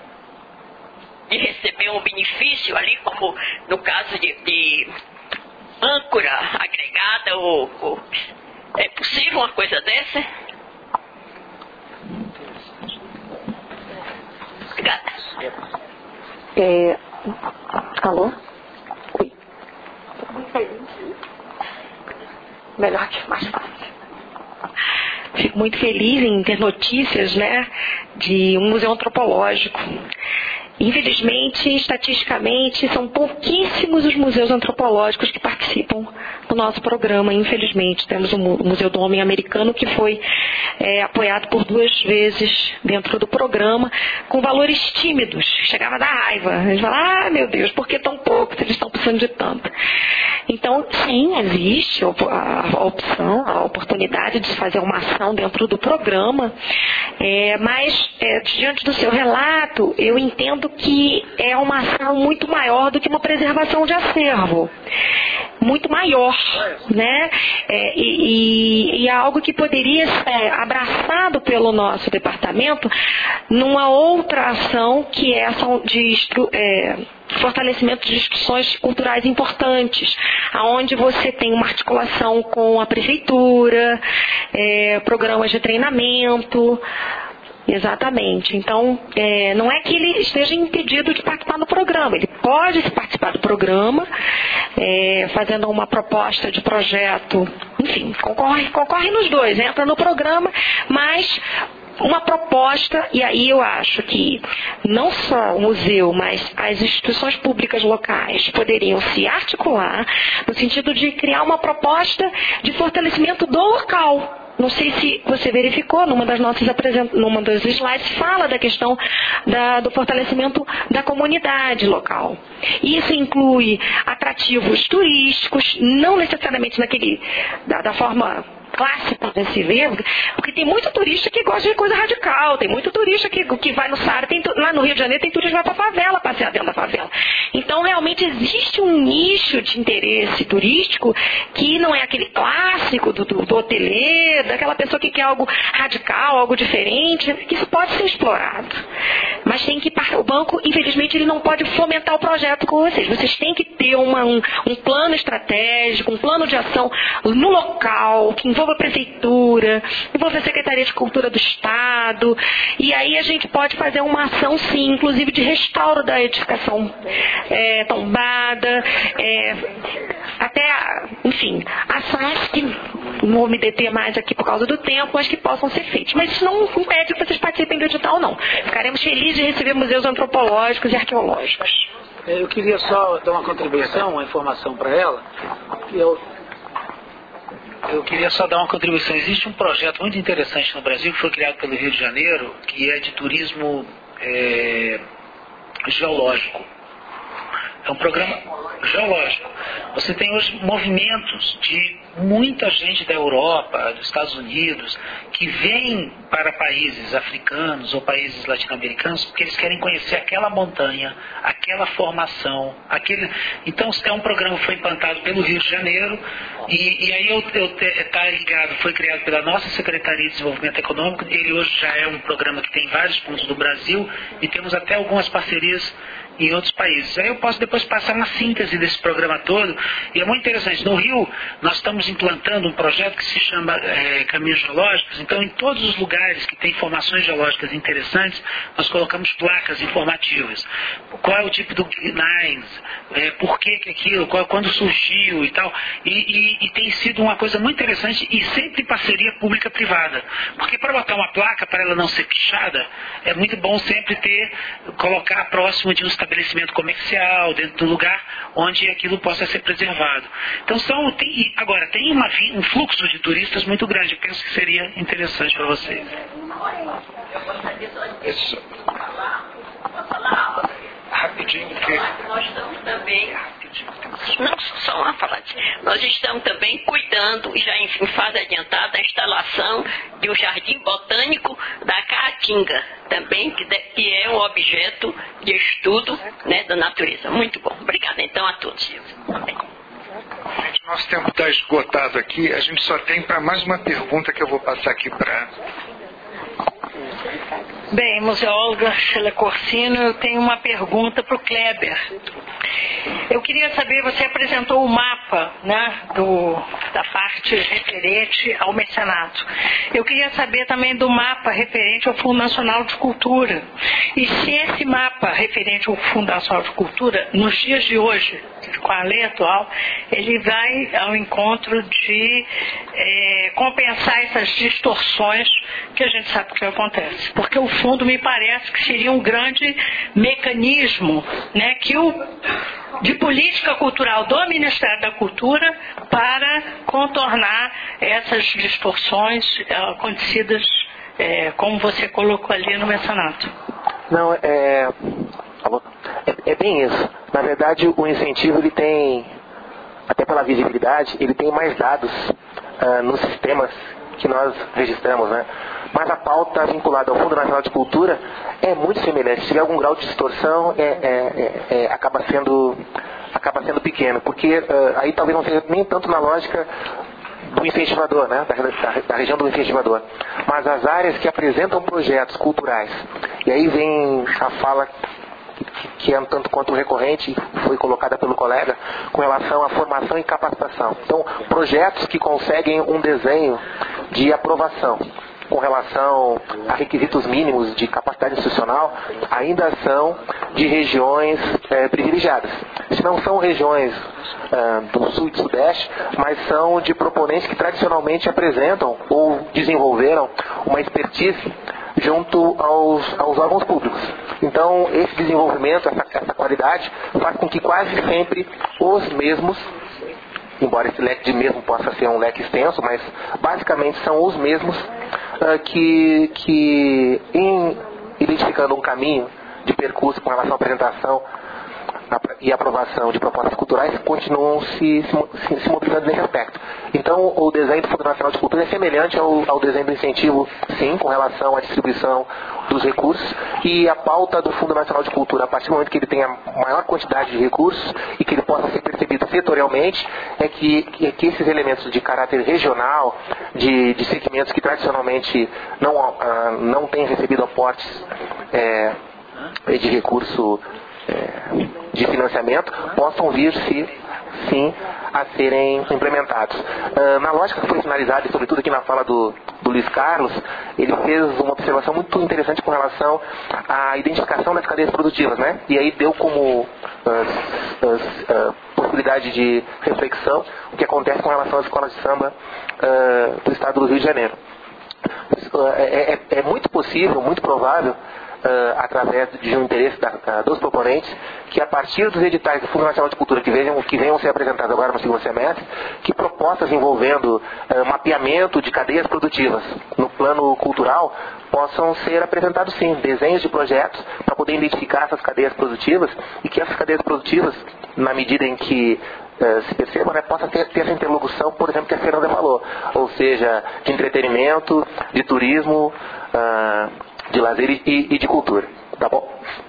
e receber um benefício ali, como no caso de, de âncora agregada, ou, ou é possível uma coisa dessa? Obrigada. É, alô? Oi. Melhor que mais fácil. Fico muito feliz em ter notícias, né, de um museu antropológico. Infelizmente, estatisticamente, são pouquíssimos os museus antropológicos que participam do nosso programa. Infelizmente, temos o Museu do Homem Americano, que foi é, apoiado por duas vezes dentro do programa, com valores tímidos. Chegava a dar raiva. A gente fala, ah, meu Deus, por que tão pouco? Eles estão precisando de tanto. Então, sim, existe a opção, a oportunidade de fazer uma ação dentro do programa, é, mas, é, diante do seu relato, eu entendo que é uma ação muito maior do que uma preservação de acervo. Muito maior, né? É, e, e é algo que poderia ser abraçado pelo nosso departamento numa outra ação, que é a ação de é, fortalecimento de instituições culturais importantes, aonde você tem uma articulação com a prefeitura, é, programas de treinamento. Exatamente. Então, é, não é que ele esteja impedido de participar do programa. Ele pode participar do programa, é, fazendo uma proposta de projeto, enfim, concorre, concorre nos dois, entra no programa, mas uma proposta, e aí eu acho que não só o museu, mas as instituições públicas locais poderiam se articular no sentido de criar uma proposta de fortalecimento do local. Não sei se você verificou, numa das nossas apresentações, numa das slides, fala da questão da, do fortalecimento da comunidade local. Isso inclui atrativos turísticos, não necessariamente naquele, da, da forma clássico desse livro, porque tem muito turista que gosta de coisa radical, tem muito turista que, que vai no Saara, tem, lá no Rio de Janeiro tem turista que vai para a favela, passear dentro da favela. Então, realmente existe um nicho de interesse turístico que não é aquele clássico do, do, do hoteleiro, daquela pessoa que quer algo radical, algo diferente, que isso pode ser explorado. Mas tem que, o banco, infelizmente, ele não pode fomentar o projeto com vocês. Vocês têm que ter uma, um, um plano estratégico, um plano de ação no local, que envolva a prefeitura, envolva a Secretaria de Cultura do Estado, e aí a gente pode fazer uma ação, sim, inclusive de restauro da edificação é, tombada, é, até, enfim, ações que não vou me deter mais aqui por causa do tempo, mas que possam ser feitas. Mas isso não impede que vocês participem do edital, não. Ficaremos felizes de receber museus antropológicos e arqueológicos. Eu queria só dar uma contribuição, uma informação para ela. Eu, eu queria só dar uma contribuição. Existe um projeto muito interessante no Brasil, que foi criado pelo Rio de Janeiro, que é de turismo é, geológico. É um programa geológico. Você tem hoje movimentos de muita gente da Europa, dos Estados Unidos, que vem para países africanos ou países latino-americanos porque eles querem conhecer aquela montanha, aquela formação, aquele... Então, é um programa que foi implantado pelo Rio de Janeiro e, e aí eu, eu te, tá ligado, foi criado pela nossa Secretaria de Desenvolvimento Econômico. Ele hoje já é um programa que tem vários pontos do Brasil e temos até algumas parcerias em outros países. Aí eu posso depois passar uma síntese desse programa todo, e é muito interessante. No Rio, nós estamos implantando um projeto que se chama é, Caminhos Geológicos. Então, em todos os lugares que tem formações geológicas interessantes, nós colocamos placas informativas. Qual é o tipo do gneiss, é, por que que aquilo, qual, quando surgiu e tal. E, e, e tem sido uma coisa muito interessante e sempre em parceria pública-privada. Porque para botar uma placa, para ela não ser pichada, é muito bom sempre ter, colocar próximo de um estabelecimento comercial, dentro do lugar onde aquilo possa ser preservado. Então, são, tem, agora, tem uma, um fluxo de turistas muito grande. Eu penso que seria interessante para vocês. Isso. Rapidinho, porque... Nós estamos também... Não, só uma faladinha. Nós estamos também cuidando, já em fase adiantada, da instalação de um jardim botânico da Caatinga, também, que, de, que é um objeto de estudo, né, da natureza. Muito bom. Obrigada, então, a todos. Nosso tempo está esgotado aqui. A gente só tem para mais uma pergunta que eu vou passar aqui para... Bem, museóloga Sheila Corsino, eu tenho uma pergunta para o Kleber. Eu queria saber, você apresentou o mapa, né, do, da parte referente ao mecenato. Eu queria saber também do mapa referente ao Fundo Nacional de Cultura. E se esse mapa referente ao Fundo Nacional de Cultura, nos dias de hoje, com a lei atual, ele vai ao encontro de é, compensar essas distorções que a gente sabe que acontece. Porque o fundo me parece que seria um grande mecanismo, né, que o, de política cultural do Ministério da Cultura para contornar essas distorções acontecidas, é, como você colocou ali no mecenato. Não, é, é, é bem isso. Na verdade, o incentivo, ele tem, até pela visibilidade, ele tem mais dados uh, nos sistemas que nós registramos, né? Mas a pauta vinculada ao Fundo Nacional de Cultura é muito semelhante. Se tiver algum grau de distorção, é, é, é, é, acaba, sendo, acaba sendo pequeno, porque uh, aí talvez não seja nem tanto na lógica do incentivador, né? da, da, da região do incentivador, mas as áreas que apresentam projetos culturais. E aí vem a fala que é um tanto quanto recorrente, foi colocada pelo colega, com relação à formação e capacitação. Então, projetos que conseguem um desenho de aprovação com relação a requisitos mínimos de capacidade institucional, ainda são de regiões é, privilegiadas. Se não são regiões é, do sul e do sudeste, mas são de proponentes que tradicionalmente apresentam ou desenvolveram uma expertise junto aos, aos órgãos públicos. Então, esse desenvolvimento, essa, essa qualidade, faz com que quase sempre os mesmos, embora esse leque de mesmo possa ser um leque extenso, mas basicamente são os mesmos uh, que, que, em identificando um caminho de percurso com relação à apresentação e aprovação de propostas culturais continuam se, se, se mobilizando nesse aspecto. Então, o desenho do Fundo Nacional de Cultura é semelhante ao, ao desenho do incentivo, sim, com relação à distribuição dos recursos, e a pauta do Fundo Nacional de Cultura, a partir do momento que ele tenha maior quantidade de recursos e que ele possa ser percebido setorialmente, é que, que, que esses elementos de caráter regional, de, de segmentos que tradicionalmente não, uh, não têm recebido aportes é, de recurso é, de financiamento, possam vir-se, sim, a serem implementados. Uh, na lógica que foi finalizada, e sobretudo aqui na fala do, do Luiz Carlos, ele fez uma observação muito interessante com relação à identificação das cadeias produtivas, né? E aí deu como uh, uh, uh, possibilidade de reflexão o que acontece com relação às escolas de samba uh, do estado do Rio de Janeiro. Uh, é, é, é muito possível, muito provável, Uh, através de um interesse da, uh, dos proponentes, que a partir dos editais do Fundo Nacional de Cultura que venham, que venham ser apresentados agora no segundo semestre, que propostas envolvendo uh, mapeamento de cadeias produtivas no plano cultural possam ser apresentados, sim, desenhos de projetos para poder identificar essas cadeias produtivas, e que essas cadeias produtivas, na medida em que Uh, se perceba, né, possa ter, ter essa interlocução, por exemplo, que a Fernanda falou, ou seja, de entretenimento, de turismo, uh, de lazer e, e de cultura. Tá bom?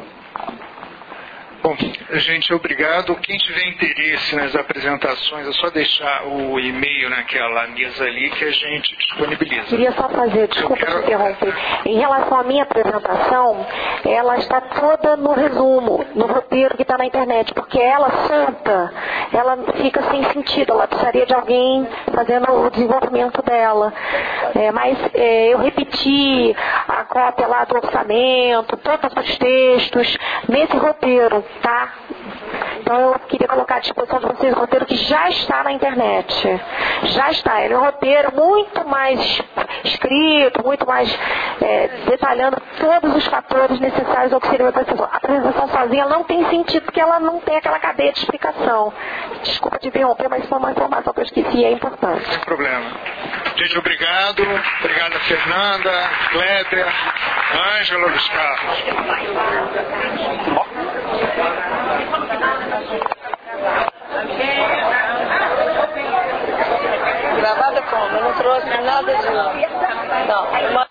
Bom, gente, obrigado. Quem tiver interesse nas apresentações, é só deixar o e-mail naquela mesa ali que a gente disponibiliza. Queria só fazer, desculpa quero... te interromper. Em relação à minha apresentação, ela está toda no resumo, no roteiro que está na internet, porque ela solta, ela fica sem sentido, ela precisaria de alguém fazendo o desenvolvimento dela. É, mas é, eu repeti a cópia lá do orçamento, todos os textos, nesse roteiro. Tá? Então eu queria colocar à disposição de vocês o roteiro que já está na internet. Já está. Ele é um roteiro muito mais escrito, muito mais é, detalhando todos os fatores necessários ao que seria uma apresentação. A apresentação sozinha não tem sentido, porque ela não tem aquela cadeia de explicação. Desculpa te interromper, mas foi uma informação que eu esqueci e é importante. Sem problema. Gente, obrigado. Obrigada, Fernanda, Kleber, Ângela, Luiz Carlos. Gravada como? Eu não trouxe nada de... Não.